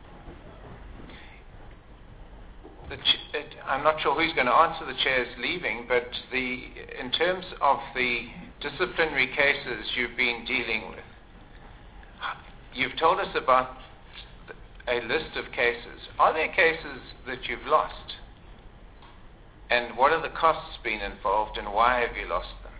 the ch- it, I'm not sure who's going to answer, the chair's leaving, but the, in terms of the disciplinary cases you've been dealing with, you've told us about a list of cases. Are there cases that you've lost? And what are the costs been involved, and why have you lost them?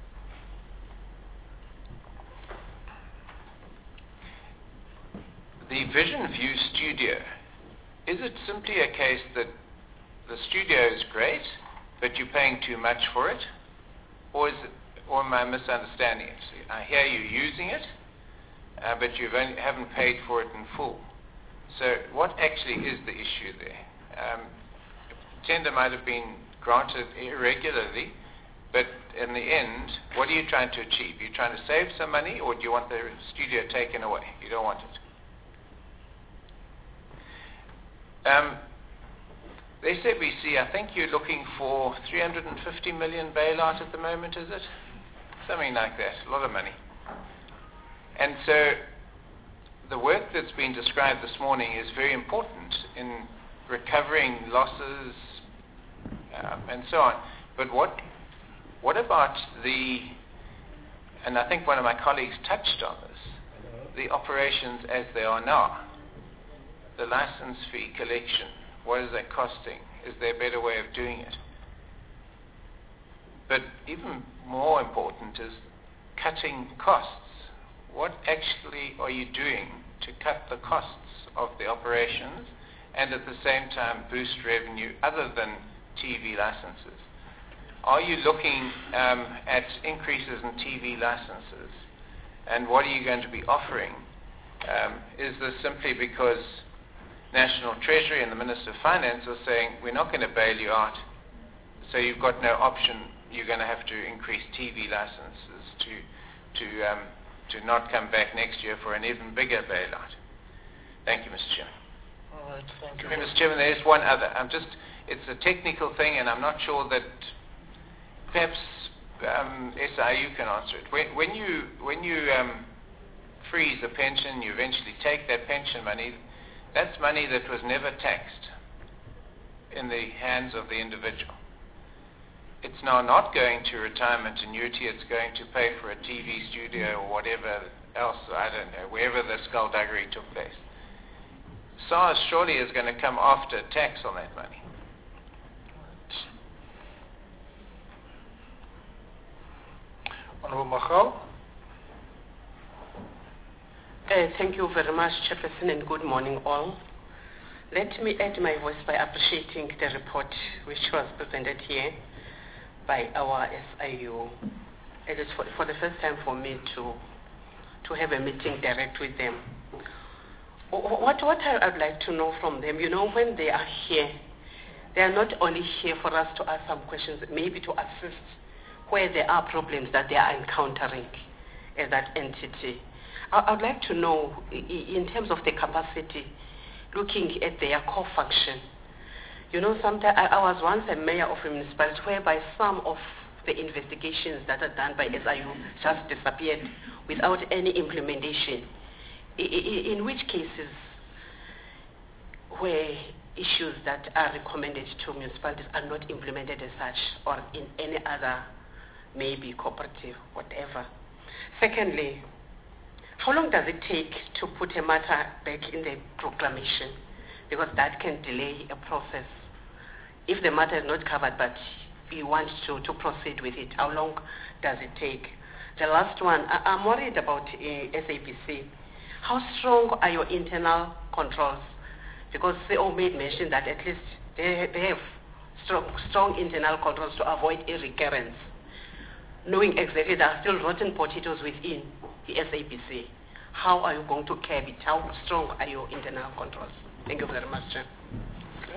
The Vision View studio, is it simply a case that the studio is great, but you're paying too much for it? Or is it, or am I misunderstanding it? I hear you using it, uh, but you haven't paid for it in full. So what actually is the issue there? Um, tender might have been granted irregularly, but in the end, what are you trying to achieve? You're trying to save some money, or do you want the studio taken away? You don't want it. Um, the S A B C, I think you're looking for three hundred fifty million bailout at the moment, is it? Something like that, a lot of money. And so the work that's been described this morning is very important in recovering losses um, and so on. But what what about the, and I think one of my colleagues touched on this, the operations as they are now? The license fee collection, what is that costing? Is there a better way of doing it? But even more important is cutting costs. What actually are you doing to cut the costs of the operations and at the same time boost revenue other than T V licenses? Are you looking um, at increases in T V licenses? And what are you going to be offering? Um, is this simply because National Treasury and the Minister of Finance are saying, we're not going to bail you out, so you've got no option. You're going to have to increase T V licenses to, to, um, to not come back next year for an even bigger bailout. Thank you, Mister Chairman. All right, thank you. Mister Chairman, there is one other. I'm just, it's a technical thing, and I'm not sure that perhaps um, S I U can answer it. When, when you, when you um, freeze a pension, you eventually take that pension money. That's money that was never taxed in the hands of the individual. It's now not going to retirement annuity. It's going to pay for a T V studio or whatever else, I don't know, wherever the skullduggery took place. SARS surely is going to come after tax on that money. Honorable Machau. Uh, thank you very much, Chairperson, and good morning all. Let me add my voice by appreciating the report which was presented here by our S I U. It is for, for the first time for me to to have a meeting direct with them. What, what I would like to know from them, you know, when they are here, they are not only here for us to ask some questions, maybe to assist where there are problems that they are encountering as that entity. I would like to know, in terms of the capacity, looking at their core function. You know, sometimes I, I was once a mayor of a municipality whereby some of the investigations that are done by S I U just disappeared without any implementation. I, I, in which cases where issues that are recommended to municipalities are not implemented as such, or in any other, maybe cooperative, whatever. Secondly, how long does it take to put a matter back in the proclamation? Because that can delay a process. If the matter is not covered, but you want to, to proceed with it, how long does it take? The last one, I, I'm worried about uh, S A B C. How strong are your internal controls? Because they all made mention that at least they, they have strong, strong internal controls to avoid a recurrence, knowing exactly there are still rotten potatoes within the S A B C. How are you going to curb it? How strong are your internal controls? Thank you very much, Chair. Okay.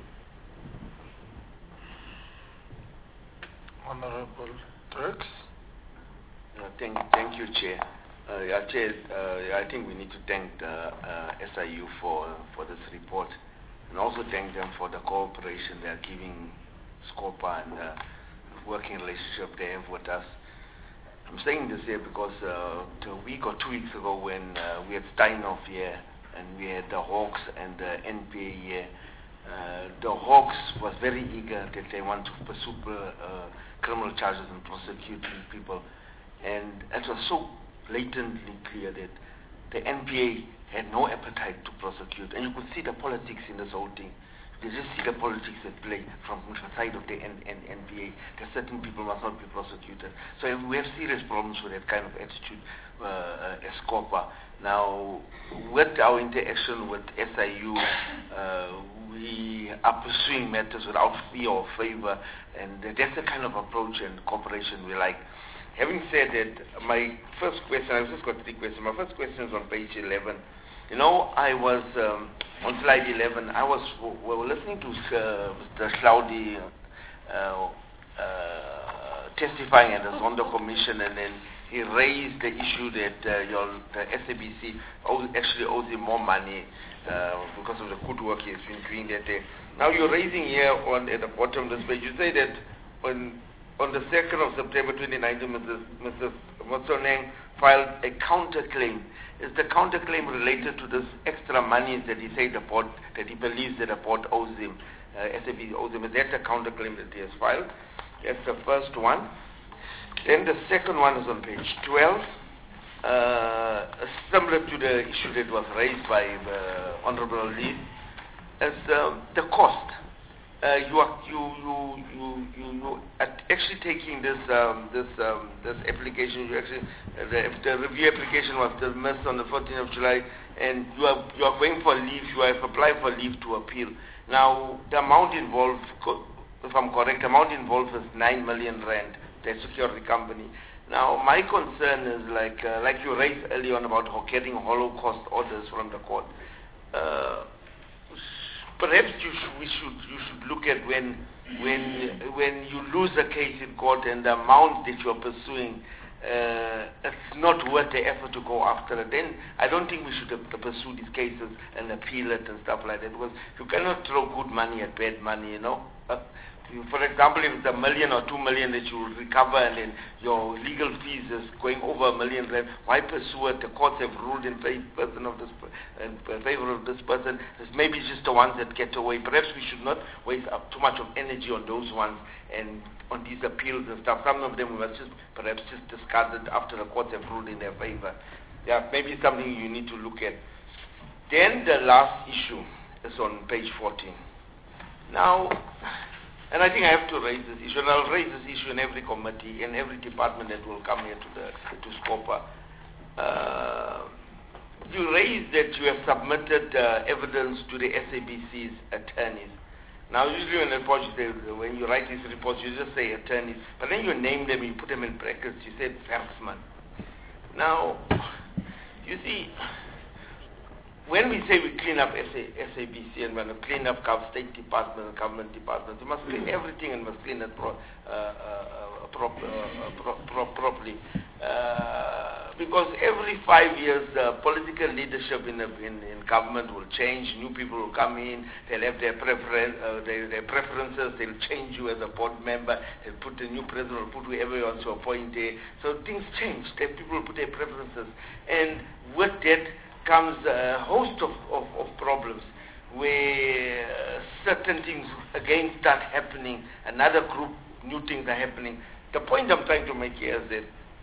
Honorable Turks. Uh, thank, thank you, Chair. Uh, yeah, Chair, uh, I think we need to thank the uh, S I U for for this report, and also thank them for the cooperation they are giving SCOPA and the working relationship they have with us. I'm saying this here because uh, a week or two weeks ago when uh, we had Steinhoff here and we had the Hawks and the N P A here, uh, the Hawks was very eager that they want to pursue uh, criminal charges and prosecute these people. And it was so blatantly clear that the N P A had no appetite to prosecute. And you could see the politics in this whole thing. You just see the politics at play from the side of the N P A, that certain people must not be prosecuted. So we have serious problems with that kind of attitude uh, as SCOPA. Now, with our interaction with S I U, uh, we are pursuing matters without fear or favor, and that's the kind of approach and cooperation we like. Having said that, my first question, I've just got three questions. My first question is on page eleven. You know, I was, um, on slide eleven, I was, we were listening to uh, Mister Schlaudi uh, uh, testifying at the Zondo Commission, and then he raised the issue that uh, your, the S A B C owes, actually owes him more money uh, because of the good work he's been doing that day. Now you're raising here on at the bottom of this page, you say that on, on the second of September twenty nineteen, Missus Missus Motsoneng filed a counterclaim. Is the counterclaim related to this extra money that he said the board, that he believes that the board owes him, uh, S A B C owes him? Is that the counterclaim that he has filed? That's the first one. Then the second one is on page twelve, uh, similar to the issue that was raised by the Honorable Lee, is um, the cost. Uh, you are you you you you, you actually taking this um, this um, this application. You actually uh, the, the review application was dismissed on the fourteenth of July, and you are you are going for leave. You have applied for leave to appeal. Now the amount involved, if I'm correct, the amount involved is nine million rand. The security company. Now my concern is like uh, like you raised earlier on about getting Holocaust orders from the court. Uh, perhaps you should, we should, you should look at when, when, when you lose a case in court and the amount that you are pursuing, uh, it's not worth the effort to go after it. Then I don't think we should uh, pursue these cases and appeal it and stuff like that, because you cannot throw good money at bad money, you know. Uh, For example, if it's a million or two million that you will recover and then your legal fees is going over a million rand, why pursue it? The courts have ruled in favor of this, in favor of this person. It's maybe just the ones that get away. Perhaps we should not waste up too much of energy on those ones and on these appeals and stuff. Some of them we must just perhaps just discard it after the courts have ruled in their favor. Yeah, maybe something you need to look at. Then the last issue is on page fourteen. Now, and I think I have to raise this issue, and I'll raise this issue in every committee, in every department that will come here to the to SCOPA. Uh, you raised that you have submitted uh, evidence to the S A B C's attorneys. Now, usually when, report, you say, when you write these reports, you just say attorneys, but then you name them, you put them in brackets, you said Werksman. Now, you see, when we say we clean up S A B C and when we clean up State Department and government departments, we must clean everything and must clean it pro, uh, uh, prop, uh, pro, pro, properly. Uh, because every five years, the political leadership in, the, in, in government will change. New people will come in. They'll have their, preferen uh, their, their preferences. They'll change you as a board member. They'll put a new president or put whoever wants to appoint there. So things change. The people will put their preferences. And with that comes a host of, of, of problems where uh, certain things again start happening, another group, new things are happening. The point I'm trying to make here is that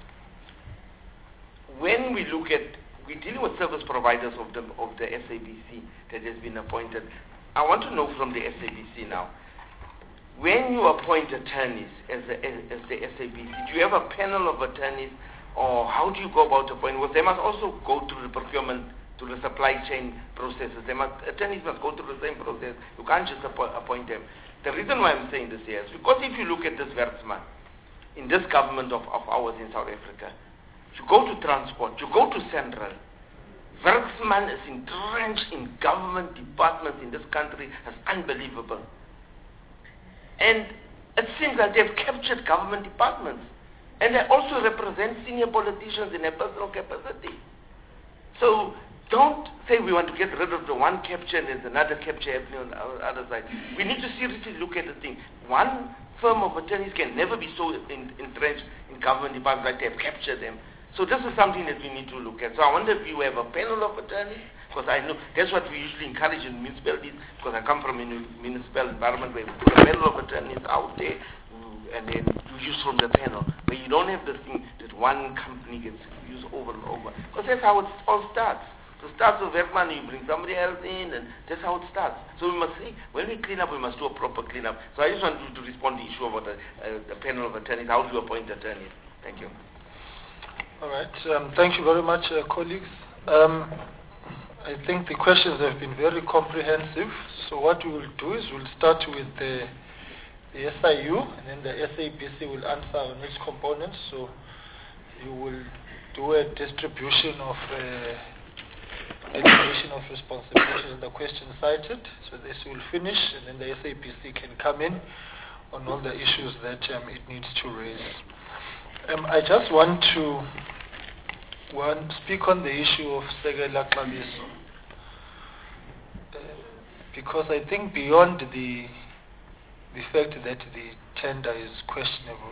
when we look at, we're dealing with service providers of the, of the S A B C that has been appointed. I want to know from the S A B C now, when you appoint attorneys as the, as the S A B C, do you have a panel of attorneys, or how do you go about appointing? Well, they must also go through the procurement, through the supply chain processes. They must, attorneys must go through the same process. You can't just appo appoint them. The reason why I'm saying this here is because if you look at this Werksman, in this government of, of ours in South Africa, you go to transport, you go to central, Werksman is entrenched in government departments in this country. It's unbelievable. And it seems that they've captured government departments. And they also represent senior politicians in their personal capacity. So don't say we want to get rid of the one capture and there's another capture happening on the other side. We need to seriously look at the thing. One firm of attorneys can never be so in, entrenched in government departments like they have captured them. So this is something that we need to look at. So I wonder if you have a panel of attorneys, because I know that's what we usually encourage in municipalities, because I come from a municipal environment where we put a panel of attorneys out there, and then you use from the panel, where you don't have this thing that one company gets used over and over. Because that's how it all starts. So it starts with Werksman, you bring somebody else in, and that's how it starts. So we must say, when we clean up, we must do a proper cleanup. So I just want you to respond to the issue about the, uh, the panel of attorneys. How do you appoint attorneys? Thank you. All right. Um, thank you very much, uh, colleagues. Um, I think the questions have been very comprehensive. So what we will do is we'll start with the, the S I U, and then the S A B C will answer on each component. So you will do a distribution of uh, allocation of responsibilities in the question cited. So this will finish, and then the S A B C can come in on all the issues that um, it needs to raise. Um, I just want to one, speak on the issue of Sekela Xabiso, uh, because I think beyond the the fact that the tender is questionable,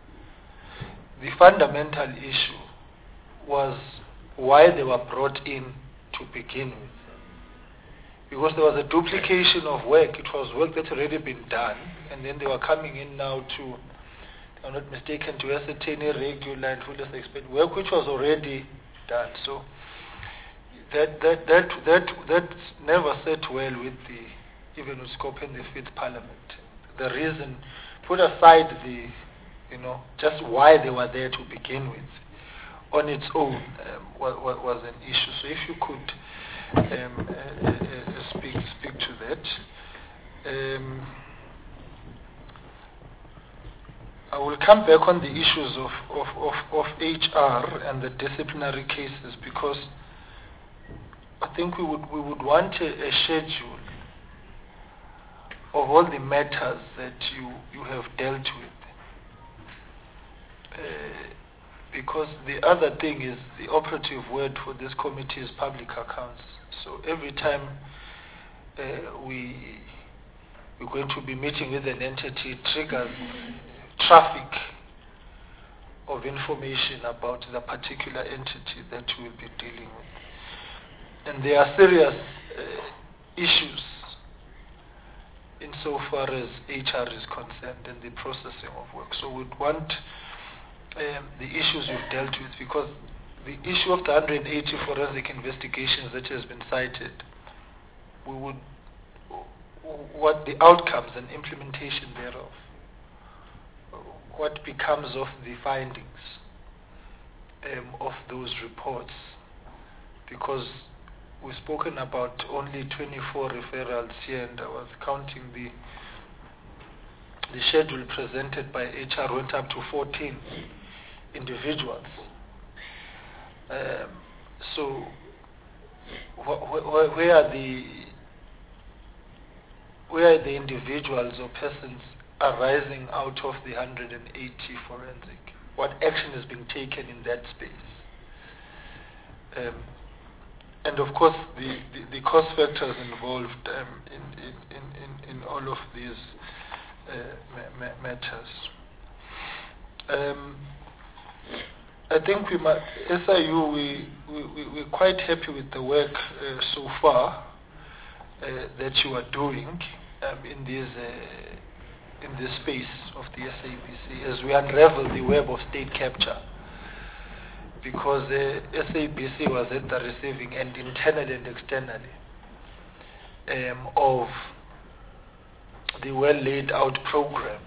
the fundamental issue was why they were brought in to begin with. Because there was a duplication of work. It was work that had already been done, and then they were coming in now to, if I'm not mistaken, to ascertain irregular and fullest expect work which was already done. So that that that that that never sat well with the even with SCOPA in the fifth Parliament. The reason, put aside the, you know, just why they were there to begin with, on its own um, was, was an issue. So if you could um, uh, uh, speak speak to that. Um, I will come back on the issues of, of, of, of H R and the disciplinary cases, because I think we would we would want a, a schedule of all the matters that you, you have dealt with. Uh, because the other thing is the operative word for this committee is public accounts. So every time uh, we, we're going to be meeting with an entity, it triggers traffic of information about the particular entity that we'll be dealing with. And there are serious uh, issues insofar as H R is concerned and the processing of work. So we'd want um, the issues we've dealt with, because the issue of the one hundred eighty forensic investigations that has been cited, we would, what the outcomes and implementation thereof, what becomes of the findings um, of those reports, because we've spoken about only twenty-four referrals here, and I was counting the the schedule presented by H R went up to fourteen individuals. Um, so wh- wh- where are the where are the individuals or persons arising out of the one hundred eighty forensic? What action is being taken in that space? Um, and of course, the, the, the cost factors involved um, in, in, in, in all of these uh, ma- ma- matters. Um, I think we might, S I U, we, we, we, we're quite happy with the work uh, so far uh, that you are doing um, in this uh, in this space of the S A B C as we unravel the web of state capture, because uh, S A B C was at the receiving end, internally and externally, um, of the well laid out program,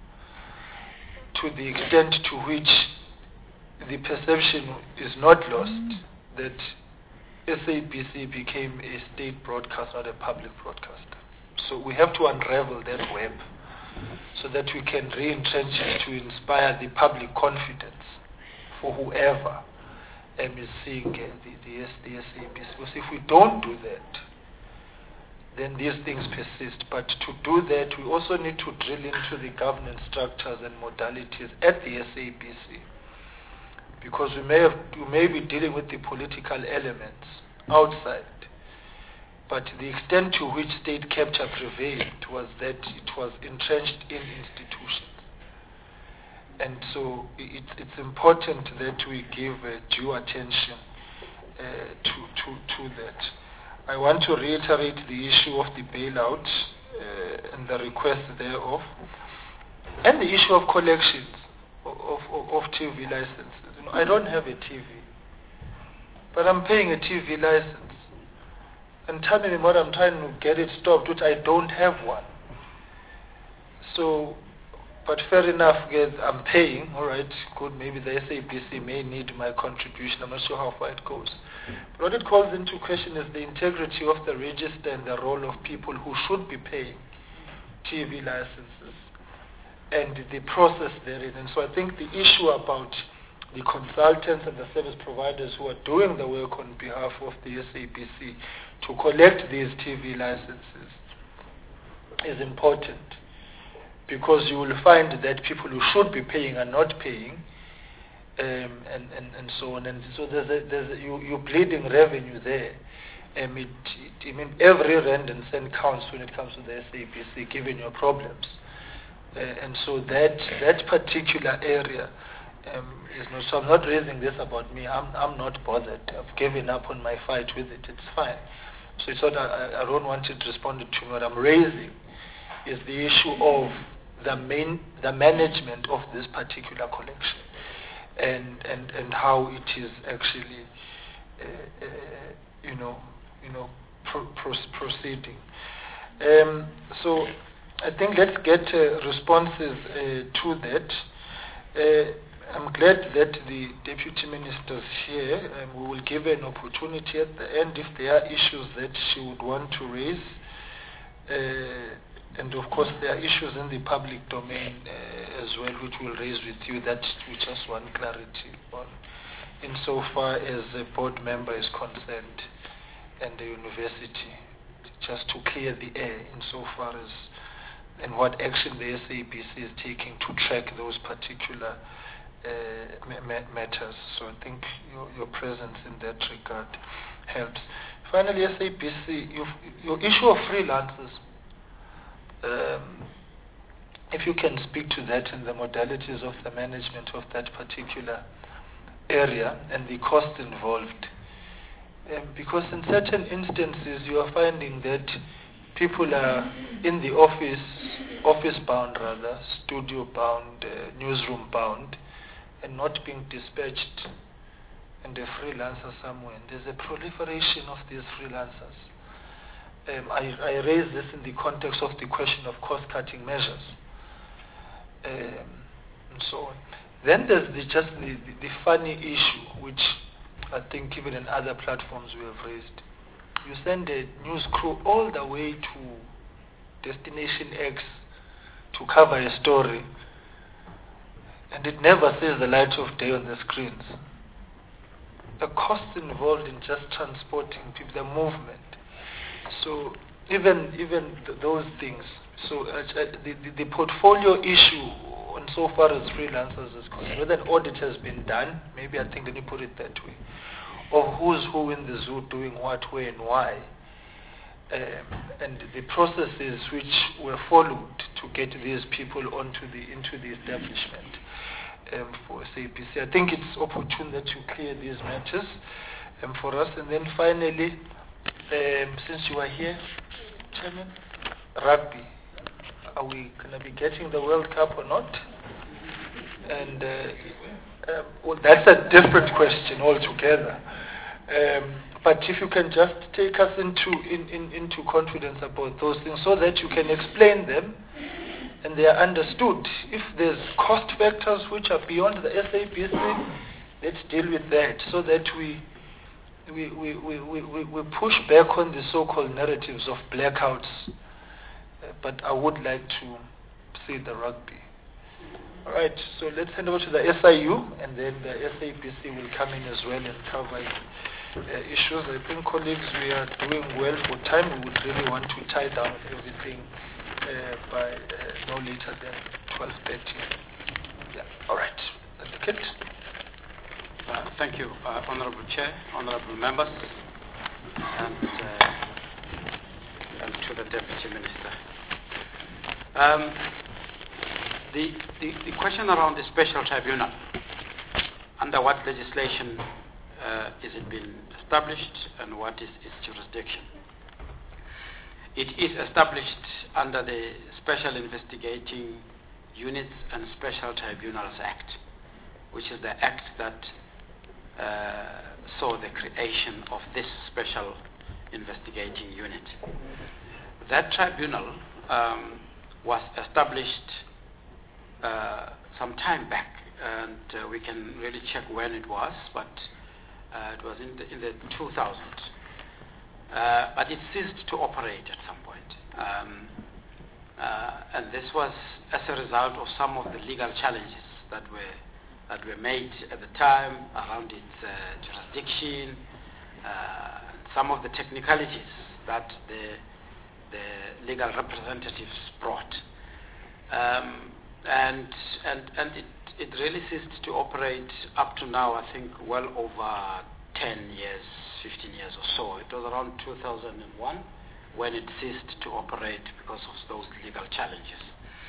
to the extent to which the perception is not lost that S A B C became a state broadcast, not a public broadcaster. So we have to unravel that web so that we can re-entrench it to inspire the public confidence for whoever um, is seeing uh, the, the, S, the S A B C. Because if we don't do that, then these things persist. But to do that, we also need to drill into the governance structures and modalities at the S A B C, because we may have, we may be dealing with the political elements outside, but the extent to which state capture prevailed was that it was entrenched in institutions. And so it, it's important that we give uh, due attention uh, to, to, to that. I want to reiterate the issue of the bailout uh, and the request thereof, and the issue of collections of, of, of T V licenses. You know, I don't have a T V, but I'm paying a T V license, and telling me what I'm trying to get it stopped, which I don't have one. So, but fair enough, guys, I'm paying, all right, good, maybe the S A B C may need my contribution, I'm not sure how far it goes. But what it calls into question is the integrity of the register and the role of people who should be paying T V licenses and the process therein. And so I think the issue about the consultants and the service providers who are doing the work on behalf of the S A B C to collect these T V licenses is important, because you will find that people who should be paying are not paying, um, and, and, and so on. And so there's a, there's a, you, you're bleeding revenue there. Um, it, it, I mean, every rand and cent counts when it comes to the S A B C, given your problems. Uh, and so that that particular area um, is not. So I'm not raising this about me. I'm I'm not bothered. I've given up on my fight with it. It's fine. So it's not. I, I don't want it responded to me. What I'm raising is the issue of the main the management of this particular collection, and and and how it is actually, uh, uh, you know, you know, pro- pro- proceeding. Um, so. I think let's get uh, responses uh, to that. Uh, I'm glad that the Deputy Minister's here. Um, we will give her an opportunity at the end if there are issues that she would want to raise. Uh, and of course there are issues in the public domain uh, as well which we'll raise with you that we just want clarity on, insofar as a board member is concerned and the university, just to clear the air insofar as and what action the S A B C is taking to track those particular uh, ma- ma- matters. So I think your, your presence in that regard helps. Finally, S A B C, your, your issue of freelancers, um, if you can speak to that and the modalities of the management of that particular area and the cost involved. Um, because in certain instances you are finding that people are in the office, office bound rather, studio bound, uh, newsroom bound, and not being dispatched and a freelancer somewhere. And there's a proliferation of these freelancers. Um, I, I raise this in the context of the question of cost-cutting measures, um, and so on. Then there's the, just the, the, the funny issue, which I think even in other platforms we have raised. You send a news crew all the way to Destination X to cover a story, and it never sees the light of day on the screens. The cost involved in just transporting people, the movement. So even even th- those things. So uh, the, the, the portfolio issue, and so far as freelancers is concerned, whether an audit has been done, maybe I think let me put it that way, of who's who in the zoo doing what, where, and why, um, and the processes which were followed to get these people onto the into the establishment um, for S A B C. I think it's opportune that you clear these matters um, for us. And then finally, um, since you are here, Chairman, rugby. Are we going to be getting the World Cup or not? And uh, um, well, that's a different question altogether. Um, but if you can just take us into in, in, into confidence about those things so that you can explain them and they are understood. If there's cost factors which are beyond the S A B C, let's deal with that so that we we, we, we, we, we push back on the so-called narratives of blackouts. Uh, but I would like to see the rugby. All right, so let's hand over to the S I U, and then the S A B C will come in as well and cover uh, issues. I think, colleagues, we are doing well for time. We would really want to tie down everything uh, by uh, no later than twelve thirty. Yeah, all right. Advocate. Uh, thank you, uh, Honorable Chair, Honorable Members, and, uh, and to the Deputy Minister. Um, the, the, the question around the special tribunal, under what legislation uh, is it being established and what is its jurisdiction? It is established under the Special Investigating Units and Special Tribunals Act, which is the act that uh, saw the creation of this special investigating unit. That tribunal um, was established uh, some time back, and uh, we can really check when it was, but uh, it was in the, in the two thousands. Uh, but it ceased to operate at some point. Um, uh, and this was as a result of some of the legal challenges that were that were made at the time around its uh, jurisdiction, uh, some of the technicalities that the the legal representatives brought. Um, and and, and it, it really ceased to operate up to now, I think, well over ten years, fifteen years or so. It was around two thousand one when it ceased to operate because of those legal challenges.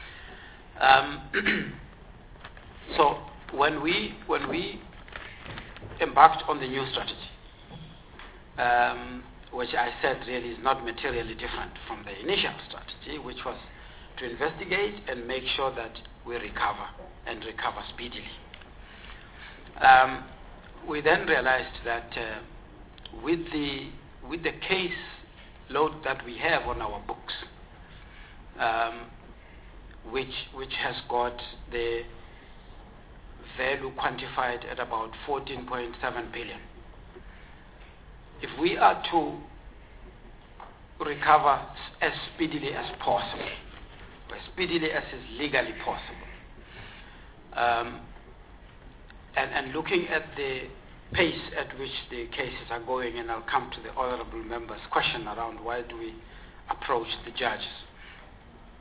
Um, so when we, when we embarked on the new strategy, um, which I said really is not materially different from the initial strategy, which was to investigate and make sure that we recover and recover speedily. Um, we then realized that uh, with the with the case load that we have on our books, um, which which has got the value quantified at about fourteen point seven billion. If we are to recover as speedily as possible, as speedily as is legally possible, um, and, and looking at the pace at which the cases are going, and I'll come to the honorable member's question around why do we approach the judges.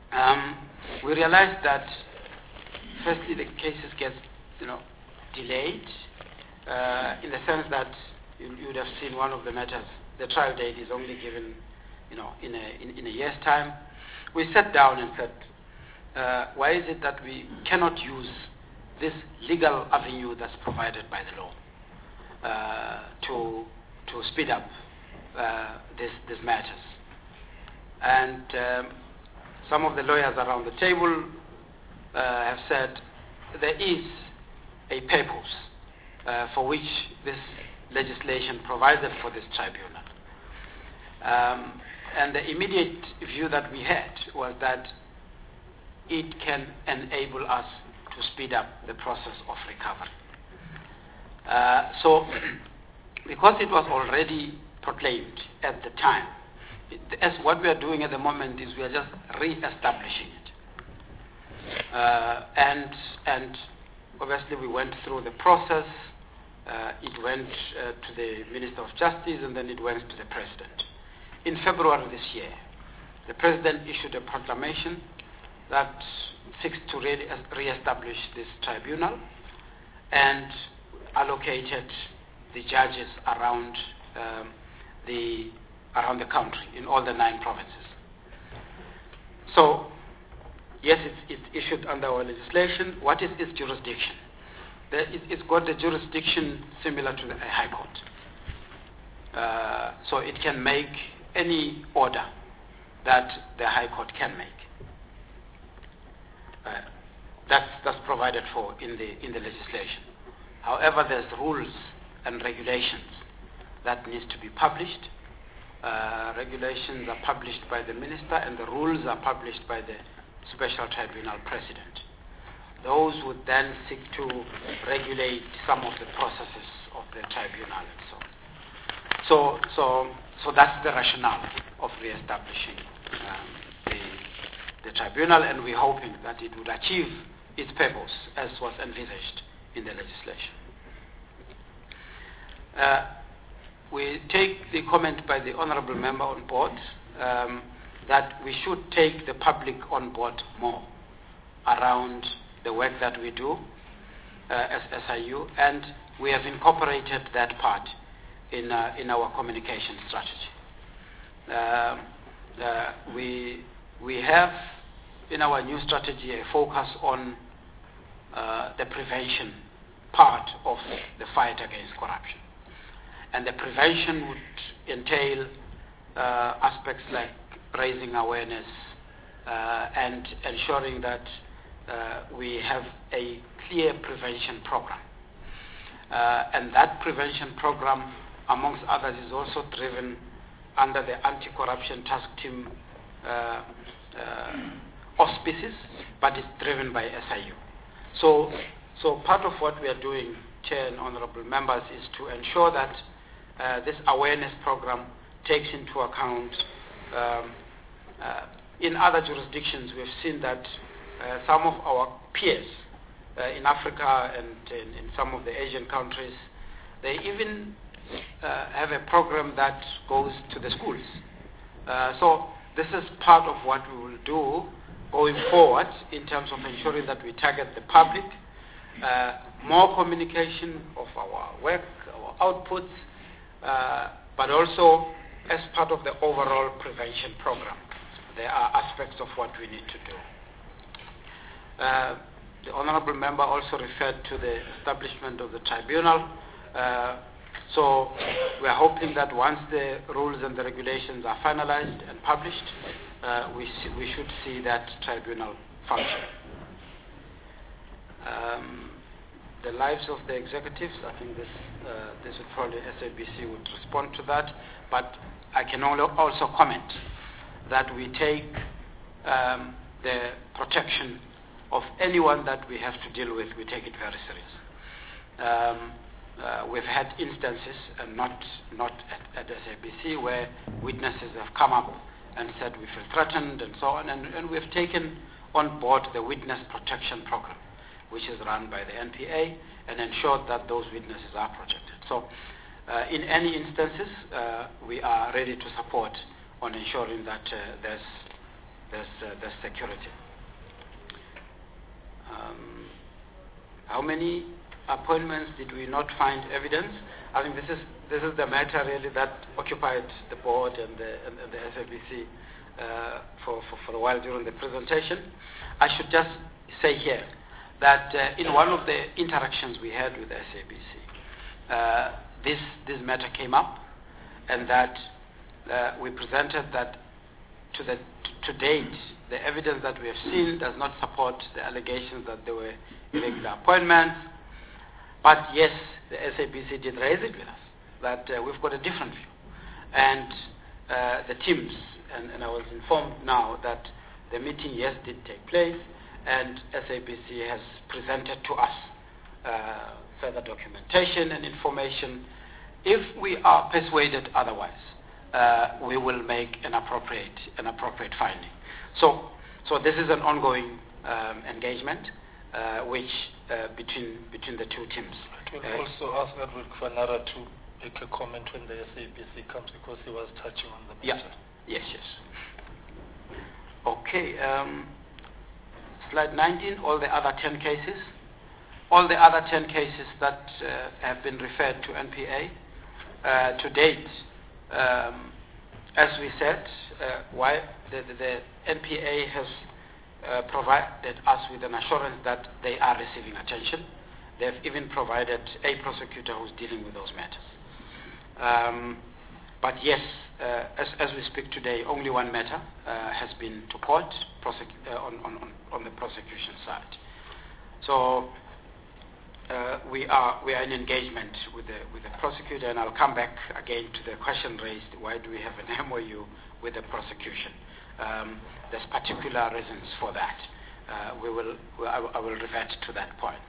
Um, we realized that firstly the cases get, you know, delayed uh, in the sense that you, you would have seen one of the matters, the trial date is only given, you know, in a, in, in a year's time. We sat down and said, uh, why is it that we cannot use this legal avenue that's provided by the law uh, to to speed up uh, this, these matters? And um, some of the lawyers around the table uh, have said there is a purpose uh, for which this legislation provided for this tribunal. Um, and the immediate view that we had was that it can enable us to speed up the process of recovery. Uh, so, because it was already proclaimed at the time, it, as what we are doing at the moment is we are just re-establishing it. Uh, and, and obviously we went through the process. Uh, it went uh, to the Minister of Justice and then it went to the President. In February this year, the President issued a proclamation that seeks to re- re-establish this tribunal and allocated the judges around um, the around the country in all the nine provinces. So, yes, it's, it's issued under our legislation. What is its jurisdiction? The, it, it's got the jurisdiction similar to the High Court. Uh, so it can make any order that the High Court can make. Uh, that's, that's provided for in the, in the legislation. However, there's rules and regulations that needs to be published. Uh, regulations are published by the minister and the rules are published by the Special Tribunal President. Those would then seek to regulate some of the processes of the tribunal and so on. So, so, so that's the rationale of re-establishing um, the, the tribunal, and we're hoping that it would achieve its purpose as was envisaged in the legislation. Uh, we take the comment by the Honourable Member on board um, that we should take the public on board more around the work that we do uh, as S I U, and we have incorporated that part in, uh, in our communication strategy. Uh, uh, we, we have in our new strategy a focus on uh, the prevention part of the fight against corruption. And the prevention would entail uh, aspects like raising awareness uh, and ensuring that uh, we have a clear prevention program. Uh, and that prevention program, amongst others, is also driven under the anti-corruption task team uh, uh, auspices, but it's driven by S I U. So, so part of what we are doing, Chair and Honourable Members, is to ensure that uh, this awareness program takes into account um, uh, in other jurisdictions. We've seen that uh, some of our peers uh, in Africa and in, in some of the Asian countries, they even uh, have a program that goes to the schools. Uh, so this is part of what we will do going forward in terms of ensuring that we target the public, uh, more communication of our work, our outputs, uh, but also as part of the overall prevention program. There are aspects of what we need to do. Uh, the Honourable Member also referred to the establishment of the tribunal. Uh, so we are hoping that once the rules and the regulations are finalized and published, uh, we, see, we should see that tribunal function. Um, the lives of the executives, I think this, uh, this would probably S A B C would respond to that, but I can also comment that we take um, the protection of anyone that we have to deal with, we take it very serious. Um, uh, we've had instances, and not, not at, at S A B C, where witnesses have come up and said we feel threatened and so on, and, and we've taken on board the witness protection program, which is run by the N P A, and ensured that those witnesses are protected. So uh, in any instances, uh, we are ready to support on ensuring that uh, there's there's, uh, there's security. Um, how many appointments did we not find evidence? I think this is this is the matter really that occupied the board and the, and, and the S A B C uh, for, for, for a while during the presentation. I should just say here that uh, in one of the interactions we had with the S A B C, uh, this, this matter came up, and that uh, we presented that to, the, to, to date, the evidence that we have seen does not support the allegations that there were irregular appointments. But yes, the S A B C did raise it with us, that uh, we've got a different view. And uh, the teams, and, and I was informed now that the meeting, yes, did take place, and S A B C has presented to us uh, further documentation and information. If we are persuaded otherwise, uh, we will make an appropriate, an appropriate finding. So, so this is an ongoing um, engagement, uh, which uh, between between the two teams. I will Uh, also ask Edward Kwanara to make a comment when the S A B C comes, because he was touching on the matter. Yeah. Yes, yes. Okay. Um, slide nineteen, all the other ten cases. All the other ten cases that uh, have been referred to N P A uh, to date, um, as we said, uh, why the, the, the N P A has uh, provided us with an assurance that they are receiving attention. They've even provided a prosecutor who's dealing with those matters. Um, but yes, uh, as, as we speak today, only one matter uh, has been to court prosecu- uh, on, on, on the prosecution side. So uh, we are we are in engagement with the with the prosecutor, and I'll come back again to the question raised: why do we have an M O U with the prosecution? Um, there's particular reasons for that. Uh, we will I, will I will revert to that point.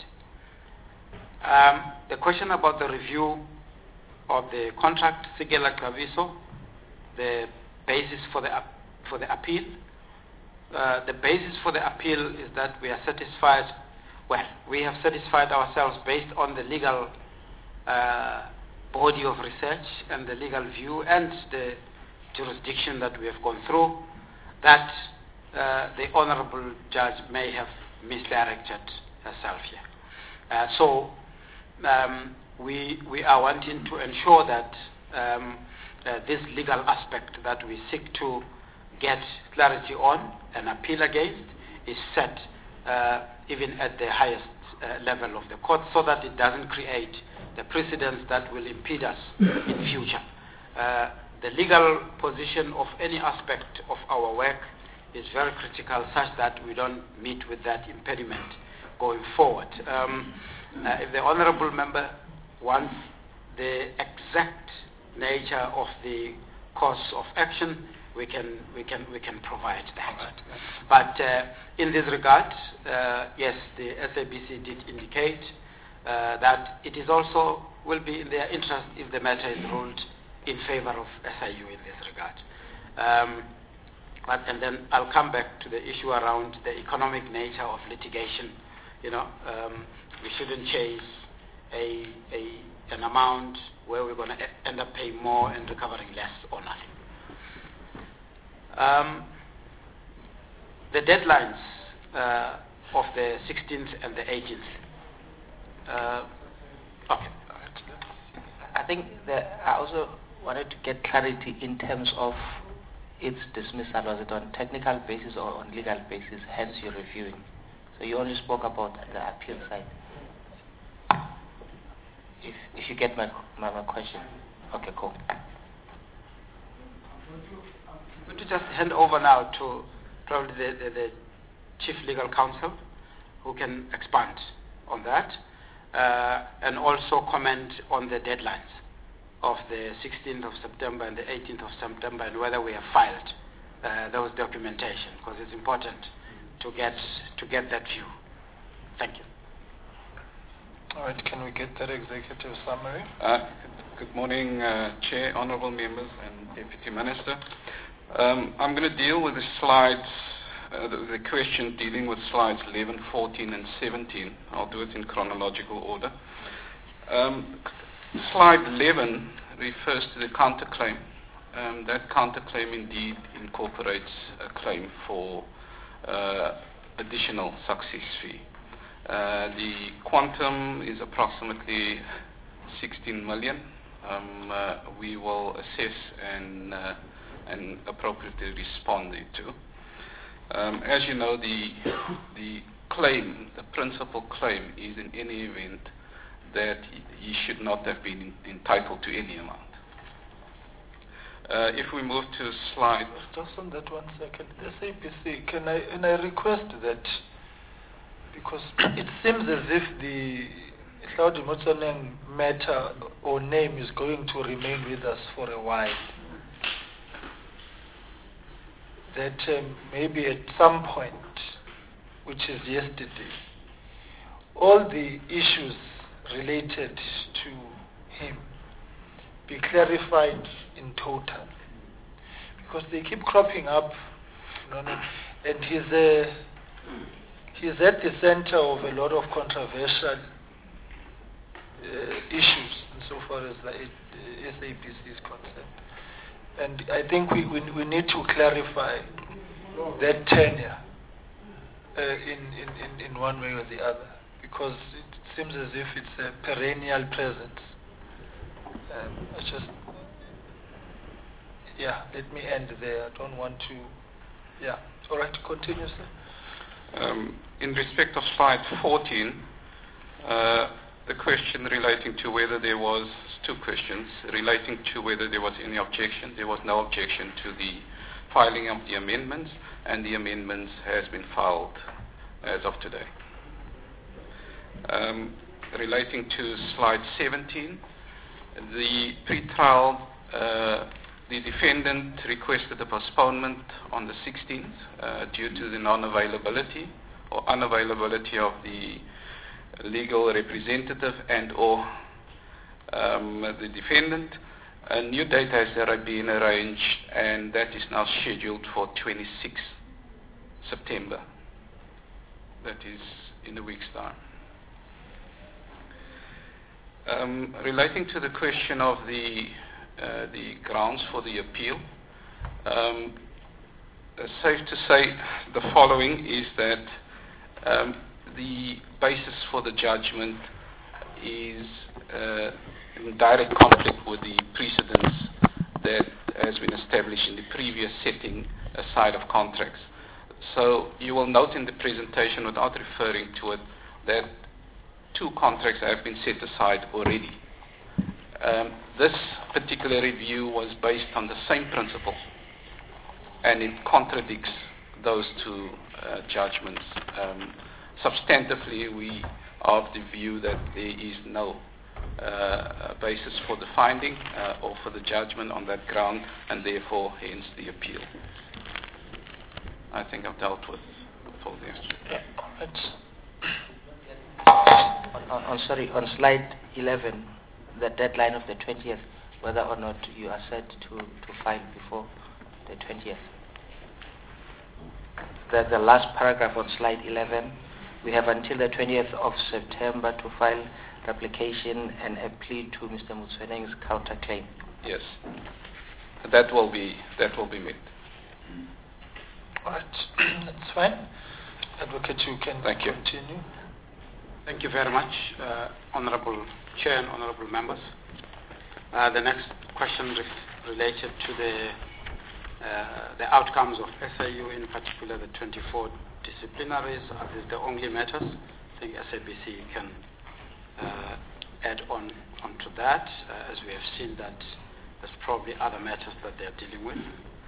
Um, the question about the review of the contract, Sigela Claviso, the basis for the for the appeal. Uh, the basis for the appeal is that we are satisfied. Well, we have satisfied ourselves based on the legal uh, body of research and the legal view and the jurisdiction that we have gone through, that uh, the Honorable Judge may have misdirected herself here. Uh, so um, we, we are wanting to ensure that um, uh, this legal aspect that we seek to get clarity on and appeal against is set uh, even at the highest uh, level of the court, so that it doesn't create the precedents that will impede us in future. Uh, the legal position of any aspect of our work is very critical, such that we don't meet with that impediment going forward. Um, uh, if the honourable member wants the exact nature of the course of action, we can we can we can provide that. But uh, in this regard, uh, yes, the S A B C did indicate uh, that it is also will be in their interest if the matter is ruled in favor of S I U in this regard. Um, but and then I'll come back to the issue around the economic nature of litigation. You know, um, we shouldn't chase a, a an amount where we're going to end up paying more and recovering less or nothing. Um, the deadlines uh, of the sixteenth and the eighteenth. Uh, okay. I think that I also wanted to get clarity in terms of its dismissal. Was it on technical basis or on legal basis? Hence, you're reviewing. So you only spoke about the appeal side. If if you get my my, my question, okay, cool. I'm going to just hand over now to probably the, the, the Chief Legal Counsel, who can expand on that, uh, and also comment on the deadlines of the sixteenth of September and the eighteenth of September, and whether we have filed uh, those documentation, because it's important to get to get that view. Thank you. All right, can we get that executive summary? Uh, good morning, uh, Chair, Honourable Members and Deputy Minister. Um, I'm going to deal with the slides, uh, the, the question dealing with slides eleven, fourteen and seventeen. I'll do it in chronological order. Um, slide eleven refers to the counterclaim um, that counterclaim indeed incorporates a claim for uh, additional success fee. Uh, the quantum is approximately sixteen million. Um, uh, we will assess and, uh, and appropriately respond thereto. Um, as you know, the, the claim, the principal claim is in any event that he should not have been entitled to any amount. Uh, if we move to slide... Just on that one second. S A B C, can I, and I request that, because it seems as if the Hlaudi Motsoeneng matter or name is going to remain with us for a while. That um, maybe at some point, which is yesterday, all the issues related to him be clarified in total, because they keep cropping up, you know, and he's a, he's at the center of a lot of controversial uh, issues insofar as the S A B C is concerned. And I think we, we, we need to clarify that tenure uh, in, in, in, in one way or the other, because it seems as if it's a perennial presence. Um, I just, yeah, let me end there. I don't want to, yeah. All right, continue, sir. Um, in respect of slide fourteen, uh, the question relating to whether there was, two questions, relating to whether there was any objection. There was no objection to the filing of the amendments, and the amendments has been filed as of today. Um, relating to slide seventeen, the pre-trial, uh, the defendant requested a postponement on the sixteenth uh, due to the non-availability or unavailability of the legal representative and or um, the defendant. A new date has been arranged, and that is now scheduled for twenty-sixth September. That is in a week's time. Um, relating to the question of the uh, the grounds for the appeal, um, it's safe to say the following is that um, the basis for the judgment is uh, in direct conflict with the precedents that has been established in the previous setting aside of contracts. So you will note in the presentation, without referring to it, that two contracts have been set aside already. Um, this particular review was based on the same principle, and it contradicts those two uh, judgments. Um, substantively, we are of the view that there is no uh, basis for the finding uh, or for the judgment on that ground, and therefore, hence the appeal. I think I've dealt with, with all the answers. Yeah. On, on, on, sorry, on slide eleven, the deadline of the twentieth, whether or not you are set to, to file before the twentieth. The, the last paragraph on slide eleven, we have until the twentieth of September to file the application and a plea to Mister Motsoeneng's counterclaim. Yes, that will be that will be met. All right, that's fine. Advocate, you can Thank you. continue. Thank you very much, uh, Honorable Chair and Honorable Members. Uh, the next question re- related to the uh, the outcomes of S I U, in particular the twenty-four disciplinaries. Are these the only matters? I think S A B C can uh, add on onto that, uh, as we have seen that there's probably other matters that they are dealing with.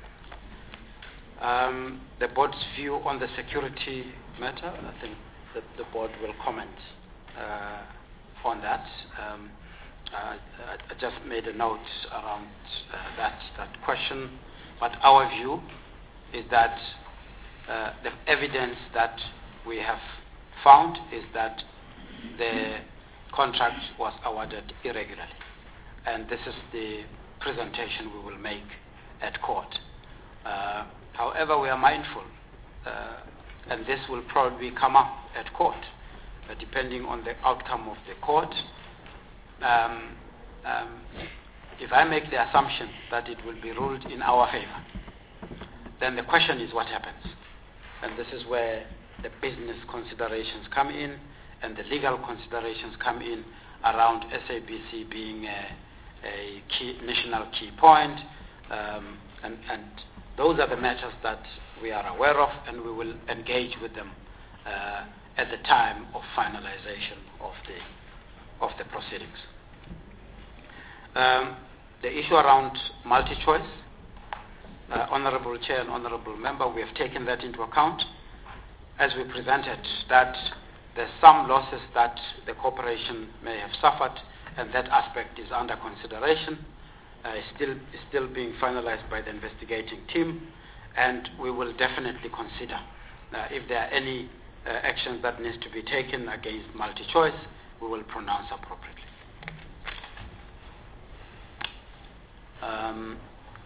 Um, the board's view on the security matter, I think the, the board will comment uh, on that. Um, uh, I just made a note around uh, that, that question, but our view is that uh, the evidence that we have found is that the contract was awarded irregularly, and this is the presentation we will make at court. Uh, however, we are mindful, uh, and this will probably come up at court, uh, depending on the outcome of the court. Um, um, if if I make the assumption that it will be ruled in our favor, then the question is what happens? And this is where the business considerations come in and the legal considerations come in around S A B C being a, a key, national key point. Um, and, and those are the matters that we are aware of, and we will engage with them uh, at the time of finalization of the, of the proceedings. Um, the issue around multi-choice, uh, Honorable Chair and Honorable Member, we have taken that into account as we presented that there's some losses that the corporation may have suffered, and that aspect is under consideration. Uh, it's still, it's still being finalized by the investigating team, and we will definitely consider uh, if there are any uh, actions that needs to be taken against multi-choice, we will pronounce appropriately. Um,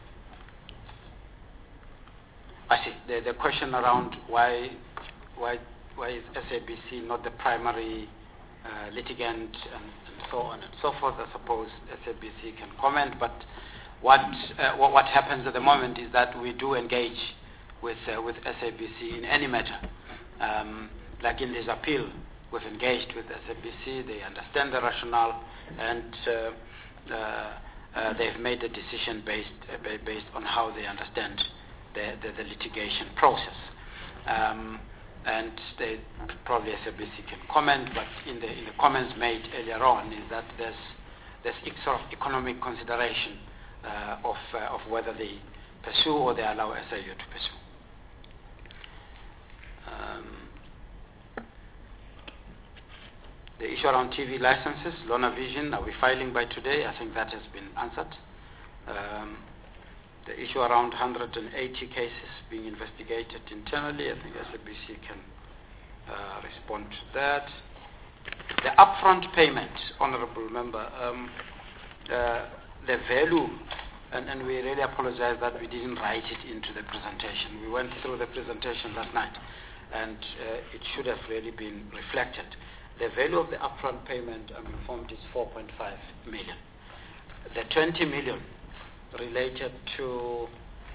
I see the, the question around why why why is S A B C not the primary uh, litigant and, and so on and so forth. I suppose S A B C can comment, but what, uh, what what happens at the moment is that we do engage with uh, with S A B C in any matter. Um, like in this appeal, we've engaged with S A B C. They understand the rationale, and uh, uh, uh, they've made a decision based uh, based on how they understand the, the, the litigation process. Um, and they, probably S A B C can comment, but in the, in the comments made earlier on is that there's, there's sort of economic consideration uh, of, uh, of whether they pursue or they allow S I U to pursue. Um, the issue around T V licenses, Lorna Vision, are we filing by today? I think that has been answered. Um, The issue around one hundred eighty cases being investigated internally, I think S A B C can uh, respond to that. The upfront payment, Honourable Member, um, uh, the value, and, and we really apologize that we didn't write it into the presentation. We went through the presentation last night, and uh, it should have really been reflected. The value of the upfront payment, I'm informed, is four point five million. The twenty million related to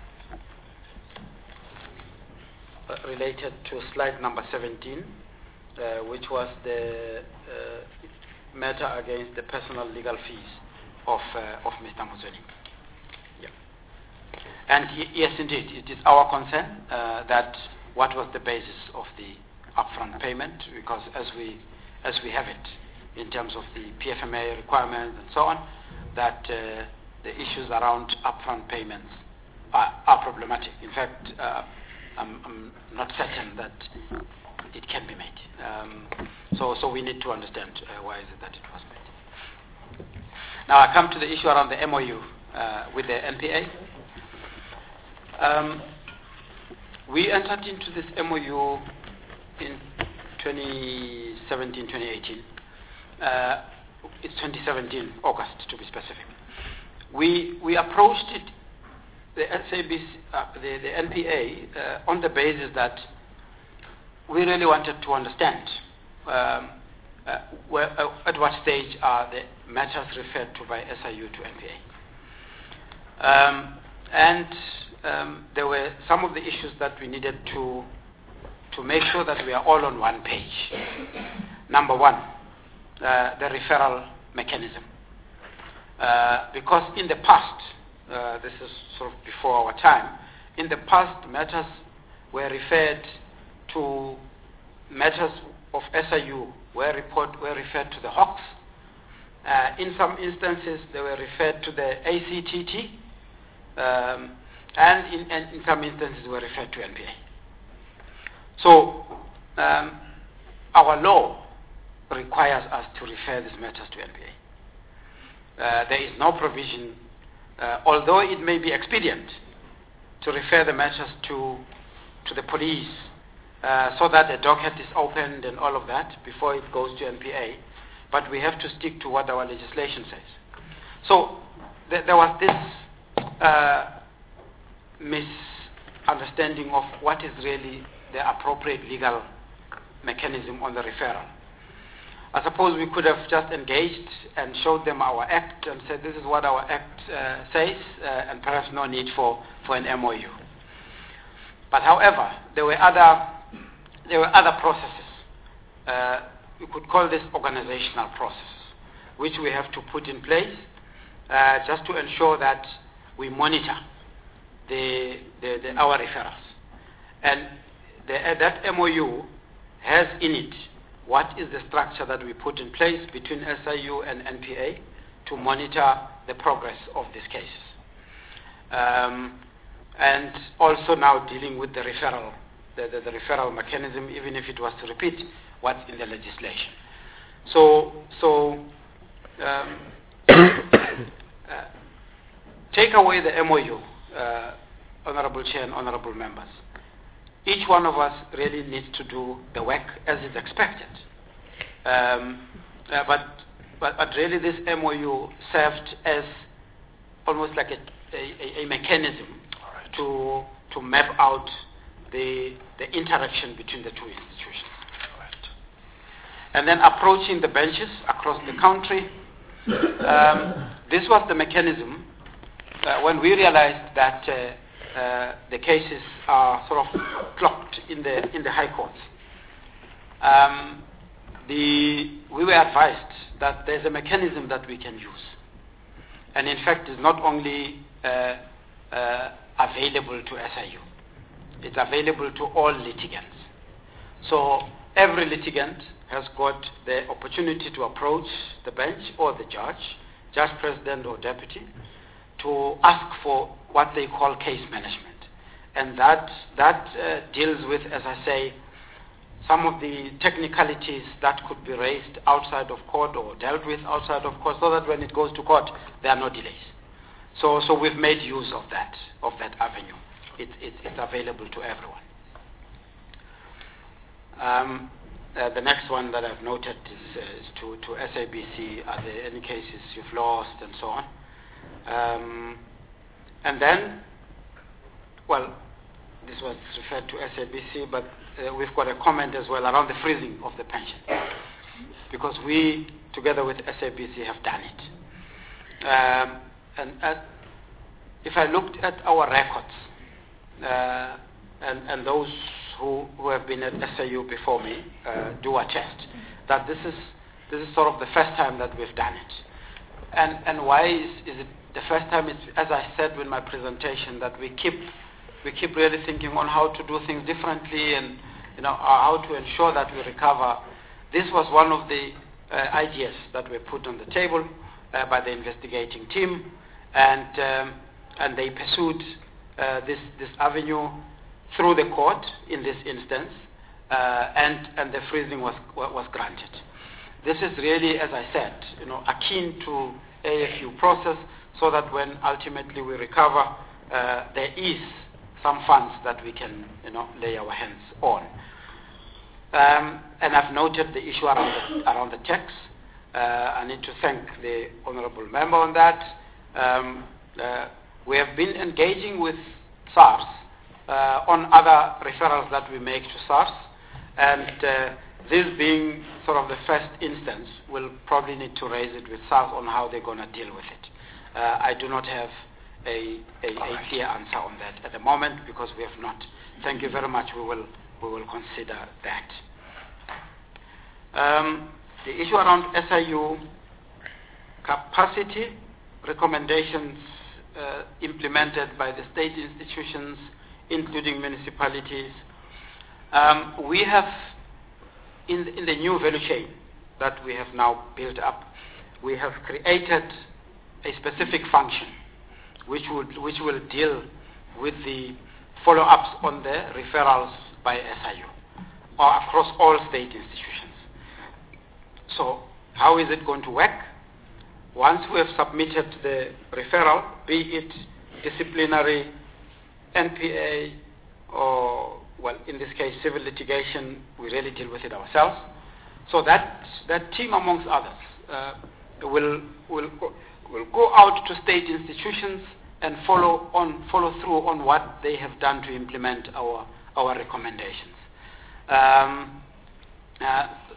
uh, related to slide number seventeen, uh, which was the uh, matter against the personal legal fees of uh, of Mister Musoni. Yeah. And y yes, indeed, it is our concern uh, that what was the basis of the upfront payment, because as we as we have it in terms of the P F M A requirements and so on, that uh, the issues around upfront payments are, are problematic. In fact, uh, I'm, I'm not certain that it can be made. Um, so, so we need to understand uh, why is it that it was made. Now I come to the issue around the M O U uh, with the N P A. Um, we entered into this M O U in twenty seventeen, twenty eighteen. Uh, it's twenty seventeen, August to be specific. We, we approached it, the S A B C, uh, the, the N P A, uh, on the basis that we really wanted to understand um, uh, where, uh, at what stage are the matters referred to by S I U to N P A. Um, and um, there were some of the issues that we needed to, to make sure that we are all on one page. Number one, uh, the referral mechanism. Uh, because in the past, uh, this is sort of before our time, in the past matters were referred to, matters of S I U were, report, were referred to the Hawks. Uh, in some instances, they were referred to the A C T T, um, and in, and in some instances were referred to N P A. So um, our law requires us to refer these matters to N P A. Uh, there is no provision, uh, although it may be expedient to refer the matters to, to the police uh, so that a docket is opened and all of that before it goes to N P A, but we have to stick to what our legislation says. So th there was this uh, misunderstanding of what is really the appropriate legal mechanism on the referral. I suppose we could have just engaged and showed them our act and said this is what our act uh, says, uh, and perhaps no need for, for an M O U. But however, there were other, there were other processes. Uh, we could call this organizational process, which we have to put in place uh, just to ensure that we monitor the, the, the, our referrals. And the, uh, that M O U has in it what is the structure that we put in place between S I U and N P A to monitor the progress of these cases. Um, and also now dealing with the referral, the, the, the referral mechanism, even if it was to repeat what's in the legislation. So, so um, uh, take away the M O U, uh, Honorable Chair and Honorable Members. Each one of us really needs to do the work as is expected. Um, uh, but, but, but really this M O U served as almost like a, a, a mechanism right. to, to map out the, the interaction between the two institutions. Right. And then approaching the benches across the country, um, this was the mechanism uh, when we realized that uh, Uh, the cases are sort of clocked in the in the high courts. Um, the, we were advised that there's a mechanism that we can use, and in fact, it's not only uh, uh, available to S I U; it's available to all litigants. So every litigant has got the opportunity to approach the bench or the judge, judge president or deputy, to ask for what they call case management. And that, that uh, deals with, as I say, some of the technicalities that could be raised outside of court or dealt with outside of court, so that when it goes to court, there are no delays. So, so we've made use of that, of that avenue. It, it, it's available to everyone. Um, uh, the next one that I've noted is, uh, is to, to S A B C, are there any cases you've lost and so on. Um, and then, well, this was referred to S A B C, but uh, we've got a comment as well around the freezing of the pension, because we, together with S A B C, have done it. Um, and uh, if I looked at our records, uh, and, and those who, who have been at S A U before me uh, do attest that this is this is sort of the first time that we've done it. And and why is, is it the first time? It's, as I said in my presentation, that we keep we keep really thinking on how to do things differently, and you know how to ensure that we recover. This was one of the uh, ideas that were put on the table uh, by the investigating team, and um, and they pursued uh, this this avenue through the court in this instance, uh, and and the freezing was was granted. This is really, as I said, you know, akin to A F U process, so that when ultimately we recover, uh, there is some funds that we can, you know, lay our hands on. Um, and I've noted the issue around the, around the tax. Uh, I need to thank the honourable member on that. Um, uh, we have been engaging with SARS uh, on other referrals that we make to SARS, and uh, this being sort of the first instance, we'll probably need to raise it with SARS on how they're going to deal with it. Uh, I do not have a, a, a clear answer on that at the moment, because we have not. Thank you very much. We will, we will consider that. Um, the issue around S I U capacity recommendations uh, implemented by the state institutions, including municipalities. Um, we have, in the, in the new value chain that we have now built up, we have created a specific function which would which will deal with the follow-ups on the referrals by S I U or across all state institutions. So how is it going to work? Once we have submitted the referral, be it disciplinary, N P A, or, well, in this case, civil litigation, we really deal with it ourselves. So that that team, amongst others, uh, will will go, will go out to state institutions and follow on follow through on what they have done to implement our our recommendations. Um, uh,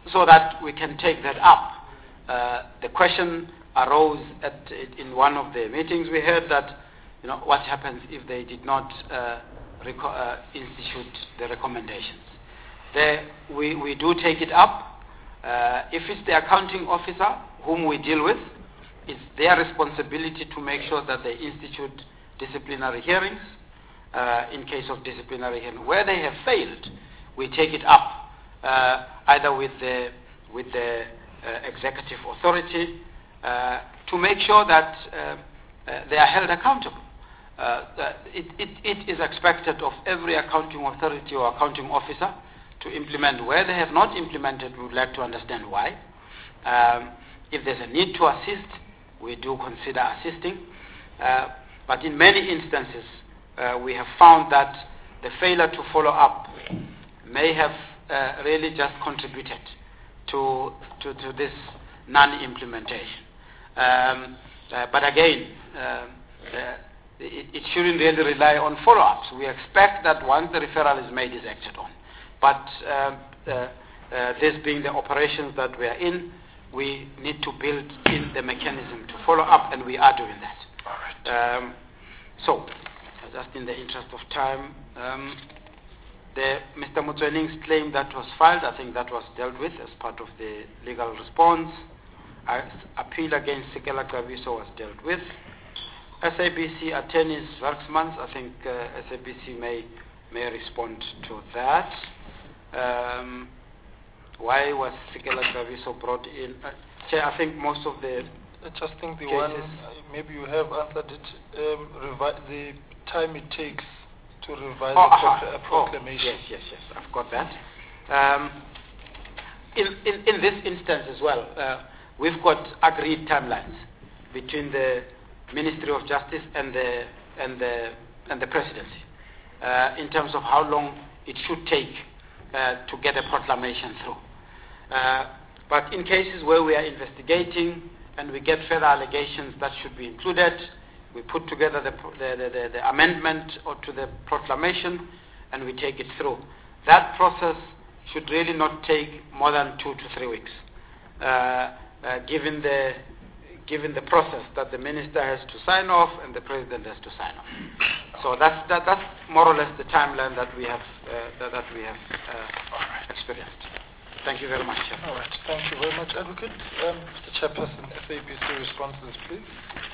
so that we can take that up. Uh, the question arose at, in one of the meetings we heard that, you know, what happens if they did not uh, reco uh, institute the recommendations. There, we, we do take it up. Uh, if it's the accounting officer whom we deal with, it's their responsibility to make sure that they institute disciplinary hearings uh, in case of disciplinary hearing. Where they have failed, we take it up uh, either with the, with the uh, executive authority uh, to make sure that uh, uh, they are held accountable. Uh, uh, it, it, it is expected of every accounting authority or accounting officer to implement. Where they have not implemented, we would like to understand why. Um, if there's a need to assist, we do consider assisting. Uh, but in many instances, uh, we have found that the failure to follow up may have uh, really just contributed to, to, to this non-implementation. Um, uh, but again, uh, uh, it, it shouldn't really rely on follow-ups. We expect that once the referral is made, is acted on. But uh, uh, uh, this being the operations that we are in, we need to build in the mechanism to follow up, and we are doing that. All right. Um, so, just in the interest of time, um, the Mister Mutwening's claim that was filed, I think that was dealt with as part of the legal response. Uh, appeal against Sikela Kaviso was dealt with. S A B C attorneys Werksmans, I think uh, S A B C may may respond to that. Um, why was Sikela Kaviso brought in? Uh, Chair, I think most of the I just think the cases one, uh, maybe you have answered it, um, revi the time it takes to revise oh, a, aha. procl a proclamation. Oh, yes, yes, yes, I've got that. Um, in, in, in this instance as well, uh, we've got agreed timelines between the Ministry of Justice and the, and the, and the Presidency uh, in terms of how long it should take uh, to get a proclamation through. Uh, but in cases where we are investigating and we get further allegations that should be included, we put together the, the, the, the amendment or to the proclamation and we take it through. That process should really not take more than two to three weeks, uh, uh, given, the, given the process that the minister has to sign off and the president has to sign off. So that's, that, that's more or less the timeline that we have, uh, that, that we have uh, experienced. Thank you very much, Chair. All right. Thank you very much, Advocate. Um, Mister Chairperson, S A B C responses, please.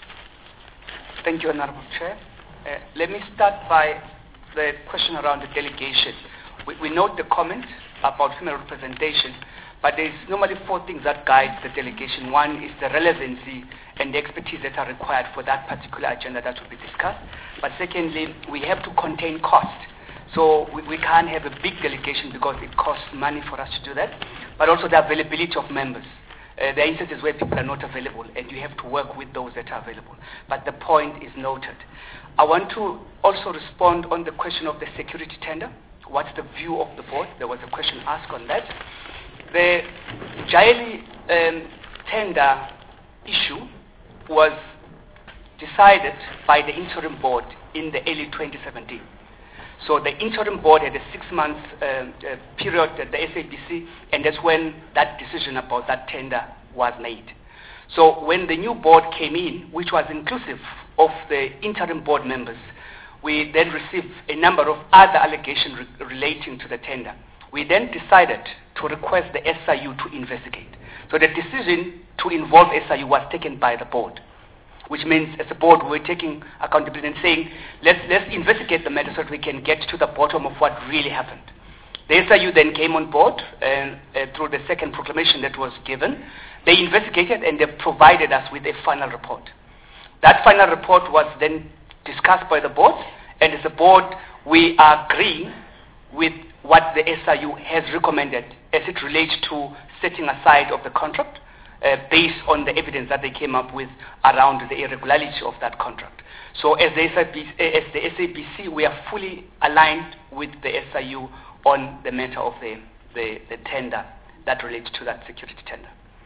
Thank you, Honorable Chair. Uh, let me start by the question around the delegation. We, we note the comment about female representation, but there's normally four things that guide the delegation. One is the relevancy and the expertise that are required for that particular agenda that will be discussed. But secondly, we have to contain cost. So we, we can't have a big delegation because it costs money for us to do that, but also the availability of members. Uh, there are instances where people are not available and you have to work with those that are available. But the point is noted. I want to also respond on the question of the security tender. What's the view of the board? There was a question asked on that. The Jaeli um, tender issue was decided by the interim board in the early twenty seventeen. So the interim board had a six-month uh, uh, period at the S A B C, and that's when that decision about that tender was made. So when the new board came in, which was inclusive of the interim board members, we then received a number of other allegations re relating to the tender. We then decided to request the S I U to investigate. So the decision to involve S I U was taken by the board, which means as a board we're taking accountability and saying, let's, let's investigate the matter so that we can get to the bottom of what really happened. The S I U then came on board and, uh, through the second proclamation that was given. They investigated and they provided us with a final report. That final report was then discussed by the board, and as a board we are agreeing with what the S I U has recommended as it relates to setting aside of the contract, Uh, based on the evidence that they came up with around the irregularity of that contract. So as the, S I B, as the S A B C, we are fully aligned with the S I U on the matter of the, the, the tender that relates to that security tender.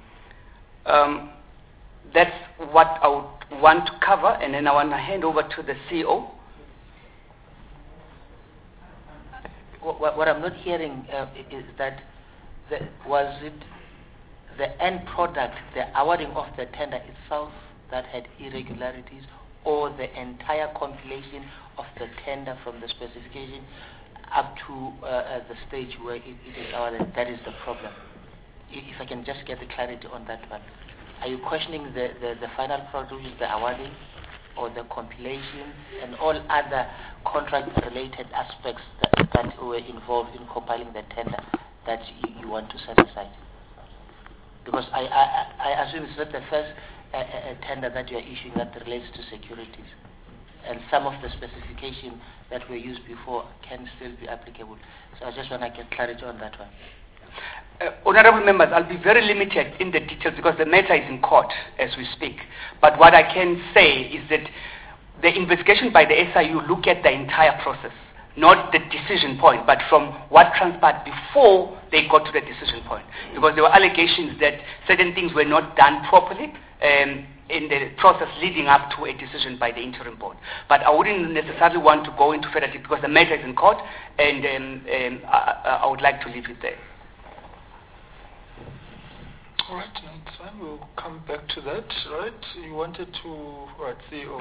Um, that's what I would want to cover, and then I want to hand over to the C E O. What, what I'm not hearing uh, is that the, was it the end product, the awarding of the tender itself that had irregularities, or the entire compilation of the tender from the specification up to uh, uh, the stage where it, it is awarded? That is the problem. If I can just get the clarity on that one. Are you questioning the, the, the final product, which is the awarding, or the compilation, and all other contract-related aspects that, that were involved in compiling the tender that you, you want to set aside? Because I, I, I assume it's not the first uh, uh, tender that you are issuing that relates to securities. And some of the specifications that were used before can still be applicable. So I just want to get clarity on that one. Uh, honorable members, I'll be very limited in the details because the matter is in court as we speak. But what I can say is that the investigation by the S I U look at the entire process, not the decision point, but from what transpired before they got to the decision point. Because there were allegations that certain things were not done properly um, in the process leading up to a decision by the interim board. But I wouldn't necessarily want to go into further detail because the matter is in court, and um, um, I, I would like to leave it there. All right, no, it's fine. We'll come back to that. Right? You wanted to, right, C E O.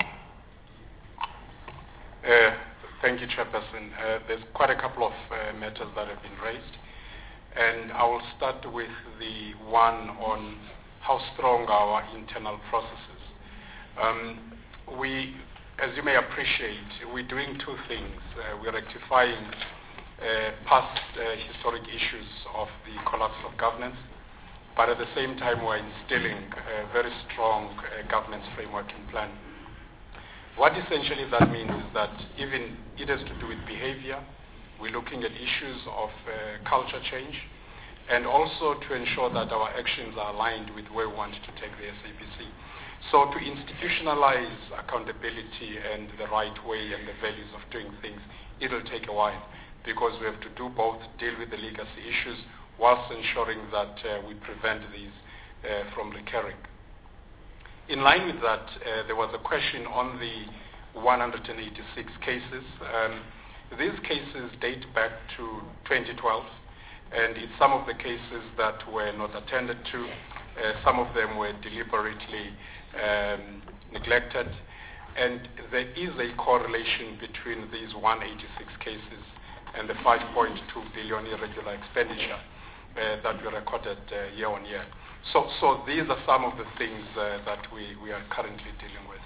Uh, thank you, Chairperson. Uh, there's quite a couple of uh, matters that have been raised, and I will start with the one on how strong our internal processes. Um, we, as you may appreciate, we're doing two things. Uh, we're rectifying uh, past uh, historic issues of the collapse of governance, but at the same time we're instilling a very strong uh, governance framework and plan. What essentially that means is that even it has to do with behavior, we're looking at issues of uh, culture change, and also to ensure that our actions are aligned with where we want to take the S A B C. So to institutionalize accountability and the right way and the values of doing things, it'll take a while, because we have to do both, deal with the legacy issues, whilst ensuring that uh, we prevent these uh, from recurring. In line with that, uh, there was a question on the one hundred eighty-six cases. Um, these cases date back to twenty twelve, and it's some of the cases that were not attended to. Uh, some of them were deliberately um, neglected, and there is a correlation between these one hundred eighty-six cases and the five point two billion irregular expenditure Uh, that we recorded uh, year on year. So, so these are some of the things uh, that we, we are currently dealing with.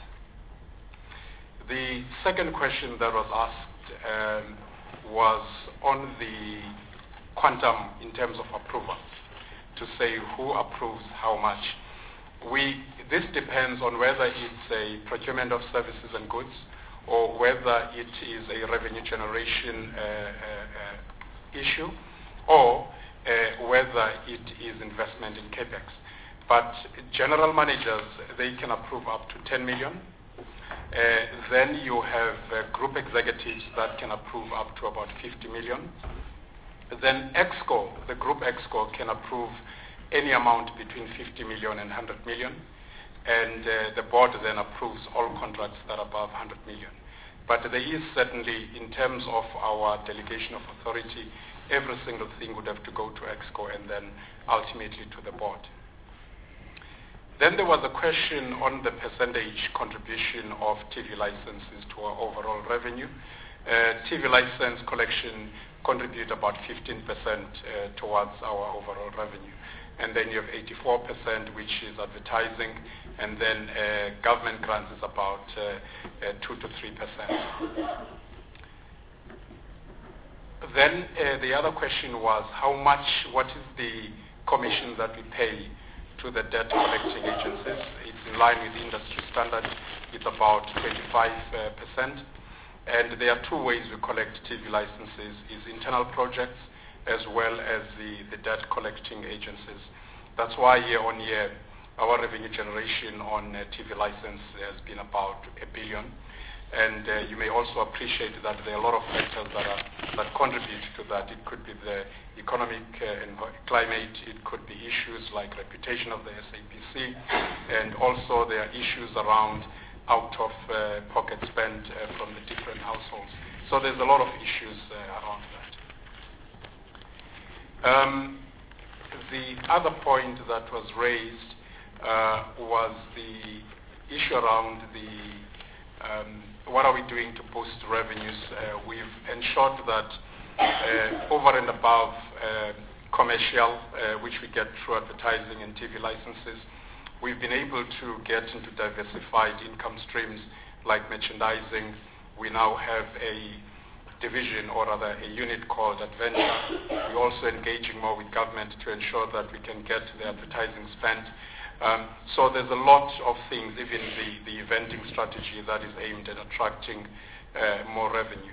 The second question that was asked um, was on the quantum in terms of approvals, to say who approves how much. We, this depends on whether it's a procurement of services and goods or whether it is a revenue generation uh, uh, uh, issue, or Uh, whether it is investment in capex. But general managers, they can approve up to ten million. Uh, then you have uh, group executives that can approve up to about fifty million. Then ExCo, the group ExCo, can approve any amount between fifty million and one hundred million. And uh, the board then approves all contracts that are above one hundred million. But there is certainly, in terms of our delegation of authority, every single thing would have to go to ExCo and then ultimately to the board. Then there was a question on the percentage contribution of T V licenses to our overall revenue. Uh, T V license collection contribute about fifteen percent uh, towards our overall revenue. And then you have eighty-four percent, which is advertising, and then uh, government grants is about uh, uh, two to three percent. Then uh, the other question was how much, what is the commission that we pay to the debt collecting agencies? It's in line with industry standards. It's about twenty-five percent. And there are two ways we collect T V licenses, is internal projects as well as the, the debt collecting agencies. That's why year on year our revenue generation on uh, T V license has been about a billion. And uh, you may also appreciate that there are a lot of factors that are that contribute to that. It could be the economic uh, and climate. It could be issues like reputation of the S A B C, and also there are issues around out-of-pocket uh, spend uh, from the different households. So there's a lot of issues uh, around that. Um, the other point that was raised uh, was the issue around the um, what are we doing to boost revenues. Uh, we've ensured that uh, over and above uh, commercial, uh, which we get through advertising and T V licenses, we've been able to get into diversified income streams like merchandising. We now have a division, or rather a unit called Adventure. We're also engaging more with government to ensure that we can get the advertising spent. Um, so there's a lot of things, even the, the eventing strategy that is aimed at attracting uh, more revenue.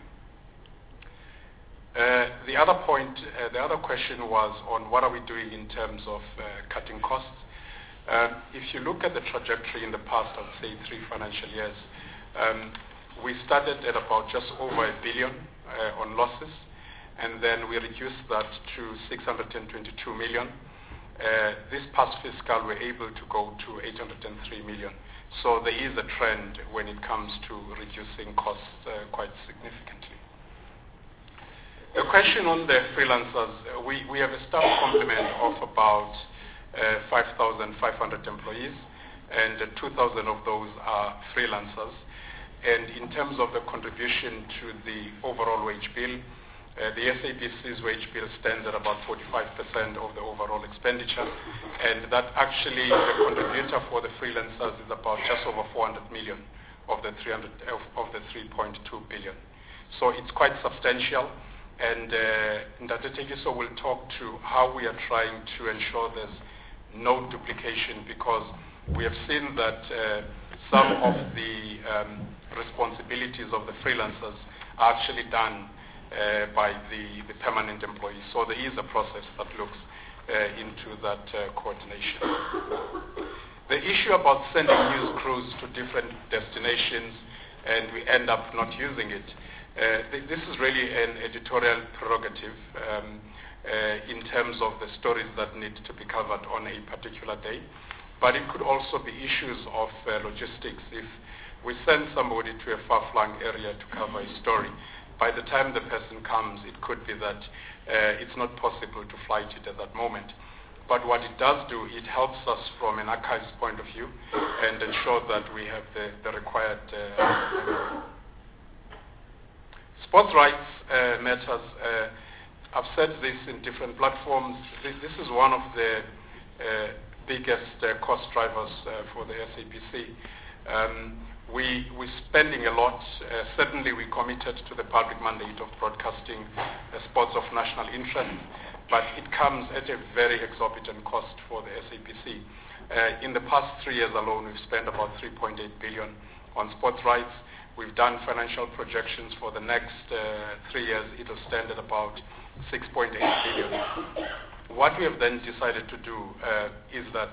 Uh, the other point, uh, the other question was on what are we doing in terms of uh, cutting costs. Uh, if you look at the trajectory in the past, I would say three financial years, um, we started at about just over a billion uh, on losses, and then we reduced that to six hundred twenty-two million. Uh, this past fiscal, we're able to go to eight hundred three million. So there is a trend when it comes to reducing costs uh, quite significantly. The question on the freelancers, uh, we, we have a staff complement of about uh, five thousand five hundred employees, and uh, two thousand of those are freelancers. And in terms of the contribution to the overall wage bill, uh, the S A B C's wage bill stands at about forty-five percent of the overall expenditure, and that actually the contributor for the freelancers is about just over four hundred million of the three hundred of, of the three point two billion. So it's quite substantial, and uh, Ndate Tekiso will talk to how we are trying to ensure there's no duplication, because we have seen that uh, some of the um, responsibilities of the freelancers are actually done uh, by the, the permanent employees. So there is a process that looks uh, into that uh, coordination. The issue about sending news crews to different destinations and we end up not using it, uh, th this is really an editorial prerogative um, uh, in terms of the stories that need to be covered on a particular day. But it could also be issues of uh, logistics. If we send somebody to a far-flung area to cover a story, by the time the person comes, it could be that uh, it's not possible to flight it at that moment. But what it does do, it helps us from an archives point of view and ensure that we have the, the required uh, sports rights uh, matters. Uh, I've said this in different platforms. This, this is one of the uh, biggest uh, cost drivers uh, for the S A B C. Um, we, we're spending a lot. Uh, certainly we committed to the public mandate of broadcasting uh, sports of national interest, but it comes at a very exorbitant cost for the S A B C. Uh, in the past three years alone, we've spent about three point eight billion on sports rights. We've done financial projections for the next uh, three years. It will stand at about six point eight billion. What we have then decided to do uh, is that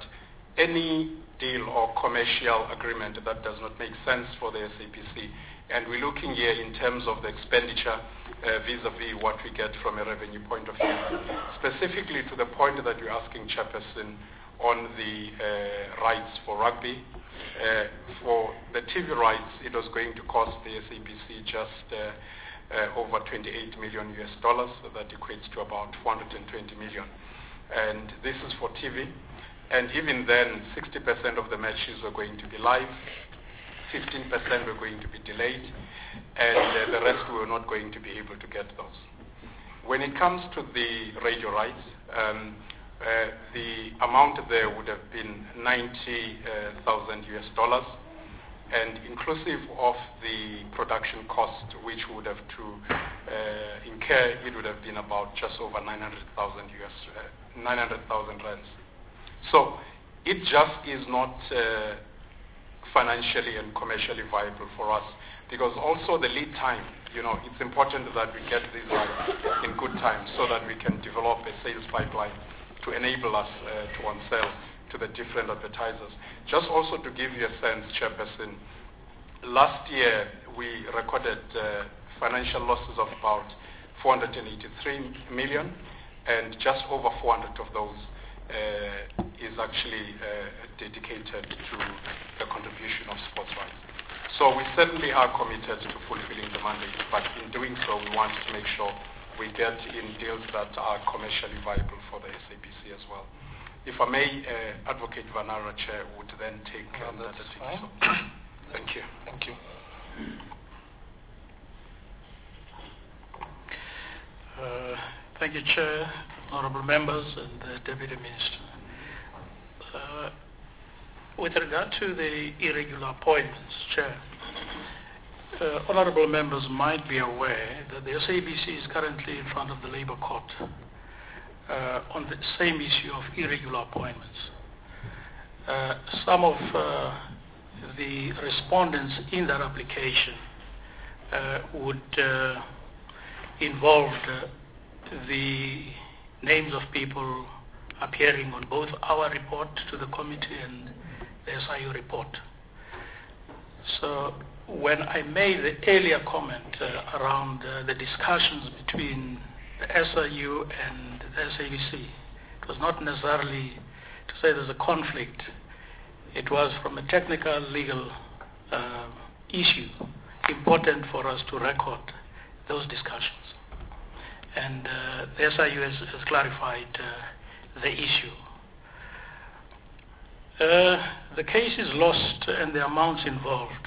any deal or commercial agreement that does not make sense for the S A B C, and we're looking here in terms of the expenditure uh, vis-a-vis what we get from a revenue point of view. Specifically to the point that you're asking, Chairperson, on the uh, rights for rugby. Uh, for the T V rights, it was going to cost the S A B C just uh, uh, over twenty-eight million U S dollars, so that equates to about four hundred twenty million. And this is for T V. And even then, sixty percent of the matches were going to be live, fifteen percent were going to be delayed, and uh, the rest we were not going to be able to get those. When it comes to the radio rights, um, uh, the amount there would have been ninety thousand U S dollars, and inclusive of the production cost, which would have to uh, incur, it would have been about just over nine hundred thousand U S, uh, nine hundred thousand rands. So it just is not uh, financially and commercially viable for us, because also the lead time, you know, it's important that we get these rights in good time so that we can develop a sales pipeline to enable us uh, to on-sell to the different advertisers. Just also to give you a sense, Chairperson, last year we recorded uh, financial losses of about four hundred eighty-three million, and just over four hundred of those uh, is actually uh, dedicated to the contribution of sports rights. So we certainly are committed to fulfilling the mandate, but in doing so we want to make sure we get in deals that are commercially viable for the S A B C as well. If I may, uh, Advocate Vanara, Chair, would then take no, um, that's the fine. Thank you. Thank you. Uh, thank you, Chair, honourable members, and the Deputy Minister. Uh, with regard to the irregular appointments, Chair, uh, honourable members might be aware that the S A B C is currently in front of the Labour Court uh, on the same issue of irregular appointments. Uh, some of uh, the respondents in that application uh, would uh, involve uh, the names of people appearing on both our report to the committee and the S I U report. So when I made the earlier comment uh, around uh, the discussions between the S I U and the S A B C, it was not necessarily to say there's a conflict. It was from a technical legal uh, issue important for us to record those discussions. And uh, the S I U has, has clarified uh, the issue. Uh, the case is lost and the amounts involved.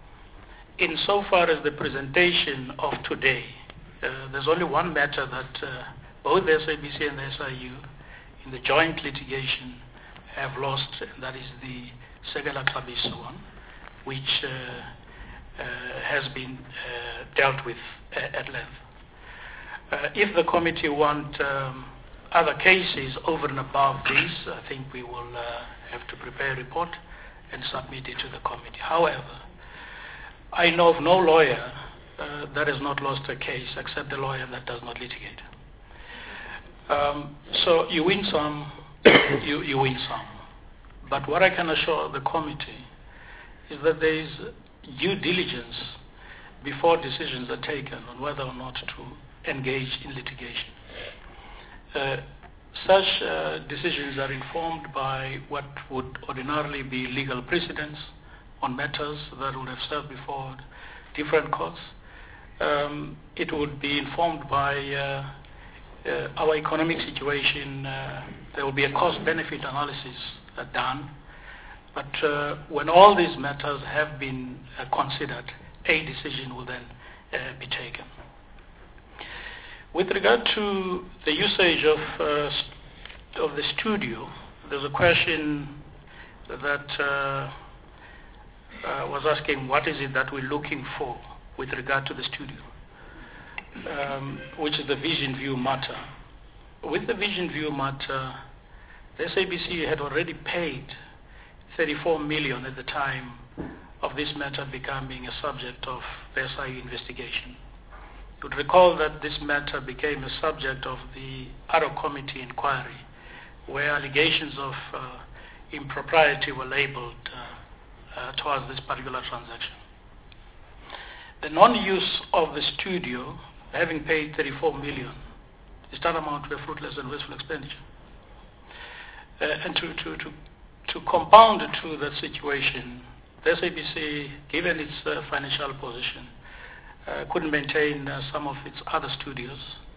Insofar as the presentation of today, uh, there's only one matter that uh, both the S A B C and the S I U in the joint litigation have lost, and that is the Segela Klabiso one, which uh, uh, has been uh, dealt with uh, at length. Uh, if the committee want um, other cases over and above these, I think we will uh, have to prepare a report and submit it to the committee. However, I know of no lawyer uh, that has not lost a case except a lawyer that does not litigate. Um, so you win some, you, you win some. But what I can assure the committee is that there is due diligence before decisions are taken on whether or not to engage in litigation. Uh, such uh, decisions are informed by what would ordinarily be legal precedents on matters that would have served before different courts. Um, it would be informed by uh, uh, our economic situation. Uh, there will be a cost-benefit analysis uh, done. But uh, when all these matters have been uh, considered, a decision will then uh, be taken. With regard to the usage of, uh, st- of the studio, there's a question that uh, uh, was asking what is it that we're looking for with regard to the studio, um, which is the Vision View matter. With the Vision View matter, the S A B C had already paid thirty-four million at the time of this matter becoming a subject of the S I U investigation. You would recall that this matter became a subject of the ad hoc committee inquiry, where allegations of uh, impropriety were labeled uh, uh, towards this particular transaction. The non-use of the studio, having paid thirty-four million, is tantamount to a fruitless and wasteful expenditure. Uh, and to, to, to, to compound to that situation, the S A B C, given its uh, financial position, uh, couldn't maintain uh, some of its other studios,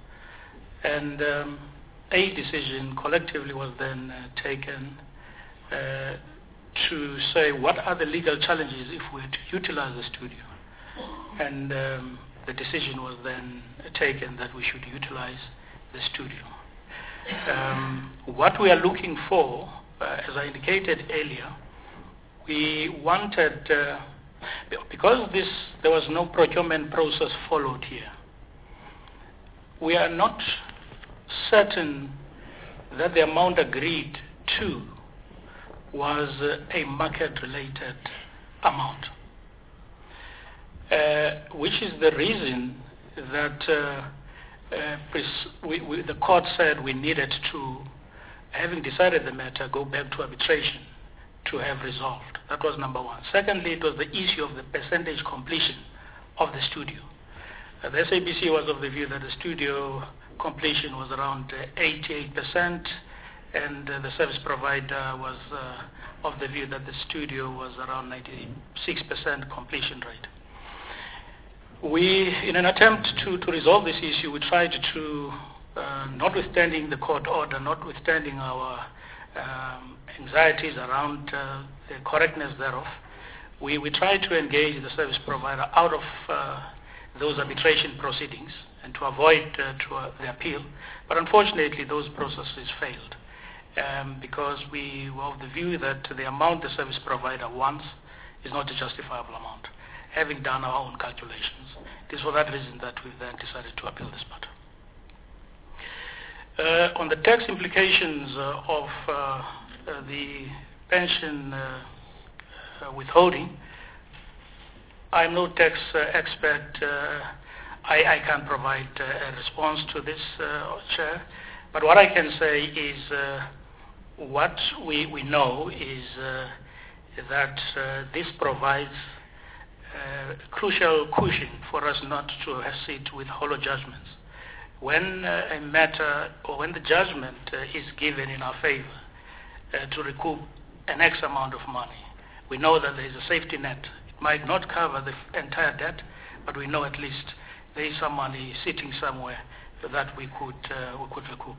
and um, a decision collectively was then uh, taken uh, to say what are the legal challenges if we were to utilize the studio, and um, the decision was then taken that we should utilize the studio. Um, what we are looking for, uh, as I indicated earlier, we wanted, uh, because this there was no procurement process followed here, we are not certain that the amount agreed to was uh, a market-related amount, uh, which is the reason that uh, uh, pres- we, we, the court said we needed to, having decided the matter, go back to arbitration to have resolved. That was number one. Secondly, it was the issue of the percentage completion of the studio. Uh, the S A B C was of the view that the studio completion was around uh, eighty-eight percent, and uh, the service provider was uh, of the view that the studio was around ninety-six percent completion rate. We, in an attempt to, to resolve this issue, we tried to, uh, notwithstanding the court order, notwithstanding our um, anxieties around uh, the correctness thereof, we, we tried to engage the service provider out of uh, those arbitration proceedings and to avoid uh, to, uh, the appeal. But unfortunately, those processes failed um, because we were of the view that the amount the service provider wants is not a justifiable amount, having done our own calculations. It is for that reason that we then decided to appeal this matter. Uh, on the tax implications uh, of uh, uh, the pension uh, uh, withholding, I'm no tax uh, expert. Uh, I, I can't provide uh, a response to this, uh, Chair. But what I can say is uh, what we, we know is uh, that uh, this provides uh, crucial cushion for us not to sit with hollow judgments. When uh, a matter or when the judgment uh, is given in our favor uh, to recoup an X amount of money, we know that there is a safety net. It might not cover the f- entire debt, but we know at least there is some money sitting somewhere that we could uh, we could recoup.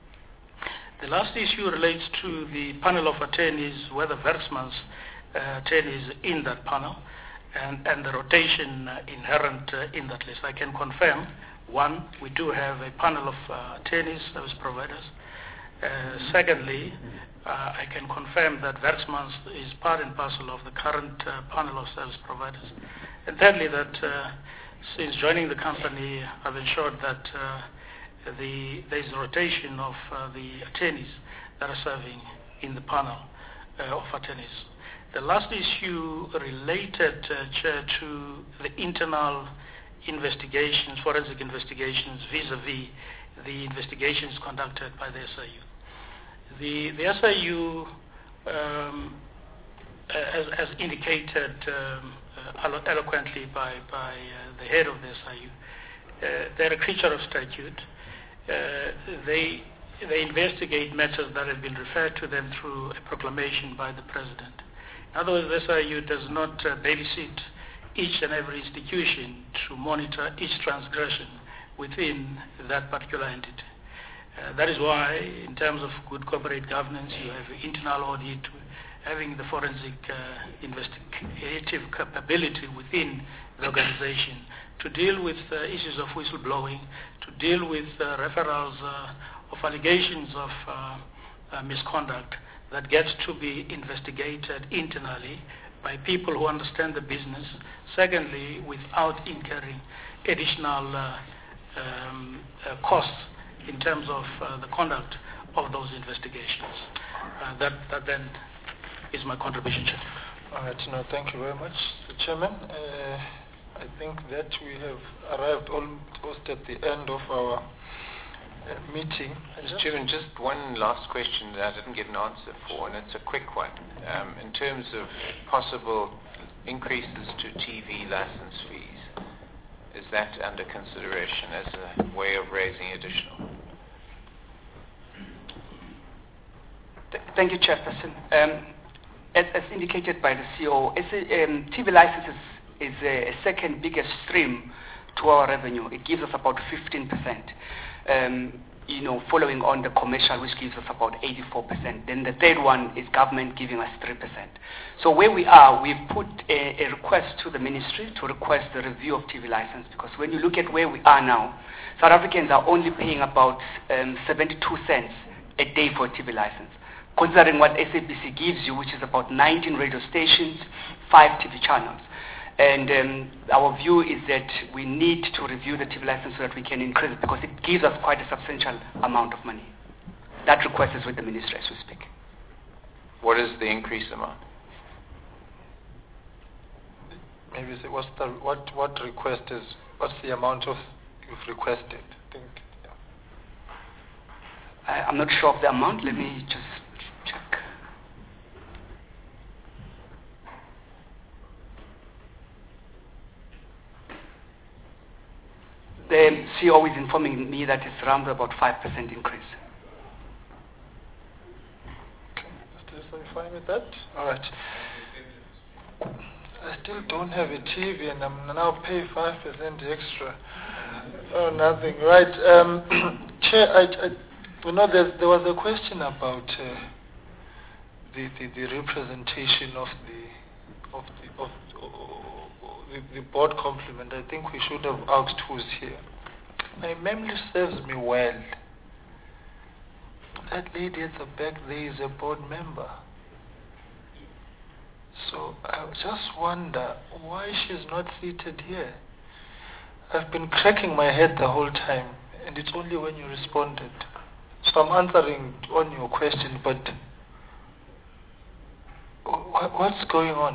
The last issue relates to the panel of attorneys, whether Werksman's uh, attorneys in that panel, and, and the rotation uh, inherent uh, in that list. I can confirm, one, we do have a panel of uh, attorneys, service providers. Uh, secondly, uh, I can confirm that Werksman's is part and parcel of the current uh, panel of service providers. And thirdly, that uh, since joining the company, I've ensured that uh, the, there is a rotation of uh, the attorneys that are serving in the panel uh, of attorneys. The last issue related, uh, Chair, to the internal investigations, forensic investigations, vis-a-vis the investigations conducted by the S I U. The, the S I U, um, as, as indicated um, uh, eloquently by, by uh, the head of the S I U, uh, they're a creature of statute. Uh, they, they investigate matters that have been referred to them through a proclamation by the President. In other words, the S I U does not uh, babysit each and every institution to monitor each transgression within that particular entity. Uh, that is why, in terms of good corporate governance, you have internal audit, having the forensic uh, investigative capability within the organization to deal with uh, issues of whistleblowing, to deal with uh, referrals uh, of allegations of uh, uh, misconduct that gets to be investigated internally by people who understand the business. Secondly, without incurring additional uh, um, uh, costs in terms of uh, the conduct of those investigations. Uh, that, that then is my contribution, Chair. All right, no, thank you very much, Mister Chairman. Uh, I think that we have arrived almost at the end of our uh, meeting. Mister Chairman, just one last question that I didn't get an answer for, and it's a quick one. Um, in terms of possible increases to T V license fees, is that under consideration as a way of raising additional? Th- thank you, Chairperson. Um, as, as indicated by the C O O, as a, um, T V licenses is a, a second biggest stream to our revenue. It gives us about fifteen percent. Um, you know, following on the commercial, which gives us about eighty-four percent. Then the third one is government giving us three percent. So where we are, we've put a, a request to the ministry to request the review of T V license, because when you look at where we are now, South Africans are only paying about um, seventy-two cents a day for a T V license, considering what S A B C gives you, which is about nineteen radio stations, five T V channels. And um, our view is that we need to review the T V license so that we can increase it, because it gives us quite a substantial amount of money. That request is with the ministry as we speak. What is the increase amount? Maybe say what's the, what what request is, what's the amount of you've requested? I think, yeah. I, I'm not sure of the amount. Let me just check. The C O O is informing me that it's around about five percent increase. Okay, are you fine with that? All right. I still don't have a T V and I'm now pay five percent extra. Oh, nothing. Right. Um, Chair, I, I, you know, there, there was a question about uh, the, the, the representation of the of the of the, the board complement. I think we should have asked who's here. My memory serves me well. That lady at the back there is a board member. So I just wonder why she's not seated here. I've been cracking my head the whole time, and it's only when you responded. So I'm answering on your question, but what's going on?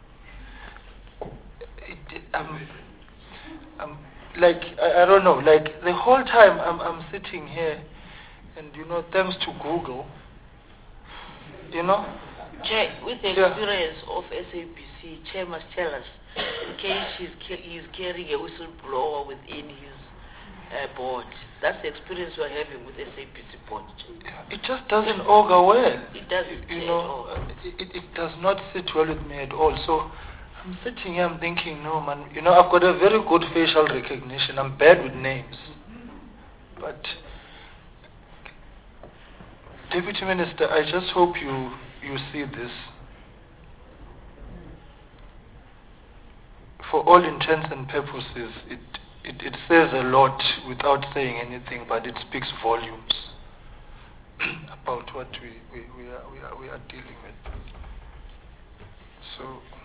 It, I'm, I'm like I, I don't know. Like the whole time I'm I'm sitting here, and you know, thanks to Google, you know. Chair, with the Yeah. experience of S A B C, Chair must tell us in case she's ca- he's carrying a whistleblower within his uh, board. That's the experience we're having with S A B C board. It just doesn't augur well. It doesn't. You Chair, know, at all. uh, it, it does not sit well with me at all. So I'm sitting here, I'm thinking, no man, you know, I've got a very good facial recognition. I'm bad with names. But, Deputy Minister, I just hope you, you see this. For all intents and purposes, it, it, it says a lot without saying anything, but it speaks volumes about what we, we, we, are, we, are, we are dealing with. So,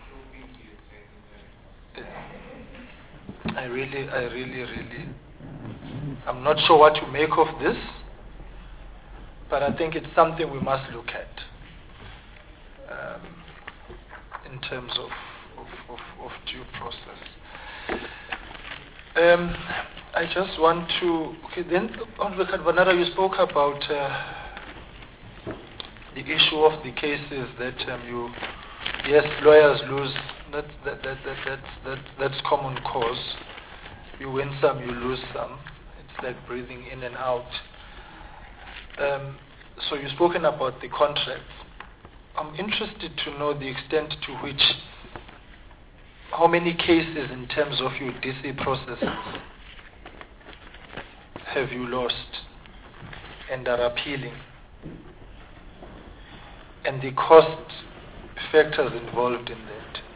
I really, I really, really, I'm not sure what to make of this, but I think it's something we must look at um, in terms of, of, of, of due process. Um, I just want to, okay, then, Honorable Vanara, you spoke about uh, the issue of the cases that um, you, yes, lawyers lose. That, that, that, that, that, that, that's common cause. You win some, you lose some. It's like breathing in and out. Um, so you've spoken about the contracts. I'm interested to know the extent to which, how many cases in terms of your D C processes have you lost and are appealing? And the cost factors involved in that.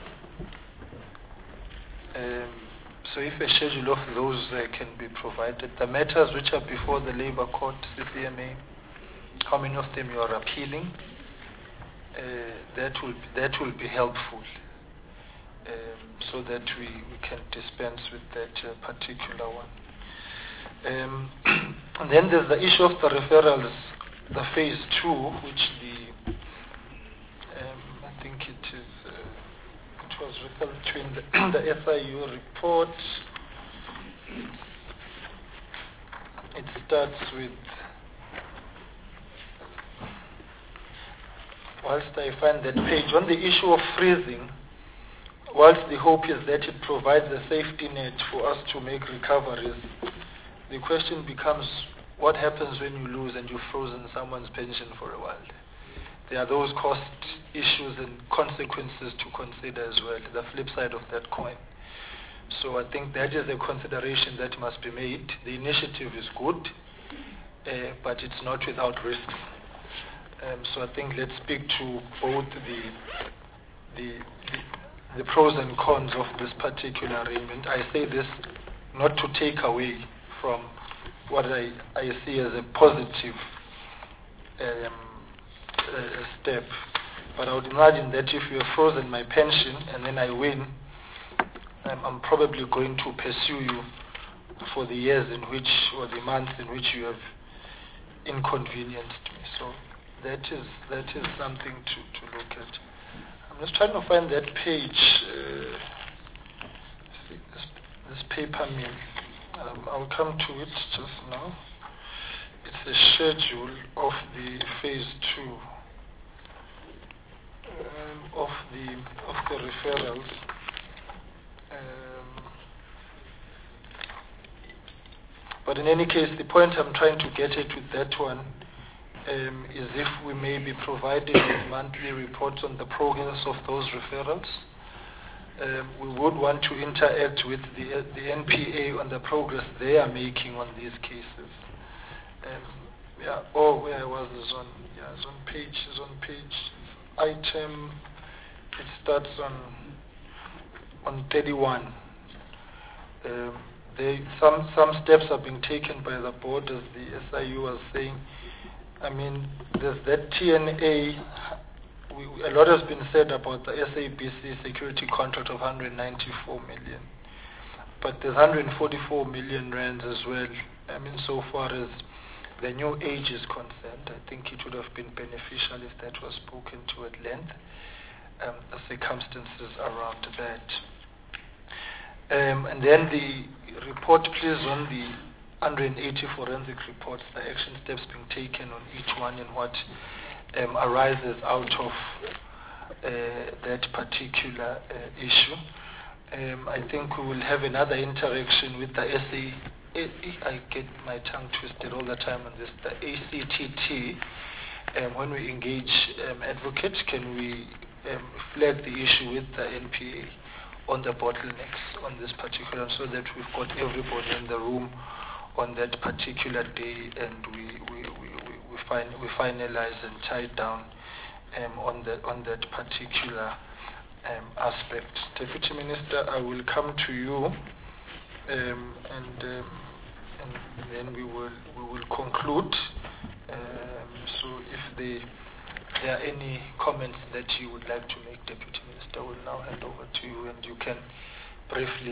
Um, so if a schedule of those uh, can be provided, the matters which are before the Labour Court, C C M A, how many of them you are appealing, uh, that will be, that will be helpful, um, so that we, we can dispense with that uh, particular one. Um, and then there's the issue of the referrals, the phase two, which the um, I think it is. Uh, It was referred to in the, the S I U report. It starts with, whilst I find that page, on the issue of freezing, whilst the hope is that it provides a safety net for us to make recoveries, the question becomes, what happens when you lose and you've frozen someone's pension for a while? There are those cost issues and consequences to consider as well, the flip side of that coin. So I think that is a consideration that must be made. The initiative is good, uh, but it's not without risks. Um, so I think let's speak to both the, the, the, the pros and cons of this particular arrangement. I say this not to take away from what I, I see as a positive um, Uh, step, but I would imagine that if you have frozen my pension and then I win, I'm, I'm probably going to pursue you for the years in which, or the months in which you have inconvenienced me. So that is that is something to, to look at. I'm just trying to find that page, uh, this, this paper mill. Um, I'll come to it just now. It's a schedule of the phase two. Um, of the of the referrals. Um, but in any case, the point I'm trying to get at with that one um, is if we may be provided with monthly reports on the progress of those referrals, um, we would want to interact with the, the N P A on the progress they are making on these cases. Um, yeah, oh, where was this on? Yeah, it's on page, it's on page, item, it starts on, on thirty-one. Um, they, some, some steps are being taken by the board, as the S I U was saying. I mean, there's that T N A. We, a lot has been said about the S A B C security contract of one hundred ninety-four million, but there's one hundred forty-four million rands as well. I mean, so far as the new age is concerned, I think it would have been beneficial if that was spoken to at length, um, the circumstances around that. Um, and then the report, please, on the one hundred eighty forensic reports, the action steps being taken on each one and what um, arises out of uh, that particular uh, issue. Um, I think we will have another interaction with the S A. I get my tongue twisted all the time on this. The A C T T. Um, when we engage um, advocates, can we um, flag the issue with the N P A on the bottlenecks on this particular, so that we've got everybody in the room on that particular day, and we we, we, we, we, fin we finalize and tie down um, on that on that particular um, aspect. Deputy Minister, I will come to you, um, and, um, and then we will we will conclude. Um, so, if the, there are any comments that you would like to make, Deputy Minister, I will now hand over to you, and you can briefly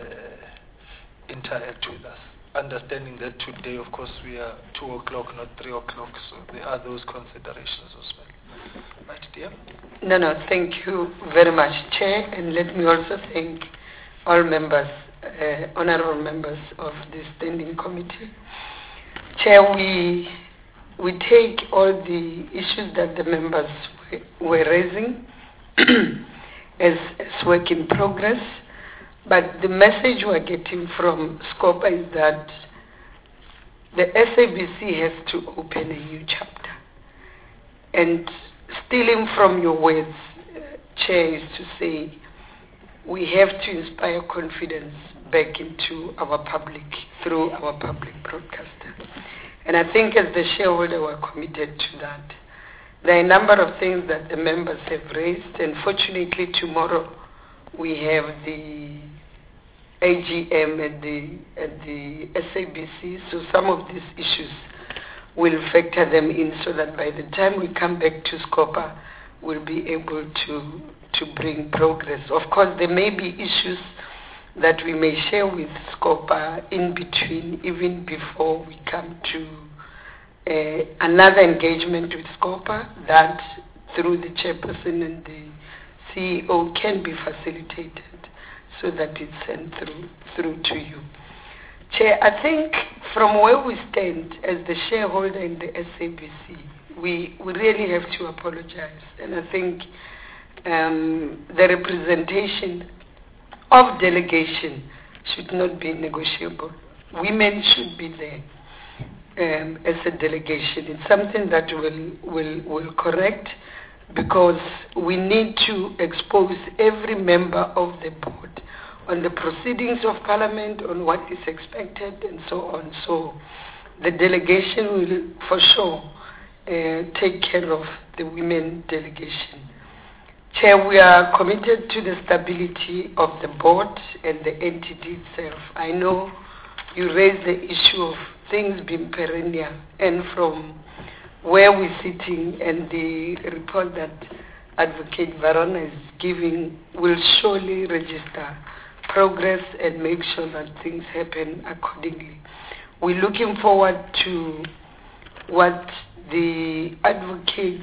uh, interact with us. Understanding that today, of course, we are two o'clock, not three o'clock, so there are those considerations as well. Right, dear? No, no, thank you very much, Chair, and let me also thank all members, uh, honorable members of the Standing Committee. Chair, we, we take all the issues that the members were raising as, as work in progress. But the message we're getting from SCOPA is that the S A B C has to open a new chapter. And stealing from your words, uh, Chair, is to say we have to inspire confidence back into our public through our public broadcaster. And I think as the shareholder, we're committed to that. There are a number of things that the members have raised, and fortunately tomorrow we have the A G M at the, at the S A B C, so some of these issues will factor them in so that by the time we come back to SCOPA, we'll be able to, to bring progress. Of course, there may be issues that we may share with SCOPA in between, even before we come to uh, another engagement with SCOPA, that through the chairperson and the C E O can be facilitated so that it's sent through, through to you. Chair, I think from where we stand as the shareholder in the S A B C, we, we really have to apologize. And I think um, the representation of delegation should not be negotiable. Women should be there um, as a delegation. It's something that will, will, will correct, because we need to expose every member of the board on the proceedings of Parliament, on what is expected, and so on. So the delegation will, for sure, uh, take care of the women delegation. Chair, we are committed to the stability of the board and the entity itself. I know you raised the issue of things being perennial, and from where we're sitting and the report that Advocate Varona is giving will surely register progress and make sure that things happen accordingly. We're looking forward to what the Advocate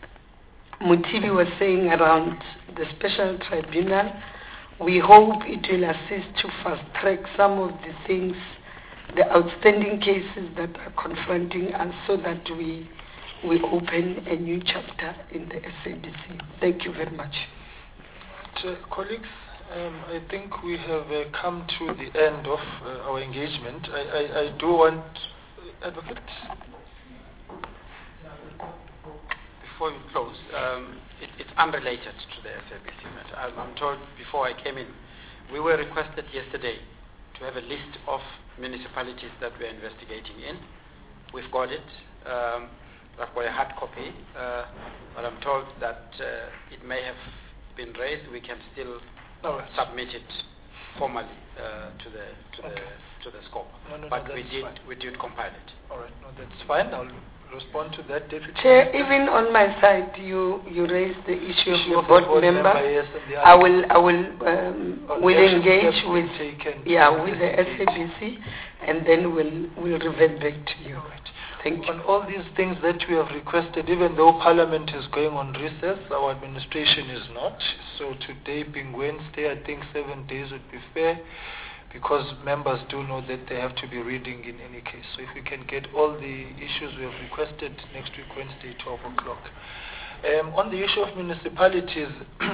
Mutibi was saying around the special tribunal. We hope it will assist to fast track some of the things, the outstanding cases that are confronting us, so that we we open a new chapter in the S A B C. Thank you very much. So, colleagues, um, I think we have uh, come to the end of uh, our engagement. I, I, I do want, uh, Advocate, before you close, um, it, it's unrelated to the S A B C matter. I'm, I'm told before I came in, we were requested yesterday to have a list of municipalities that we are investigating in. We've got it. Um, I've got a hard copy, uh, but I'm told that uh, it may have been raised. We can still no, submit it formally uh, to the to okay. the to the scope. No, no, but no, we did fine. we did compile it. All right, no, that's fine. I'll respond to that, Deputy Chair, Minister. even on my side, you, you raised the issue, issue of of the board, board member. member yes, and the I will, I will, um, will action engage steps with, taken yeah, to with the S A B C, and then we'll, we'll revert back to you. Right. Thank you. On all these things that we have requested, even though Parliament is going on recess, our administration is not. So today being Wednesday, I think seven days would be fair, because members do know that they have to be reading in any case. So if we can get all the issues we have requested next week, Wednesday, twelve o'clock. Um, on the issue of municipalities,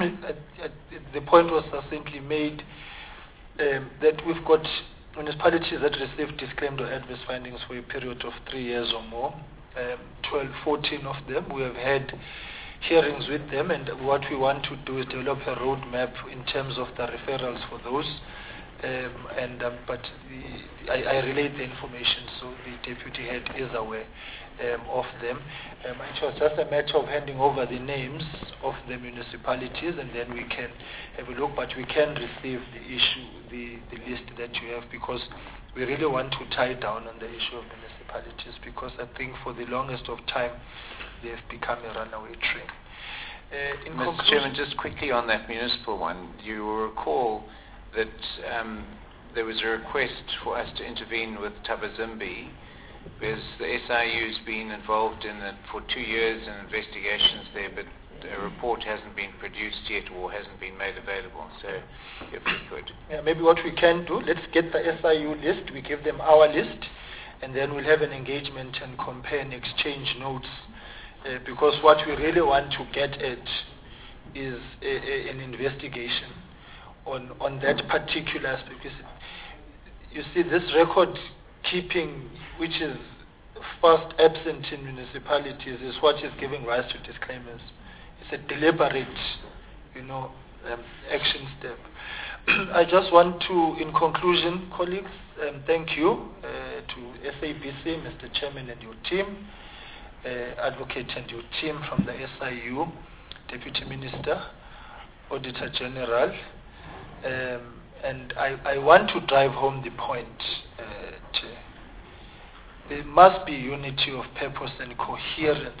the point was succinctly made um, that we've got municipalities that received disclaimed or adverse findings for a period of three years or more. Um, twelve, fourteen of them, we have had hearings with them, and what we want to do is develop a roadmap in terms of the referrals for those. Um, and um, but the, I, I relayed the information, so the deputy head is aware um, of them. Um, it was just a matter of handing over the names of the municipalities, and then we can have a look. But we can receive the issue, the, the list that you have, because we really want to tie down on the issue of municipalities, because I think for the longest of time they have become a runaway train. Uh, in Mister Chairman, just quickly on that municipal one, you will recall that um, there was a request for us to intervene with Tabazimbi, because the S I U has been involved in it for two years in investigations there, but a report hasn't been produced yet or hasn't been made available. So if we could. Yeah, maybe what we can do, let's get the S I U list, we give them our list, and then we'll have an engagement and compare and exchange notes, uh, because what we really want to get at is a, a, an investigation on, on that particular aspect. Because you see, this record keeping, which is first absent in municipalities, is what is giving rise to disclaimers. It's a deliberate, you know, um, action step. I just want to, in conclusion, colleagues, um, thank you uh, to S A B C, Mister Chairman and your team, uh, Advocate and your team from the S I U, Deputy Minister, Auditor General. Um, and I, I want to drive home the point. Uh, to, there must be unity of purpose and coherence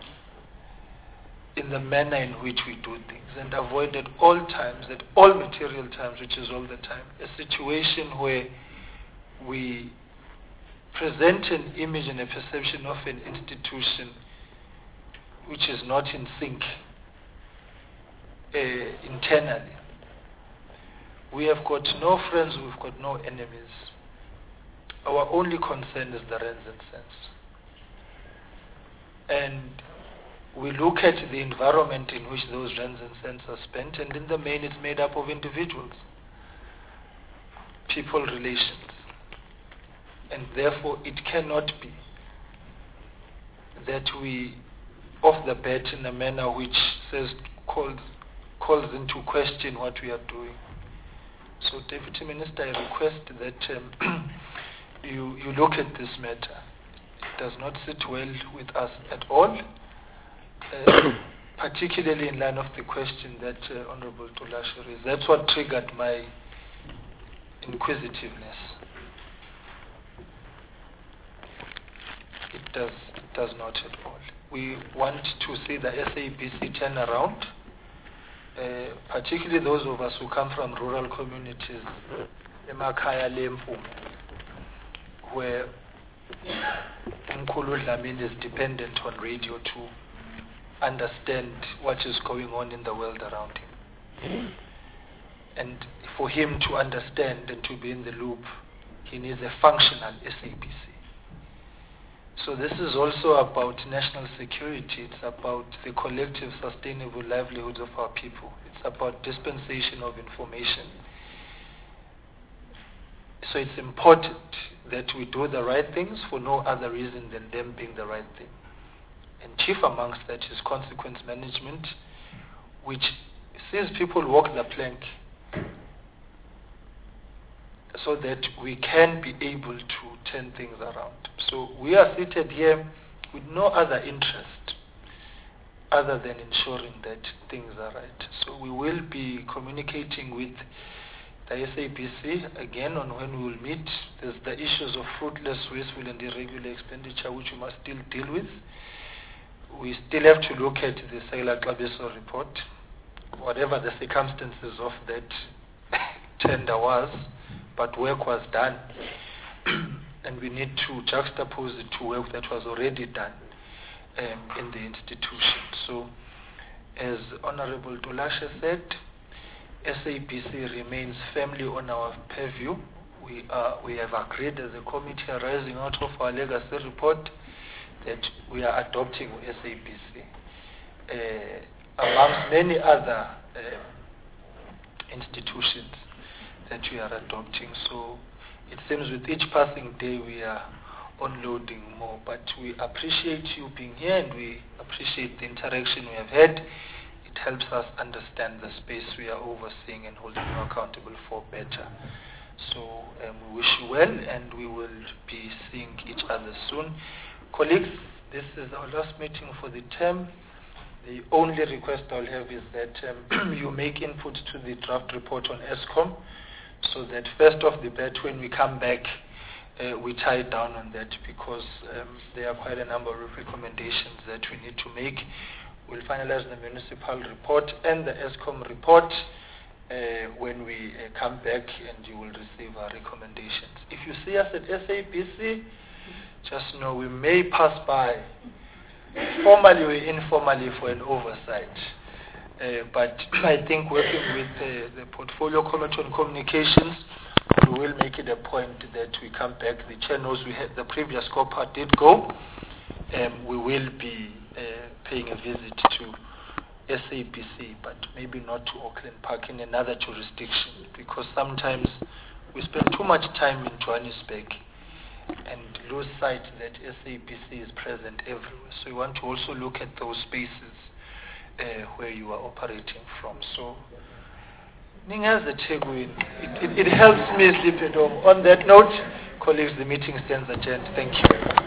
in the manner in which we do things, and avoid at all times, at all material times, which is all the time, a situation where we present an image and a perception of an institution which is not in sync uh, internally. We have got no friends, we've got no enemies. Our only concern is the rents and cents. And we look at the environment in which those rents and cents are spent, and in the main it's made up of individuals, people relations. And therefore it cannot be that we off the bat in a manner which says calls, calls into question what we are doing. So, Deputy Minister, I request that um, you, you look at this matter. It does not sit well with us at all, uh, particularly in line of the question that uh, Honorable Tulashe raised. That's what triggered my inquisitiveness. It does, it does not at all. We want to see the S A B C turn around. Uh, particularly those of us who come from rural communities, Emakhaya Lempu, where Nkulu Dlamini is dependent on radio to understand what is going on in the world around him. And for him to understand and to be in the loop, he needs a functional S A B C. So this is also about national security. It's about the collective sustainable livelihoods of our people. It's about dispensation of information. So it's important that we do the right things for no other reason than them being the right thing. And chief amongst that is consequence management, which sees people walk the plank so that we can be able to turn things around. So we are seated here with no other interest other than ensuring that things are right. So we will be communicating with the S A B C again on when we will meet. There's the issues of fruitless, wasteful and irregular expenditure which we must still deal with. We still have to look at the Sailor Klabiso report, whatever the circumstances of that tender was, but work was done. And we need to juxtapose it to work that was already done um, in the institution. So, as Honorable Dolashe said, S A B C remains firmly on our purview. We, are, we have agreed as a committee arising out of our legacy report that we are adopting S A B C uh, amongst many other uh, institutions that we are adopting. So it seems with each passing day we are unloading more, but we appreciate you being here and we appreciate the interaction we have had. It helps us understand the space we are overseeing and holding you accountable for better. So um, we wish you well and we will be seeing each other soon. Colleagues, this is our last meeting for the term. The only request I'll have is that um, you make input to the draft report on ESCOM so that first off the bat when we come back uh, we tie down on that, because um, there are quite a number of recommendations that we need to make. We'll finalize the municipal report and the ESCOM report uh, when we uh, come back, and you will receive our recommendations. If you see us at S A B C, just know we may pass by formally or informally for an oversight. Uh, but I think working with uh, the Portfolio Committee on Communications, we will make it a point that we come back. The chair knows we had the previous COPA did go. Um, we will be uh, paying a visit to S A B C, but maybe not to Auckland Park, in another jurisdiction, because sometimes we spend too much time in Johannesburg and lose sight that S A B C is present everywhere. So we want to also look at those spaces uh, where you are operating from. So, Ninga's the Cheguin. It, it, it helps me sleep at home. On that note, colleagues, the meeting stands adjourned. Thank you.